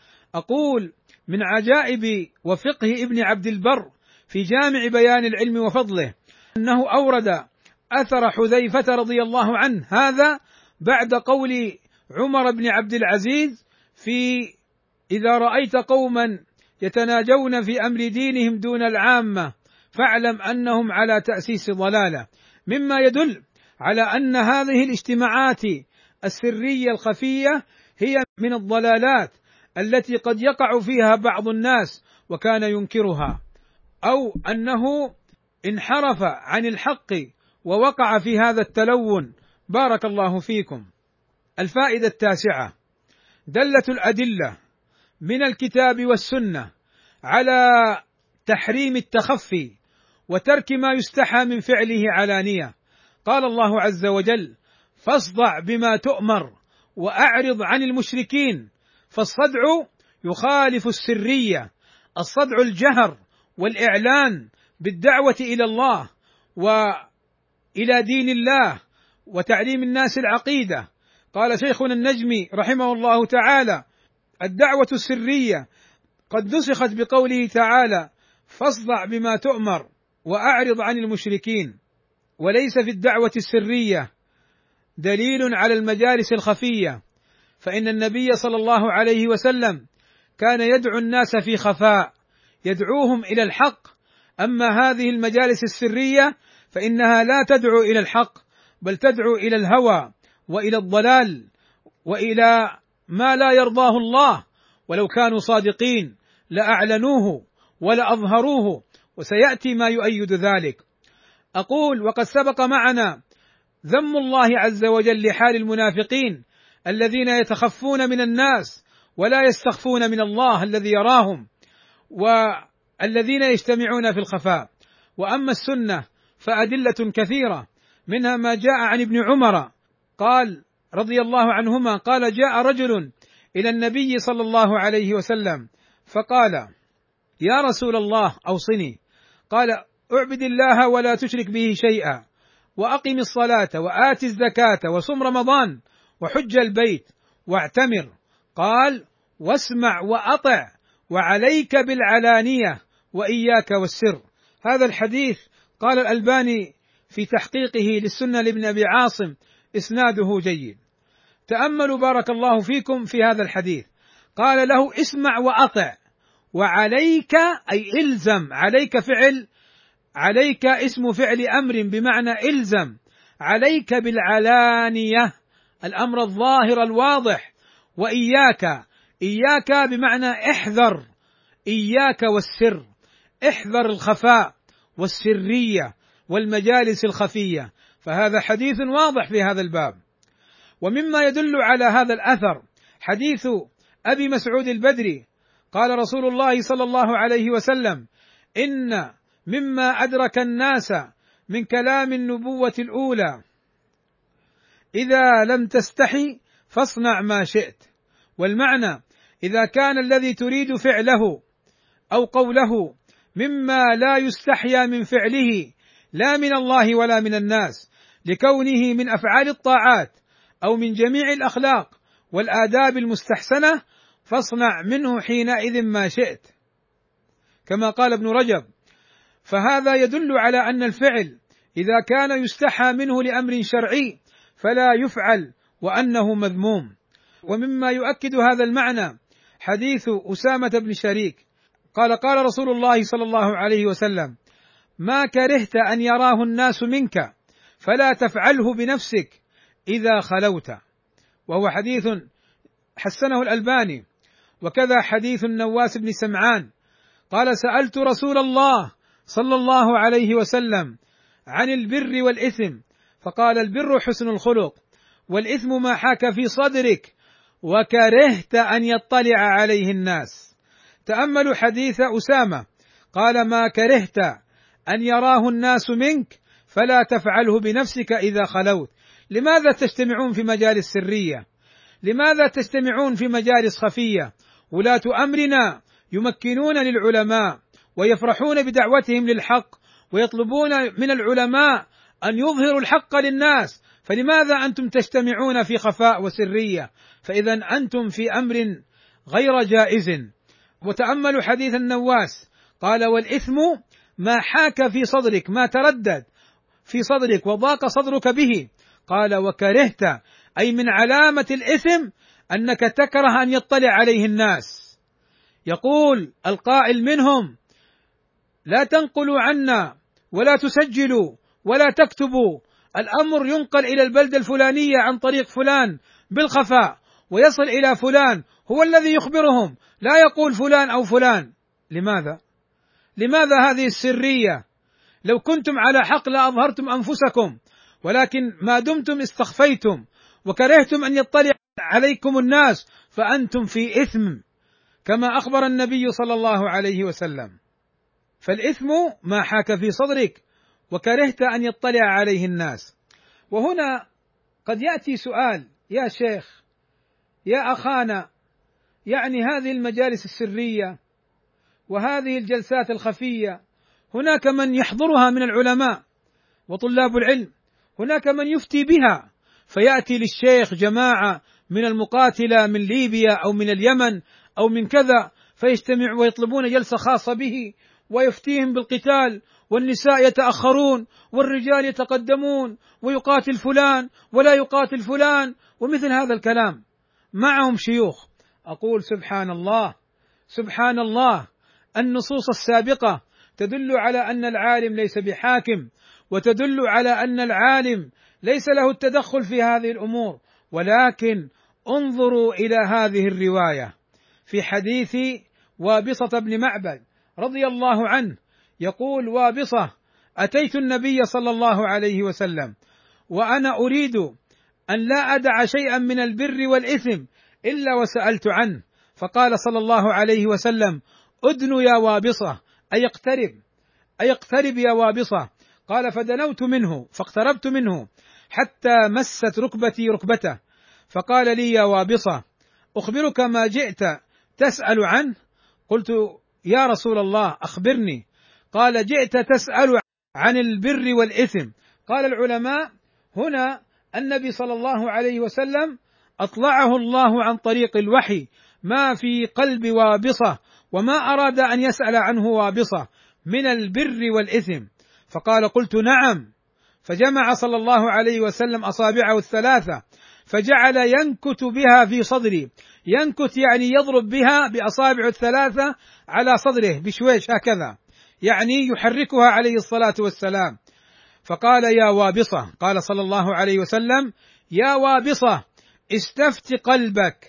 أقول من عجائب وفقه ابن عبد البر في جامع بيان العلم وفضله أنه أورد أثر حذيفة رضي الله عنه هذا بعد قول عمر بن عبد العزيز في: إذا رأيت قوما يتناجون في أمر دينهم دون العامة فاعلم أنهم على تأسيس ضلالة، مما يدل على أن هذه الاجتماعات السرية الخفية هي من الضلالات التي قد يقع فيها بعض الناس وكان ينكرها، أو أنه انحرف عن الحق ووقع في هذا التلون. بارك الله فيكم. الفائدة التاسعة: دلت الأدلة من الكتاب والسنة على تحريم التخفي وترك ما يستحى من فعله علانية. قال الله عز وجل: فاصدع بما تؤمر وأعرض عن المشركين. فالصدع يخالف السرية، الصدع الجهر والإعلان بالدعوة إلى الله وإلى دين الله وتعليم الناس العقيدة. قال شيخنا النجمي رحمه الله تعالى: الدعوة السرية قد نسخت بقوله تعالى: فاصدع بما تؤمر وأعرض عن المشركين، وليس في الدعوة السرية دليل على المجالس الخفية، فإن النبي صلى الله عليه وسلم كان يدعو الناس في خفاء، يدعوهم إلى الحق. أما هذه المجالس السرية فإنها لا تدعو إلى الحق، بل تدعو إلى الهوى وإلى الضلال وإلى ما لا يرضاه الله، ولو كانوا صادقين لأعلنوه ولأظهروه، وسيأتي ما يؤيد ذلك. أقول: وقد سبق معنا ذم الله عز وجل لحال المنافقين الذين يتخفون من الناس ولا يستخفون من الله الذي يراهم، والذين يجتمعون في الخفاء. وأما السنة فأدلة كثيرة، منها ما جاء عن ابن عمر قال رضي الله عنهما قال: جاء رجل إلى النبي صلى الله عليه وسلم فقال: يا رسول الله أوصني. قال: اعبد الله ولا تشرك به شيئا، وأقم الصلاة وآت الزكاة وصم رمضان وحج البيت واعتمر. قال: واسمع وأطع وعليك بالعلانية وإياك والسر. هذا الحديث قال الألباني في تحقيقه للسنة لابن أبي عاصم إسناده جيد. تأملوا بارك الله فيكم في هذا الحديث، قال له: اسمع وأطع، وعليك أي إلزم، عليك فعل، عليك اسم فعل أمر بمعنى إلزم، عليك بالعلانية الأمر الظاهر الواضح، وإياك، إياك بمعنى احذر، إياك والسر، احذر الخفاء والسرية والمجالس الخفية. فهذا حديث واضح في هذا الباب. ومما يدل على هذا الأثر حديث أبي مسعود البدري قال رسول الله صلى الله عليه وسلم: إن مما أدرك الناس من كلام النبوة الأولى إذا لم تستحي فاصنع ما شئت. والمعنى: إذا كان الذي تريد فعله أو قوله مما لا يستحيا من فعله لا من الله ولا من الناس، لكونه من أفعال الطاعات أو من جميع الأخلاق والآداب المستحسنة، فاصنع منه حينئذ ما شئت، كما قال ابن رجب. فهذا يدل على أن الفعل إذا كان يستحى منه لأمر شرعي فلا يفعل وأنه مذموم. ومما يؤكد هذا المعنى حديث أسامة بن شريك قال قال رسول الله صلى الله عليه وسلم: ما كرهت أن يراه الناس منك فلا تفعله بنفسك إذا خلوت. وهو حديث حسنه الألباني. وكذا حديث النواس بن سمعان قال: سألت رسول الله صلى الله عليه وسلم عن البر والإثم، فقال: البر حسن الخلق، والإثم ما حاك في صدرك وكرهت أن يطلع عليه الناس. تأملوا حديث أسامة، قال: ما كرهت أن يراه الناس منك فلا تفعله بنفسك إذا خلوت. لماذا تجتمعون في مجالس سرية؟ لماذا تجتمعون في مجالس خفية؟ ولاة أمرنا يمكنون للعلماء ويفرحون بدعوتهم للحق ويطلبون من العلماء أن يظهروا الحق للناس، فلماذا أنتم تجتمعون في خفاء وسرية؟ فإذا أنتم في أمر غير جائز. وتأملوا حديث النواس، قال: والإثم ما حاك في صدرك، ما تردد في صدرك وضاق صدرك به. قال: وكرهت، أي من علامة الإثم أنك تكره أن يطلع عليه الناس. يقول القائل منهم: لا تنقلوا عنا ولا تسجلوا ولا تكتبوا، الأمر ينقل إلى البلدة الفلانية عن طريق فلان بالخفاء ويصل إلى فلان هو الذي يخبرهم، لا يقول فلان أو فلان. لماذا؟ لماذا هذه السرية؟ لو كنتم على حق لأظهرتم أنفسكم، ولكن ما دمتم استخفيتم وكرهتم أن يطلع عليكم الناس فأنتم في إثم، كما أخبر النبي صلى الله عليه وسلم. فالإثم ما حاك في صدرك وكرهت أن يطلع عليه الناس. وهنا قد يأتي سؤال: يا شيخ، يا أخانا، يعني هذه المجالس السرية وهذه الجلسات الخفية هناك من يحضرها من العلماء وطلاب العلم، هناك من يفتي بها، فيأتي للشيخ جماعة من المقاتلة من ليبيا أو من اليمن أو من كذا، فيجتمع ويطلبون جلسة خاصة به ويفتيهم بالقتال، والنساء يتأخرون والرجال يتقدمون، ويقاتل فلان ولا يقاتل فلان، ومثل هذا الكلام. معهم شيوخ. أقول سبحان الله، سبحان الله، النصوص السابقة تدل على أن العالم ليس بحاكم، وتدل على أن العالم ليس له التدخل في هذه الأمور. ولكن انظروا إلى هذه الرواية في حديث وابصة بن معبد رضي الله عنه، يقول وابصة: أتيت النبي صلى الله عليه وسلم وأنا أريد أن لا أدع شيئا من البر والإثم إلا وسألت عنه، فقال صلى الله عليه وسلم: أدن يا وابصة، أي اقترب، أي اقترب يا وابصة. قال: فدنوت منه فاقتربت منه حتى مست ركبتي ركبته، فقال لي: يا وابصة، أخبرك ما جئت تسأل عنه؟ قلت: يا رسول الله أخبرني. قال: جئت تسأل عن البر والإثم. قال العلماء: هنا النبي صلى الله عليه وسلم أطلعه الله عن طريق الوحي ما في قلب وابصة، وما أراد أن يسأل عنه وابصة من البر والإثم. فقال: قلت: نعم. فجمع صلى الله عليه وسلم أصابعه الثلاثة فجعل ينكت بها في صدري، ينكت يعني يضرب بها بأصابعه الثلاثة على صدره بشويش هكذا، يعني يحركها عليه الصلاة والسلام. فقال: يا وابصة، قال صلى الله عليه وسلم: يا وابصة، استفت قلبك،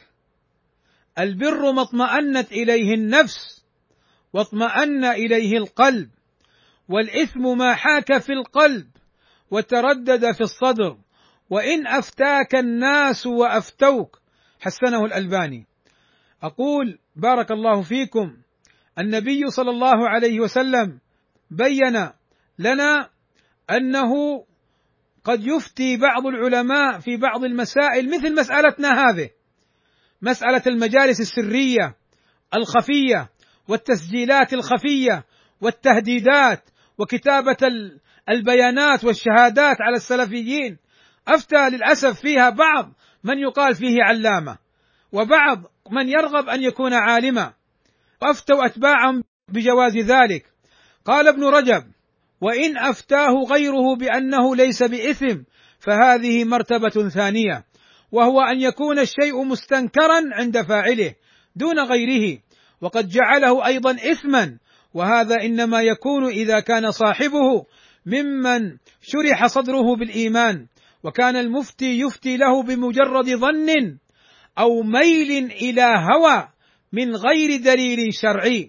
البر ما اطمأنت إليه النفس واطمأن إليه القلب، والإثم ما حاك في القلب وتردد في الصدر، وإن أفتاك الناس وأفتوك. حسنه الألباني. أقول بارك الله فيكم، النبي صلى الله عليه وسلم بين لنا أنه قد يفتي بعض العلماء في بعض المسائل مثل مسألتنا هذه، مسألة المجالس السرية الخفية والتسجيلات الخفية والتهديدات وكتابة البيانات والشهادات على السلفيين. أفتى للأسف فيها بعض من يقال فيه علامة، وبعض من يرغب أن يكون عالما، وأفتوا أتباعهم بجواز ذلك. قال ابن رجب: وإن أفتاه غيره بأنه ليس بإثم فهذه مرتبة ثانية، وهو أن يكون الشيء مستنكرا عند فاعله دون غيره، وقد جعله أيضا إثما، وهذا إنما يكون إذا كان صاحبه ممن شرح صدره بالإيمان، وكان المفتي يفتي له بمجرد ظن أو ميل إلى هوى من غير دليل شرعي.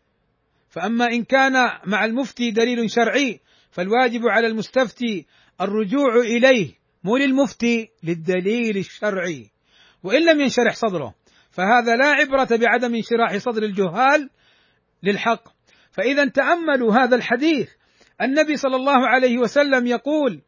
فأما إن كان مع المفتي دليل شرعي فالواجب على المستفتي الرجوع إليه، مو للمفتي، للدليل الشرعي، وإن لم ينشرح صدره، فهذا لا عبرة بعدم انشراح صدر الجهال للحق. فإذا تأملوا هذا الحديث، النبي صلى الله عليه وسلم يقول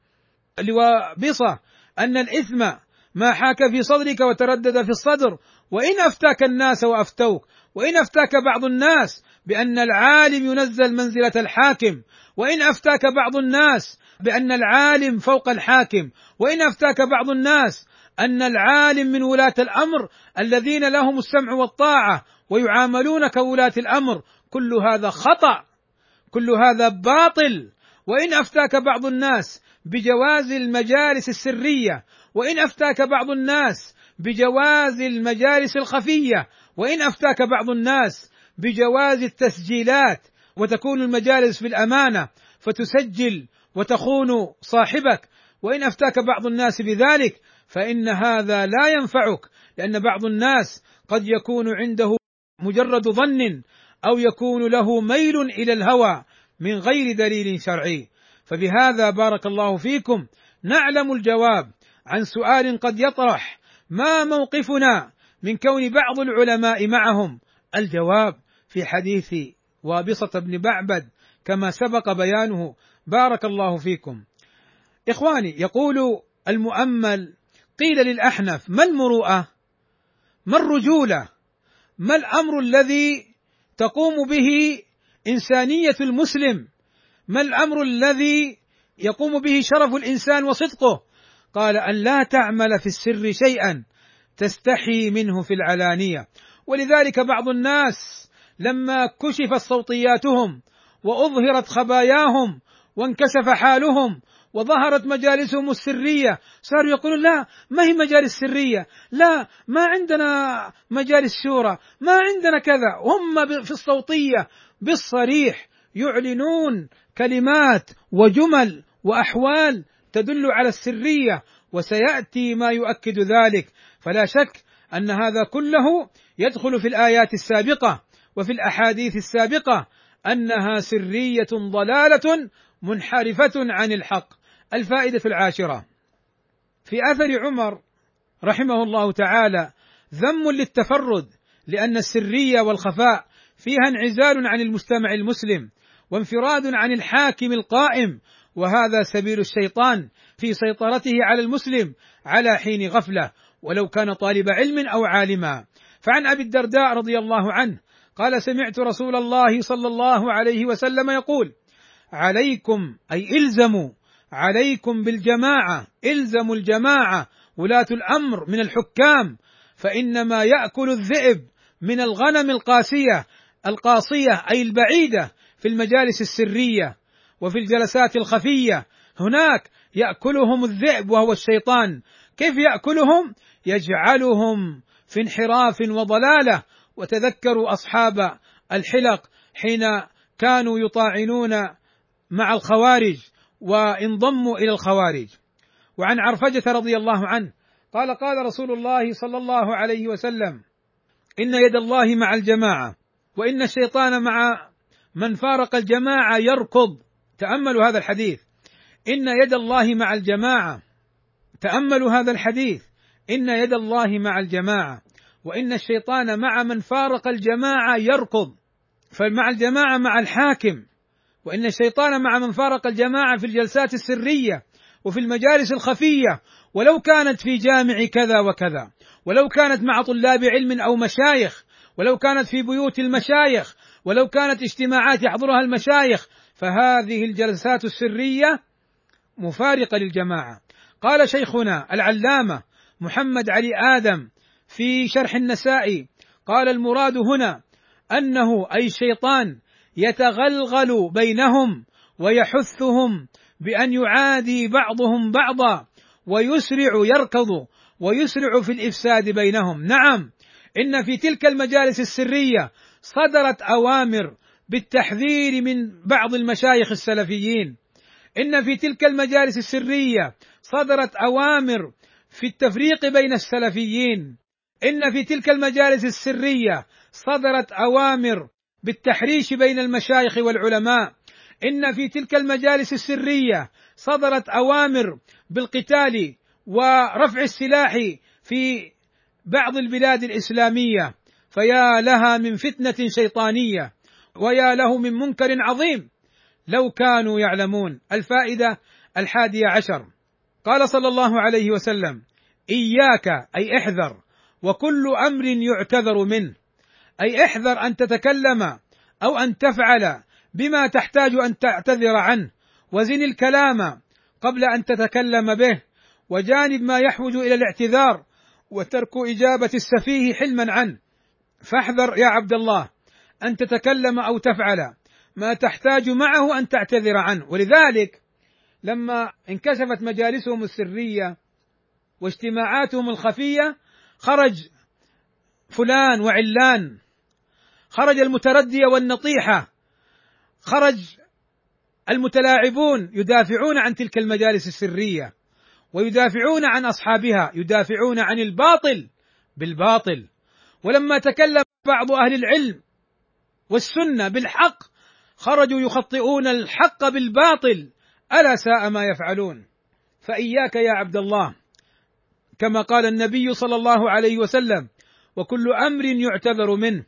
لوابصة أن الإثم ما حاك في صدرك وتردد في الصدر، وإن أفتاك الناس وأفتوك، وإن أفتاك بعض الناس بأن العالم ينزل منزلة الحاكم، وإن أفتاك بعض الناس بأن العالم فوق الحاكم، وإن أفتاك بعض الناس أن العالم من ولاة الأمر الذين لهم السمع والطاعة ويعاملون كولاة الأمر، كل هذا خطأ، كل هذا باطل. وإن أفتاك بعض الناس بجواز المجالس السرية، وإن أفتاك بعض الناس بجواز المجالس الخفية، وإن أفتاك بعض الناس بجواز التسجيلات وتكون المجالس بالأمانة فتسجل وتخون صاحبك، وإن أفتاك بعض الناس بذلك فإن هذا لا ينفعك، لأن بعض الناس قد يكون عنده مجرد ظن أو يكون له ميل إلى الهوى من غير دليل شرعي. فبهذا بارك الله فيكم نعلم الجواب عن سؤال قد يطرح: ما موقفنا من كون بعض العلماء معهم؟ الجواب في حديث وابصة بن بعبد كما سبق بيانه، بارك الله فيكم. إخواني، يقول المؤمل: قيل للأحنف: ما المروءة؟ ما الرجولة؟ ما الأمر الذي تقوم به إنسانية المسلم؟ ما الأمر الذي يقوم به شرف الإنسان وصدقه؟ قال: أن لا تعمل في السر شيئا تستحي منه في العلانية. ولذلك بعض الناس لما كشفت صوتياتهم وأظهرت خباياهم وانكشف حالهم وظهرت مجالسهم السرية صاروا يقولون: لا، ما هي مجالس سرية، لا، ما عندنا مجالس شورى، ما عندنا كذا. هم في الصوتية بالصريح يعلنون كلمات وجمل وأحوال تدل على السرية، وسيأتي ما يؤكد ذلك. فلا شك أن هذا كله يدخل في الآيات السابقة وفي الأحاديث السابقة أنها سرية ضلالة منحرفة عن الحق. الفائدة العاشرة: في أثر عمر رحمه الله تعالى ذم للتفرد، لأن السرية والخفاء فيها انعزال عن المجتمع المسلم وانفراد عن الحاكم القائم، وهذا سبيل الشيطان في سيطرته على المسلم على حين غفلة ولو كان طالب علم أو عالما. فعن أبي الدرداء رضي الله عنه قال: سمعت رسول الله صلى الله عليه وسلم يقول: عليكم، أي إلزموا، عليكم بالجماعة، إلزموا الجماعة ولاة الأمر من الحكام، فإنما يأكل الذئب من الغنم القاسية القاصية أي البعيدة في المجالس السرية وفي الجلسات الخفية، هناك يأكلهم الذئب وهو الشيطان. كيف يأكلهم؟ يجعلهم في انحراف وضلالة. وتذكروا أصحاب الحلق حين كانوا يطاعنون مع الخوارج وانضموا إلى الخوارج. وعن عرفجة رضي الله عنه قال: قال رسول الله صلى الله عليه وسلم: إن يد الله مع الجماعة، وإن الشيطان مع من فارق الجماعة يركض. تأملوا هذا الحديث: إن يد الله مع الجماعة. تأملوا هذا الحديث: إن يد الله مع الجماعة، وإن الشيطان مع من فارق الجماعة يركض. فمع الجماعة مع الحاكم، وإن الشيطان مع من فارق الجماعة في الجلسات السرية وفي المجالس الخفية، ولو كانت في جامع كذا وكذا، ولو كانت مع طلاب علم أو مشايخ، ولو كانت في بيوت المشايخ، ولو كانت اجتماعات يحضرها المشايخ، فهذه الجلسات السرية مفارقة للجماعة. قال شيخنا العلامة محمد علي آدم في شرح النسائي قال: المراد هنا أنه أي الشيطان يتغلغل بينهم ويحثهم بأن يعادي بعضهم بعضا ويسرع يركض ويسرع في الإفساد بينهم. نعم، إن في تلك المجالس السرية صدرت أوامر بالتحذير من بعض المشايخ السلفيين، إن في تلك المجالس السرية صدرت أوامر في التفريق بين السلفيين، إن في تلك المجالس السرية صدرت أوامر بالتحريش بين المشايخ والعلماء، إن في تلك المجالس السرية صدرت أوامر بالقتال ورفع السلاح في بعض البلاد الإسلامية، فيا لها من فتنة شيطانية ويا له من منكر عظيم لو كانوا يعلمون. الفائدة الحادية عشر، قال صلى الله عليه وسلم: إياك أي احذر وكل أمر يعتذر منه، أي احذر أن تتكلم أو أن تفعل بما تحتاج أن تعتذر عنه، وزن الكلام قبل أن تتكلم به، وجانب ما يحوج إلى الاعتذار وترك إجابة السفيه حلما عنه. فاحذر يا عبد الله أن تتكلم أو تفعل ما تحتاج معه أن تعتذر عنه. ولذلك لما انكشفت مجالسهم السرية واجتماعاتهم الخفية خرج فلان وعلان، خرج المتردية والنطيحة، خرج المتلاعبون يدافعون عن تلك المجالس السرية ويدافعون عن أصحابها، يدافعون عن الباطل بالباطل. ولما تكلم بعض أهل العلم والسنة بالحق خرجوا يخطئون الحق بالباطل، ألا ساء ما يفعلون. فإياك يا عبد الله، كما قال النبي صلى الله عليه وسلم: وكل أمر يعتذر منه.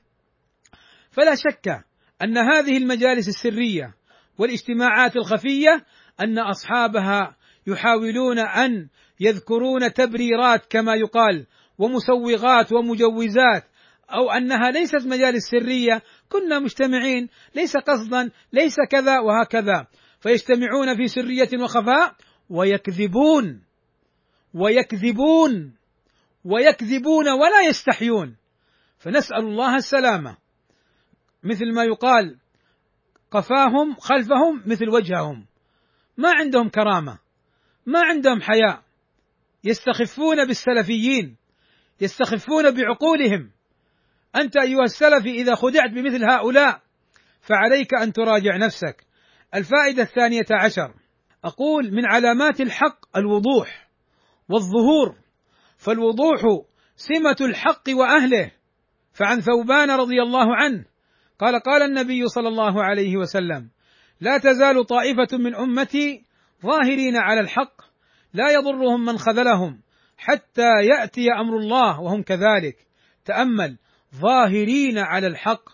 فلا شك أن هذه المجالس السرية والاجتماعات الخفية أن أصحابها يحاولون أن يذكرون تبريرات كما يقال ومسوغات ومجوزات، أو أنها ليست مجالس سرية، كنا مجتمعين ليس قصدا ليس كذا وهكذا، فيجتمعون في سرية وخفاء ويكذبون ويكذبون ويكذبون ولا يستحيون. فنسأل الله السلامة. مثل ما يقال: قفاهم خلفهم مثل وجههم، ما عندهم كرامة، ما عندهم حياء، يستخفون بالسلفيين، يستخفون بعقولهم. أنت أيها السلفي إذا خدعت بمثل هؤلاء فعليك أن تراجع نفسك. الفائدة الثانية عشر، أقول: من علامات الحق الوضوح والظهور، فالوضوح سمة الحق وأهله. فعن ثوبان رضي الله عنه قال: قال النبي صلى الله عليه وسلم: لا تزال طائفة من أمتي ظاهرين على الحق لا يضرهم من خذلهم حتى يأتي أمر الله وهم كذلك. تأمل: ظاهرين على الحق،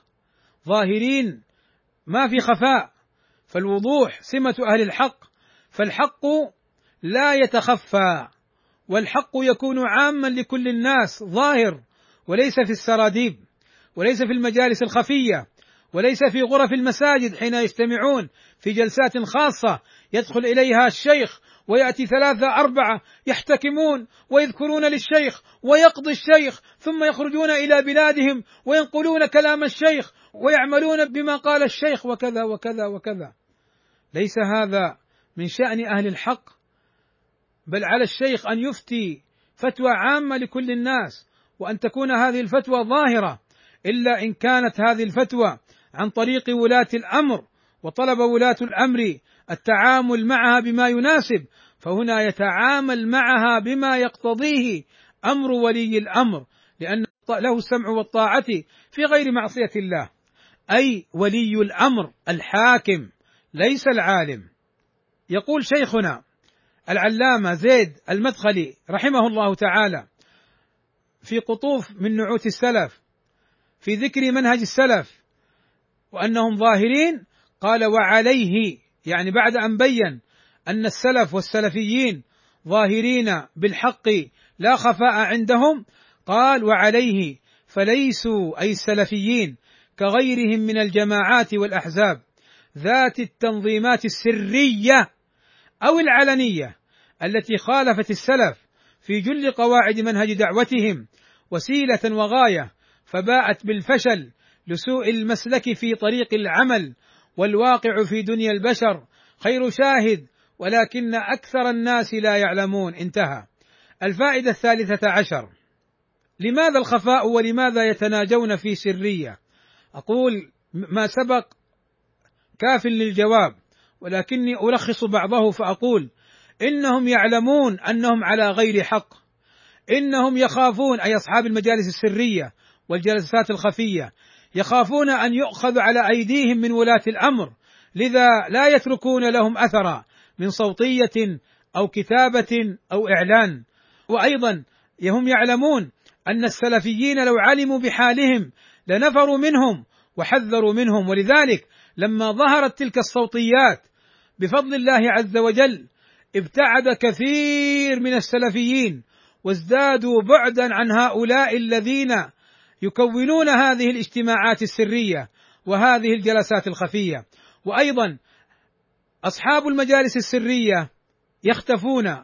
ظاهرين ما في خفاء، فالوضوح سمة أهل الحق، فالحق لا يتخفى، والحق يكون عاما لكل الناس ظاهر، وليس في السراديب، وليس في المجالس الخفية، وليس في غرف المساجد حين يجتمعون في جلسات خاصة يدخل إليها الشيخ ويأتي ثلاثة أربعة يحتكمون ويذكرون للشيخ ويقضي الشيخ، ثم يخرجون إلى بلادهم وينقلون كلام الشيخ ويعملون بما قال الشيخ وكذا وكذا وكذا. ليس هذا من شأن أهل الحق، بل على الشيخ أن يفتي فتوى عامة لكل الناس، وأن تكون هذه الفتوى ظاهرة، إلا إن كانت هذه الفتوى عن طريق ولاة الأمر، وطلب ولاة الأمر التعامل معها بما يناسب، فهنا يتعامل معها بما يقتضيه أمر ولي الأمر، لأن له السمع والطاعة في غير معصية الله، أي ولي الأمر الحاكم ليس العالم. يقول شيخنا العلامة زيد المدخلي رحمه الله تعالى في قطوف من نعوت السلف في ذكر منهج السلف وأنهم ظاهرين، قال: وعليه، يعني بعد أن بين أن السلف والسلفيين ظاهرين بالحق لا خفاء عندهم، قال: وعليه فليسوا أي السلفيين كغيرهم من الجماعات والأحزاب ذات التنظيمات السرية أو العلنية التي خالفت السلف في جل قواعد منهج دعوتهم وسيلة وغاية، فباءت بالفشل لسوء المسلك في طريق العمل، والواقع في دنيا البشر خير شاهد ولكن أكثر الناس لا يعلمون. انتهى. الفائدة الثالثة عشر: لماذا الخفاء ولماذا يتناجون في سرية؟ أقول ما سبق كاف للجواب، ولكني ألخص بعضه فأقول: إنهم يعلمون أنهم على غير حق، إنهم يخافون، أي أصحاب المجالس السرية والجلسات الخفية، يخافون أن يؤخذ على أيديهم من ولاة الأمر، لذا لا يتركون لهم أثرا من صوتية أو كتابة أو إعلان. وأيضا هم يعلمون أن السلفيين لو علموا بحالهم لنفروا منهم وحذروا منهم، ولذلك لما ظهرت تلك الصوتيات بفضل الله عز وجل ابتعد كثير من السلفيين وازدادوا بعدا عن هؤلاء الذين يكونون هذه الاجتماعات السرية وهذه الجلسات الخفية. وأيضا أصحاب المجالس السرية يختفون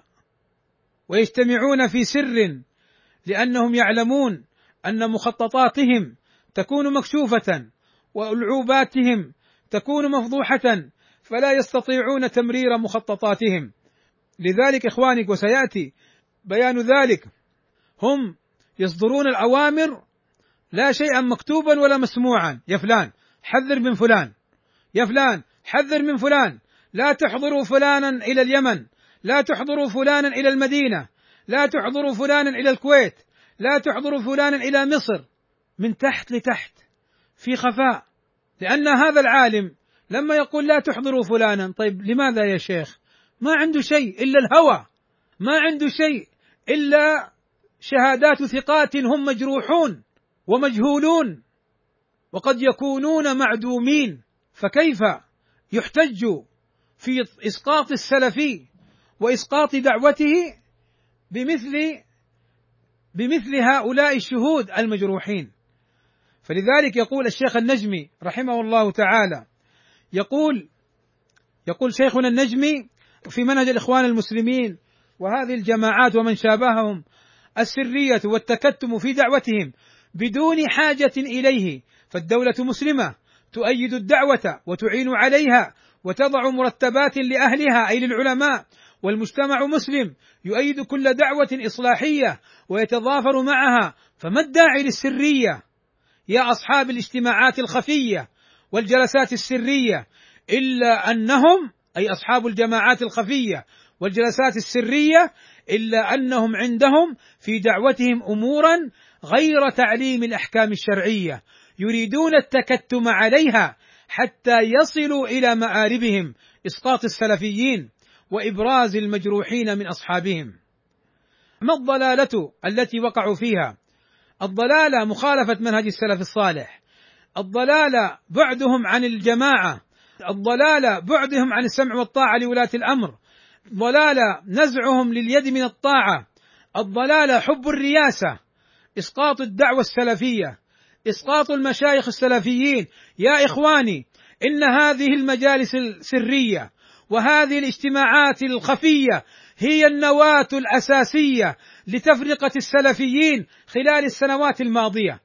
ويجتمعون في سر لأنهم يعلمون أن مخططاتهم تكون مكشوفة وألعوباتهم تكون مفضوحة، فلا يستطيعون تمرير مخططاتهم. لذلك إخواني، وسيأتي بيان ذلك، هم يصدرون الأوامر لا شيئا مكتوبا ولا مسموعا: يا فلان حذر من فلان، يا فلان حذر من فلان، لا تحضروا فلانا إلى اليمن، لا تحضروا فلانا إلى المدينة، لا تحضروا فلانا إلى الكويت، لا تحضروا فلانا إلى مصر، من تحت لتحت في خفاء. لأن هذا العالم لما يقول لا تحضروا فلانا، طيب لماذا يا شيخ؟ ما عنده شيء إلا الهوى، ما عنده شيء إلا شهادات ثقات هم مجروحون ومجهولون وقد يكونون معدومين، فكيف يحتج في إسقاط السلفي وإسقاط دعوته بمثل بمثل هؤلاء الشهود المجروحين؟ فلذلك يقول الشيخ النجمي رحمه الله تعالى، يقول يقول شيخنا النجمي في منهج الإخوان المسلمين وهذه الجماعات ومن شابههم: السرية والتكتم في دعوتهم بدون حاجة إليه، فالدولة مسلمة تؤيد الدعوة وتعين عليها وتضع مرتبات لأهلها أي للعلماء، والمجتمع مسلم يؤيد كل دعوة إصلاحية ويتضافر معها، فما الداعي للسرية يا أصحاب الاجتماعات الخفية والجلسات السرية إلا أنهم، أي أصحاب الجماعات الخفية والجلسات السرية، إلا أنهم عندهم في دعوتهم أمورا غير تعليم الأحكام الشرعية، يريدون التكتم عليها حتى يصلوا إلى مآربهم: إسقاط السلفيين وإبراز المجروحين من أصحابهم. ما الضلالة التي وقعوا فيها؟ الضلالة مخالفة منهج السلف الصالح، الضلالة بعدهم عن الجماعة، الضلالة بعدهم عن السمع والطاعة لولاة الأمر، الضلالة نزعهم لليد من الطاعة، الضلالة حب الرياسة، إسقاط الدعوة السلفية، إسقاط المشايخ السلفيين. يا إخواني، إن هذه المجالس السرية وهذه الاجتماعات الخفية هي النواة الأساسية لتفرقة السلفيين خلال السنوات الماضية.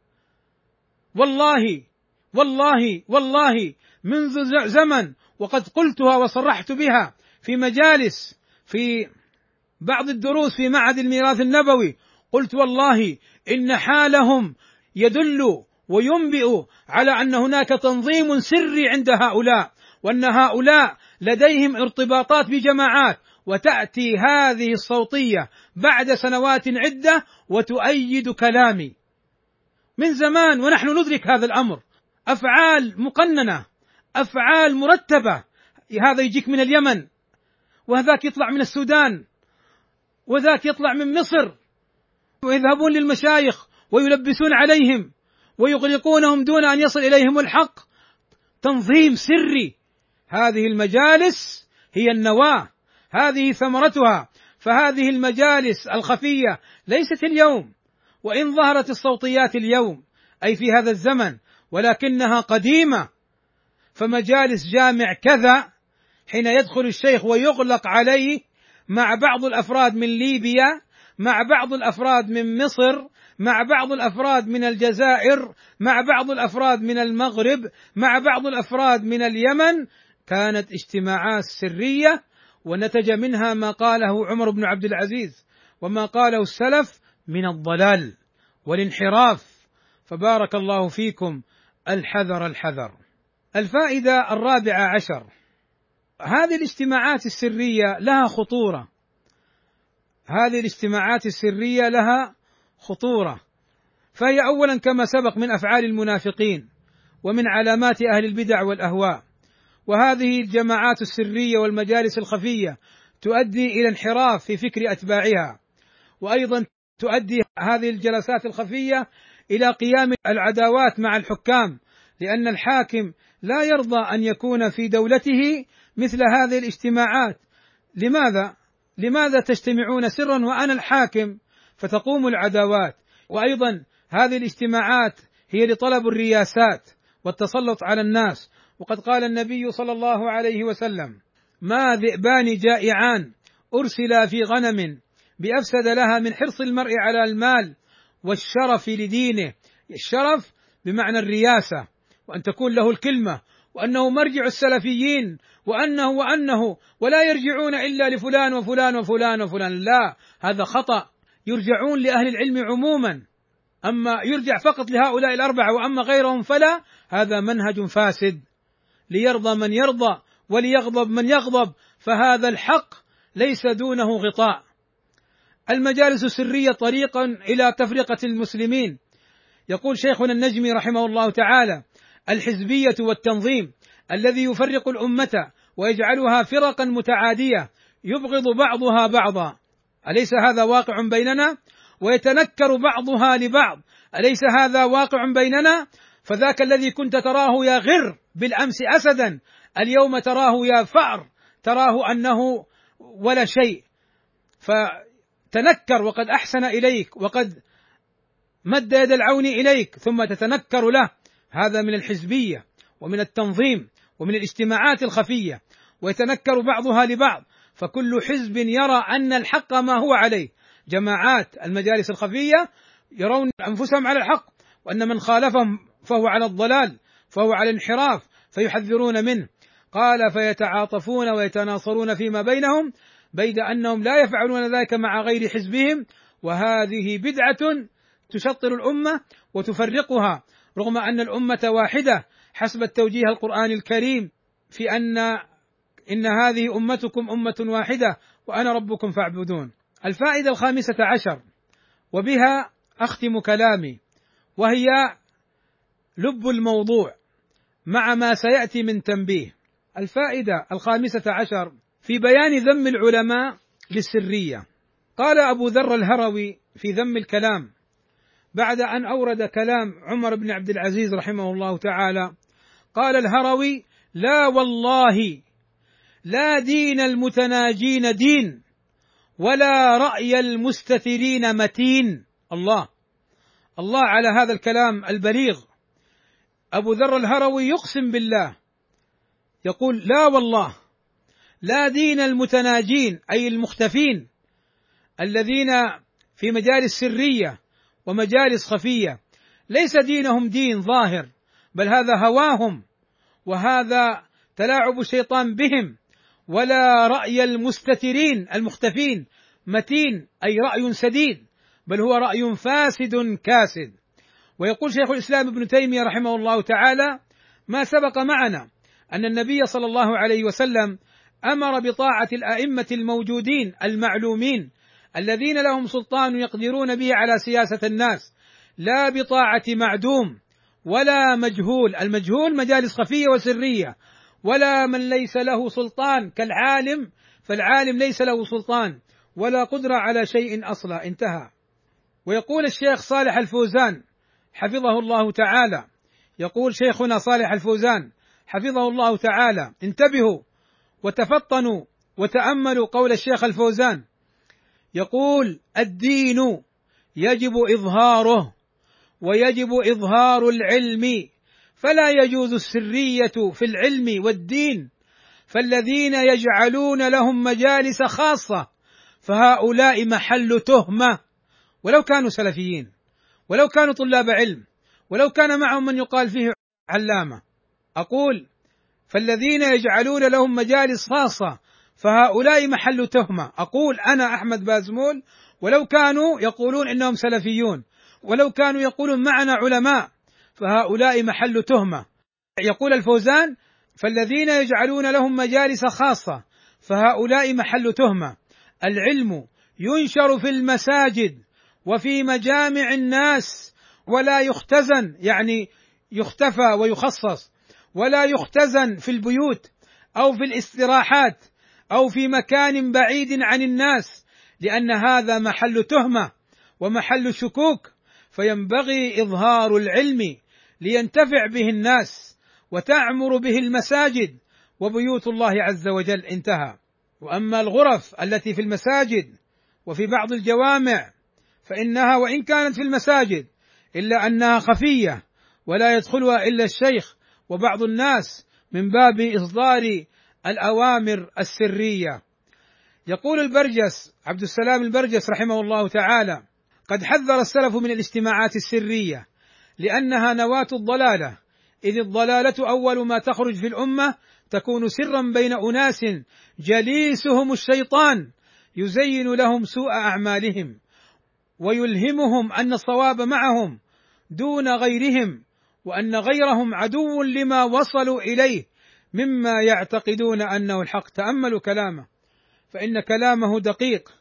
والله والله والله منذ زمن، وقد قلتها وصرحت بها في مجالس في بعض الدروس في معهد الميراث النبوي، قلت والله إن حالهم يدل وينبئ على أن هناك تنظيم سري عند هؤلاء، وأن هؤلاء لديهم ارتباطات بجماعات، وتأتي هذه الصوتية بعد سنوات عدة وتؤيد كلامي من زمان ونحن ندرك هذا الأمر. أفعال مقننة، أفعال مرتبة، هذا يجيك من اليمن وهذاك يطلع من السودان وذاك يطلع من مصر، ويذهبون للمشايخ ويلبسون عليهم ويغرقونهم دون أن يصل إليهم الحق. تنظيم سري. هذه المجالس هي النواة، هذه ثمرتها. فهذه المجالس الخفية ليست اليوم، وإن ظهرت الصوتيات اليوم أي في هذا الزمن، ولكنها قديمة. فمجالس جامع كذا حين يدخل الشيخ ويغلق عليه مع بعض الأفراد من ليبيا، مع بعض الأفراد من مصر، مع بعض الأفراد من الجزائر، مع بعض الأفراد من المغرب، مع بعض الأفراد من اليمن، كانت اجتماعات سرية، ونتج منها ما قاله عمر بن عبد العزيز وما قاله السلف من الضلال والانحراف. فبارك الله فيكم، الحذر الحذر. الفائدة الرابعة عشر: هذه الاجتماعات السرية لها خطورة، هذه الاجتماعات السرية لها خطورة، فهي أولا كما سبق من أفعال المنافقين ومن علامات أهل البدع والأهواء، وهذه الجماعات السرية والمجالس الخفية تؤدي إلى انحراف في فكر أتباعها، وأيضا تؤدي هذه الجلسات الخفية إلى قيام العداوات مع الحكام، لأن الحاكم لا يرضى أن يكون في دولته مثل هذه الاجتماعات. لماذا؟ لماذا تجتمعون سرا وأنا الحاكم؟ فتقوم العداوات. وأيضا هذه الاجتماعات هي لطلب الرياسات والتسلط على الناس، وقد قال النبي صلى الله عليه وسلم: ما ذئبان جائعان أرسلا في غنم بأفسد لها من حرص المرء على المال والشرف لدينه. الشرف بمعنى الرياسة، وأن تكون له الكلمة، وأنه مرجع السلفيين، وأنه وأنه ولا يرجعون إلا لفلان وفلان وفلان وفلان. لا، هذا خطأ، يرجعون لأهل العلم عموما، أما يرجع فقط لهؤلاء الأربعة وأما غيرهم فلا، هذا منهج فاسد. ليرضى من يرضى وليغضب من يغضب، فهذا الحق ليس دونه غطاء. المجالس السرية طريق إلى تفرقة المسلمين. يقول شيخنا النجمي رحمه الله تعالى: الحزبية والتنظيم الذي يفرق الأمة ويجعلها فرقا متعادية يبغض بعضها بعضا، أليس هذا واقع بيننا؟ ويتنكر بعضها لبعض، أليس هذا واقع بيننا؟ فذاك الذي كنت تراه يا غر بالأمس أسدا، اليوم تراه يا فأر، تراه أنه ولا شيء، فتنكر وقد أحسن إليك وقد مد يد العون إليك ثم تتنكر له. هذا من الحزبية ومن التنظيم ومن الاجتماعات الخفية، ويتنكر بعضها لبعض، فكل حزب يرى أن الحق ما هو عليه. جماعات المجالس الخفية يرون أنفسهم على الحق، وأن من خالفهم فهو على الضلال، فهو على الانحراف، فيحذرون منه. قال: فيتعاطفون ويتناصرون فيما بينهم بيد أنهم لا يفعلون ذلك مع غير حزبهم، وهذه بدعة تشطر الأمة وتفرقها، رغم أن الأمة واحدة حسب التوجيه القرآني الكريم في أن إن هذه أمتكم أمة واحدة وأنا ربكم فاعبدون. الفائدة الخامسة عشر، وبها أختم كلامي، وهي لب الموضوع مع ما سيأتي من تنبيه. الفائدة الخامسة عشر في بيان ذم العلماء للسرية. قال أبو ذر الهروي في ذم الكلام بعد أن أورد كلام عمر بن عبد العزيز رحمه الله تعالى، قال الهروي: لا والله لا دين المتناجين دين، ولا رأي المستثرين متين. الله الله على هذا الكلام البليغ. أبو ذر الهروي يقسم بالله، يقول: لا والله لا دين المتناجين، أي المختفين الذين في مجالس سرية ومجالس خفية، ليس دينهم دين ظاهر، بل هذا هواهم وهذا تلاعب الشيطان بهم. ولا رأي المستترين المختفين متين، أي رأي سديد، بل هو رأي فاسد كاسد. ويقول شيخ الإسلام ابن تيمية رحمه الله تعالى: ما سبق معنا أن النبي صلى الله عليه وسلم أمر بطاعة الأئمة الموجودين المعلومين الذين لهم سلطان يقدرون به على سياسة الناس، لا بطاعة معدوم ولا مجهول. المجهول مجالس خفية وسرية، ولا من ليس له سلطان كالعالم، فالعالم ليس له سلطان ولا قدرة على شيء أصلا. انتهى. ويقول الشيخ صالح الفوزان حفظه الله تعالى، يقول شيخنا صالح الفوزان حفظه الله تعالى: انتبهوا وتفطنوا وتأملوا قول الشيخ الفوزان، يقول: الدين يجب إظهاره ويجب إظهار العلم، فلا يجوز السرية في العلم والدين، فالذين يجعلون لهم مجالس خاصة فهؤلاء محل تهمة ولو كانوا سلفيين، ولو كانوا طلاب علم، ولو كان معهم من يقال فيه علامة. أقول: فالذين يجعلون لهم مجالس خاصة فهؤلاء محل تهمة. أقول أنا أحمد بازمول، ولو كانوا يقولون إنهم سلفيون، ولو كانوا يقولون معنا علماء، فهؤلاء محل تهمة. يقول الفوزان: فالذين يجعلون لهم مجالس خاصة فهؤلاء محل تهمة. العلم ينشر في المساجد وفي مجامع الناس، ولا يختزن، يعني يختفى ويخصص، ولا يختزن في البيوت أو في الاستراحات أو في مكان بعيد عن الناس، لأن هذا محل تهمة ومحل شكوك، فينبغي إظهار العلم لينتفع به الناس وتعمر به المساجد وبيوت الله عز وجل. انتهى. وأما الغرف التي في المساجد وفي بعض الجوامع فإنها وإن كانت في المساجد إلا أنها خفية ولا يدخلها إلا الشيخ وبعض الناس من باب إصدار الأوامر السرية. يقول البرجس عبد السلام البرجس رحمه الله تعالى: قد حذر السلف من الاجتماعات السرية لأنها نواة الضلالة، إذ الضلالة أول ما تخرج في الأمة تكون سرا بين أناس جليسهم الشيطان يزين لهم سوء أعمالهم ويلهمهم أن الصواب معهم دون غيرهم، وأن غيرهم عدو لما وصلوا إليه مما يعتقدون أنه الحق. تأملوا كلامه فإن كلامه دقيق.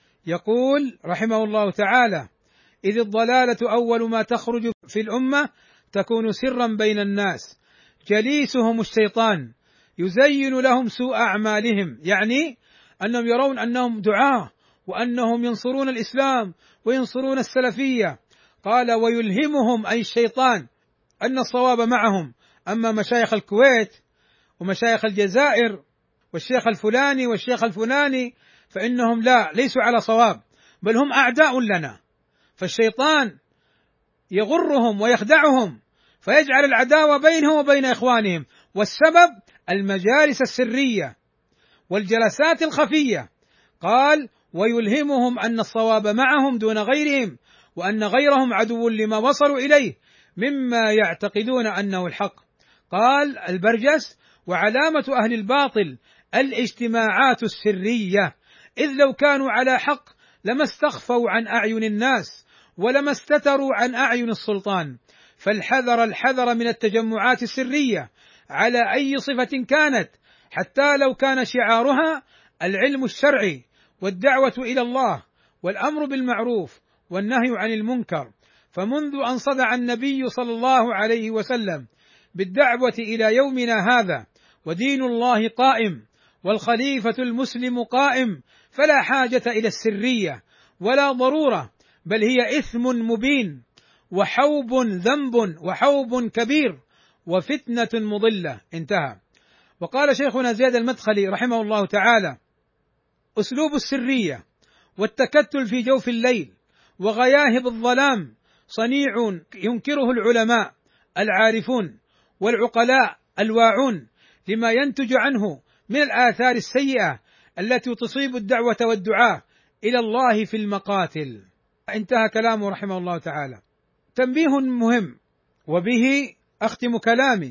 يقول رحمه الله تعالى: إذ الضلالة أول ما تخرج في الأمة تكون سرا بين الناس جليسهم الشيطان يزين لهم سوء أعمالهم، يعني أنهم يرون أنهم دعاة وأنهم ينصرون الإسلام وينصرون السلفية. قال: ويلهمهم أي الشيطان أن الصواب معهم. أما مشايخ الكويت ومشايخ الجزائر والشيخ الفلاني والشيخ الفلاني فإنهم لا ليسوا على صواب، بل هم أعداء لنا، فالشيطان يغرهم ويخدعهم فيجعل العداوة بينهم وبين إخوانهم، والسبب المجالس السرية والجلسات الخفية. قال: ويلهمهم أن الصواب معهم دون غيرهم، وأن غيرهم عدو لما وصلوا إليه مما يعتقدون أنه الحق. قال البرجس: وعلامة أهل الباطل الاجتماعات السرية، إذ لو كانوا على حق لما استخفوا عن أعين الناس ولما استتروا عن أعين السلطان، فالحذر الحذر من التجمعات السرية على أي صفة كانت، حتى لو كان شعارها العلم الشرعي والدعوة إلى الله والأمر بالمعروف والنهي عن المنكر. فمنذ أن صدع النبي صلى الله عليه وسلم بالدعوة إلى يومنا هذا ودين الله قائم والخليفة المسلم قائم، فلا حاجة إلى السرية ولا ضرورة، بل هي إثم مبين وحوب ذنب وحوب كبير وفتنة مضلة. انتهى. وقال شيخنا زياد المدخلي رحمه الله تعالى: أسلوب السرية والتكتل في جوف الليل وغياهب الظلام صنيع ينكره العلماء العارفون والعقلاء الواعون لما ينتج عنه من الآثار السيئة التي تصيب الدعوة والدعاء إلى الله في المقاتل. انتهى كلامه رحمه الله تعالى. تنبيه مهم، وبه أختم كلامي،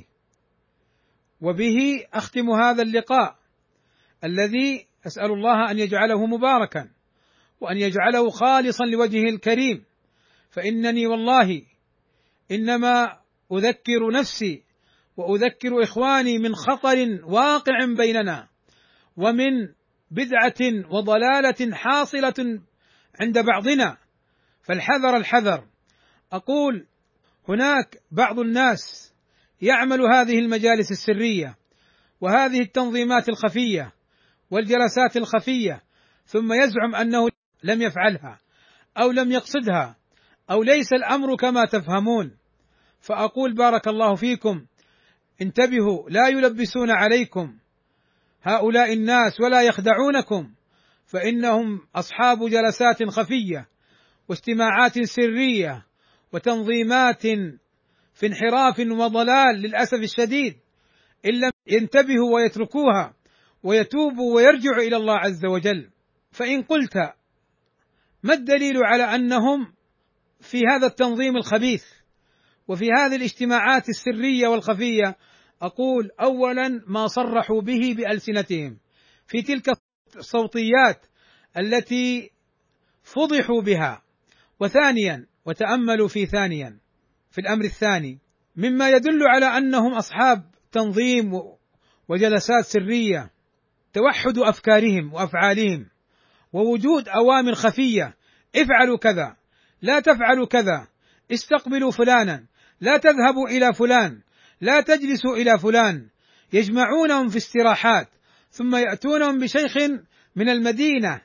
وبه أختم هذا اللقاء الذي أسأل الله أن يجعله مباركا وأن يجعله خالصا لوجهه الكريم، فإنني والله إنما أذكر نفسي وأذكر إخواني من خطر واقع بيننا ومن بدعة وضلالة حاصلة عند بعضنا، فالحذر الحذر. أقول: هناك بعض الناس يعمل هذه المجالس السرية وهذه التنظيمات الخفية والجلسات الخفية، ثم يزعم أنه لم يفعلها أو لم يقصدها أو ليس الأمر كما تفهمون. فأقول: بارك الله فيكم، انتبهوا، لا يلبسون عليكم هؤلاء الناس ولا يخدعونكم، فإنهم أصحاب جلسات خفية واجتماعات سرية وتنظيمات في انحراف وضلال للأسف الشديد، إن لم ينتبهوا ويتركوها ويتوبوا ويرجعوا إلى الله عز وجل. فإن قلت: ما الدليل على أنهم في هذا التنظيم الخبيث وفي هذه الاجتماعات السرية والخفية؟ أقول أولا ما صرحوا به بألسنتهم في تلك الصوتيات التي فضحوا بها. وثانيا، وتأملوا في ثانيا في الأمر الثاني مما يدل على أنهم أصحاب تنظيم وجلسات سرية، توحد أفكارهم وأفعالهم ووجود أوامر خفية: افعلوا كذا، لا تفعلوا كذا، استقبلوا فلانا، لا تذهبوا إلى فلان، لا تجلسوا إلى فلان. يجمعونهم في استراحات ثم يأتونهم بشيخ من المدينة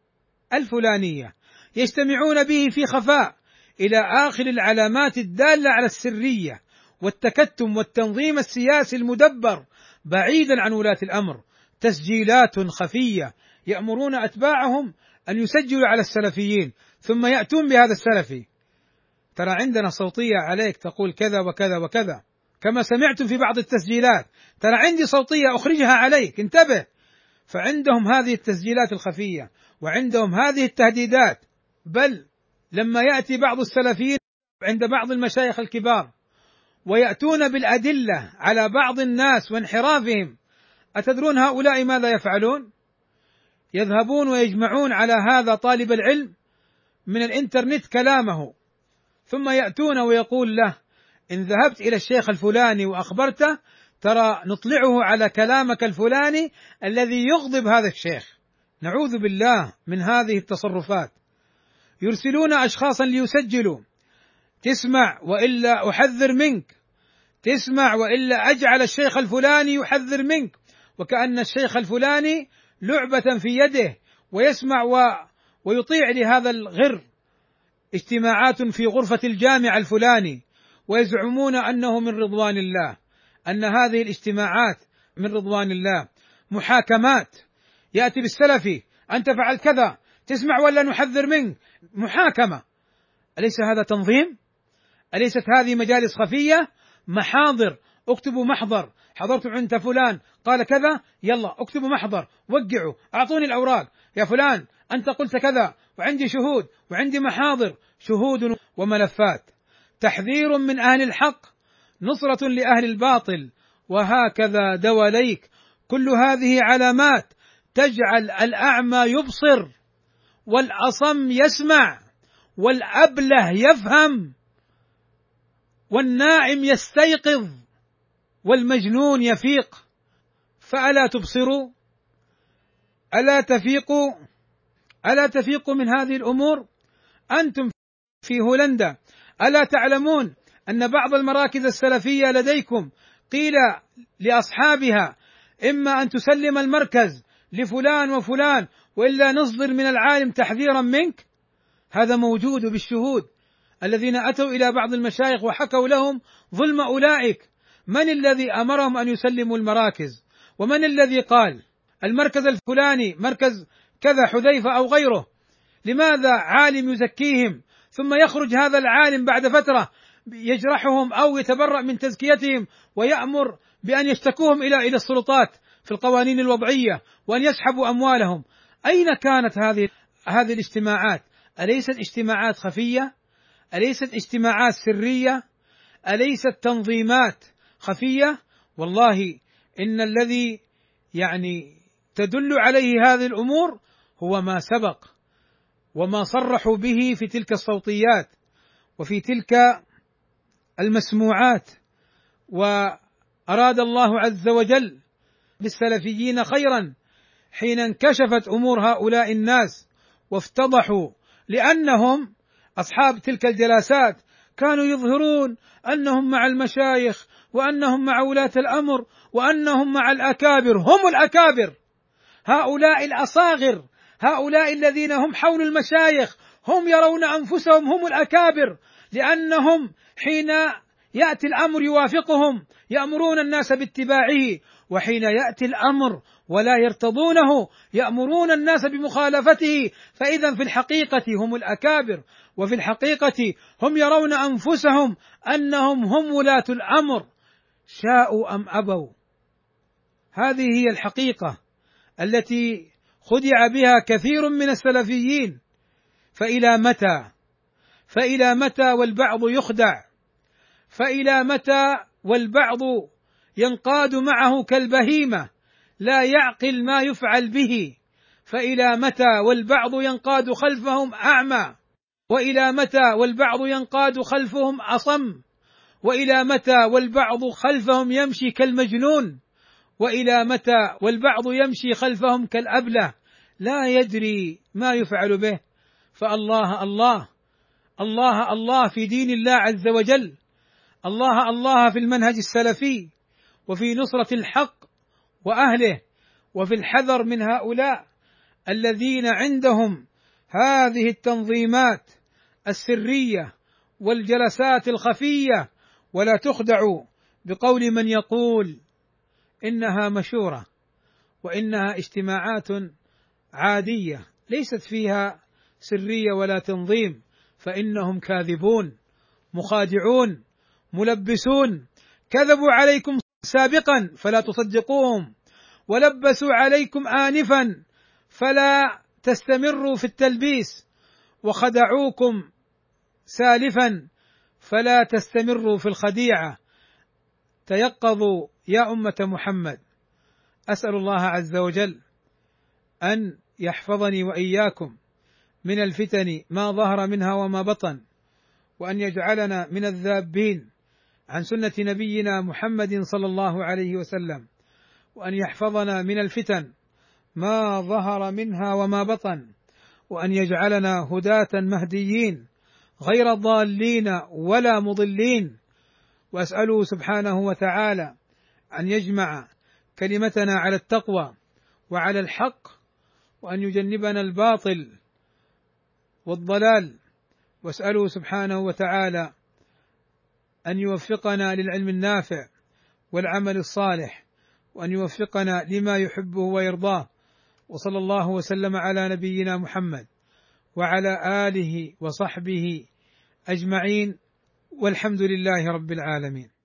الفلانية يجتمعون به في خفاء إلى آخر العلامات الدالة على السرية والتكتم والتنظيم السياسي المدبر بعيدا عن ولاة الأمر. تسجيلات خفية يأمرون أتباعهم أن يسجلوا على السلفيين ثم يأتون بهذا السلفي: ترى عندنا صوتية عليك تقول كذا وكذا وكذا، كما سمعتم في بعض التسجيلات، ترى عندي صوتية أخرجها عليك، انتبه. فعندهم هذه التسجيلات الخفية وعندهم هذه التهديدات. بل لما يأتي بعض السلفيين عند بعض المشايخ الكبار ويأتون بالأدلة على بعض الناس وانحرافهم، أتدرون هؤلاء ماذا يفعلون؟ يذهبون ويجمعون على هذا طالب العلم من الإنترنت كلامه، ثم يأتون ويقول له: إن ذهبت إلى الشيخ الفلاني وأخبرته ترى نطلعه على كلامك الفلاني الذي يغضب هذا الشيخ. نعوذ بالله من هذه التصرفات. يرسلون أشخاصا ليسجلوا: تسمع وإلا أحذر منك، تسمع وإلا أجعل الشيخ الفلاني يحذر منك، وكأن الشيخ الفلاني لعبة في يده ويسمع و... ويطيع لهذا الغر. اجتماعات في غرفة الجامع الفلاني ويزعمون أنه من رضوان الله، أن هذه الاجتماعات من رضوان الله. محاكمات، يأتي بالسلفي: أنت فعلت كذا، تسمع ولا نحذر منك، محاكمة. أليس هذا تنظيم؟ أليست هذه مجالس خفية؟ محاضر، اكتبوا محضر: حضرت عند فلان قال كذا، يلا اكتبوا محضر، وقعوا، أعطوني الأوراق، يا فلان أنت قلت كذا، وعندي شهود وعندي محاضر، شهود وملفات. تحذير من أهل الحق، نصرة لأهل الباطل، وهكذا دواليك. كل هذه علامات تجعل الأعمى يبصر، والأصم يسمع، والأبله يفهم، والنائم يستيقظ، والمجنون يفيق. فألا تبصروا؟ ألا تفيقوا؟ ألا تفيقوا من هذه الأمور؟ أنتم في هولندا ألا تعلمون أن بعض المراكز السلفية لديكم قيل لأصحابها: إما أن تسلم المركز لفلان وفلان وإلا نصدر من العالم تحذيرا منك؟ هذا موجود بالشهود الذين أتوا إلى بعض المشايخ وحكوا لهم ظلم أولئك. من الذي أمرهم أن يسلموا المراكز؟ ومن الذي قال المركز الفلاني مركز كذا حذيفة أو غيره؟ لماذا عالم يزكيهم ثم يخرج هذا العالم بعد فترة يجرحهم أو يتبرأ من تزكيتهم ويأمر بأن يشتكوهم إلى إلى السلطات في القوانين الوضعية وأن يسحبوا أموالهم؟ أين كانت هذه هذه الاجتماعات؟ أليست اجتماعات خفية؟ أليست اجتماعات سرية؟ أليست تنظيمات خفية؟ والله إن الذي يعني تدل عليه هذه الأمور هو ما سبق وما صرحوا به في تلك الصوتيات وفي تلك المسموعات. وأراد الله عز وجل بالسلفيين خيرا حين انكشفت أمور هؤلاء الناس وافتضحوا، لأنهم أصحاب تلك الجلسات كانوا يظهرون أنهم مع المشايخ وأنهم مع ولاة الأمر وأنهم مع الأكابر. هم الأكابر، هؤلاء الأصاغر، هؤلاء الذين هم حول المشايخ هم يرون أنفسهم هم الأكابر، لأنهم حين يأتي الأمر يوافقهم يأمرون الناس باتباعه، وحين يأتي الأمر ولا يرتضونه يأمرون الناس بمخالفته. فإذا في الحقيقة هم الأكابر، وفي الحقيقة هم يرون أنفسهم أنهم هم ولاة الأمر شاءوا أم أبوا. هذه هي الحقيقة التي خدع بها كثير من السلفيين. فإلى متى؟ فإلى متى والبعض يخدع؟ فإلى متى والبعض ينقاد معه كالبهيمة لا يعقل ما يفعل به؟ فإلى متى والبعض ينقاد خلفهم أعمى؟ وإلى متى والبعض ينقاد خلفهم أصم؟ وإلى متى والبعض خلفهم يمشي كالمجنون؟ وإلى متى والبعض يمشي خلفهم كالأبله لا يدري ما يفعل به؟ فالله الله الله الله في دين الله عز وجل، الله الله في المنهج السلفي، وفي نصرة الحق وأهله، وفي الحذر من هؤلاء الذين عندهم هذه التنظيمات السرية والجلسات الخفية. ولا تخدعوا بقول من يقول إنها مشورة وإنها اجتماعات عادية ليست فيها سرية ولا تنظيم، فإنهم كاذبون مخادعون ملبسون، كذبوا عليكم سابقا فلا تصدقوهم، ولبسوا عليكم آنفا فلا تستمروا في التلبيس، وخدعوكم سالفا فلا تستمروا في الخديعة. تيقظوا يا أمة محمد. أسأل الله عز وجل أن يحفظني وإياكم من الفتن ما ظهر منها وما بطن، وأن يجعلنا من الذابين عن سنة نبينا محمد صلى الله عليه وسلم، وأن يحفظنا من الفتن ما ظهر منها وما بطن، وأن يجعلنا هداة مهديين غير ضالين ولا مضلين. وأسأله سبحانه وتعالى أن يجمع كلمتنا على التقوى وعلى الحق، وأن يجنبنا الباطل والضلال. وأسأله سبحانه وتعالى أن يوفقنا للعلم النافع والعمل الصالح، وأن يوفقنا لما يحبه ويرضاه. وصلى الله وسلم على نبينا محمد وعلى آله وصحبه أجمعين، والحمد لله رب العالمين.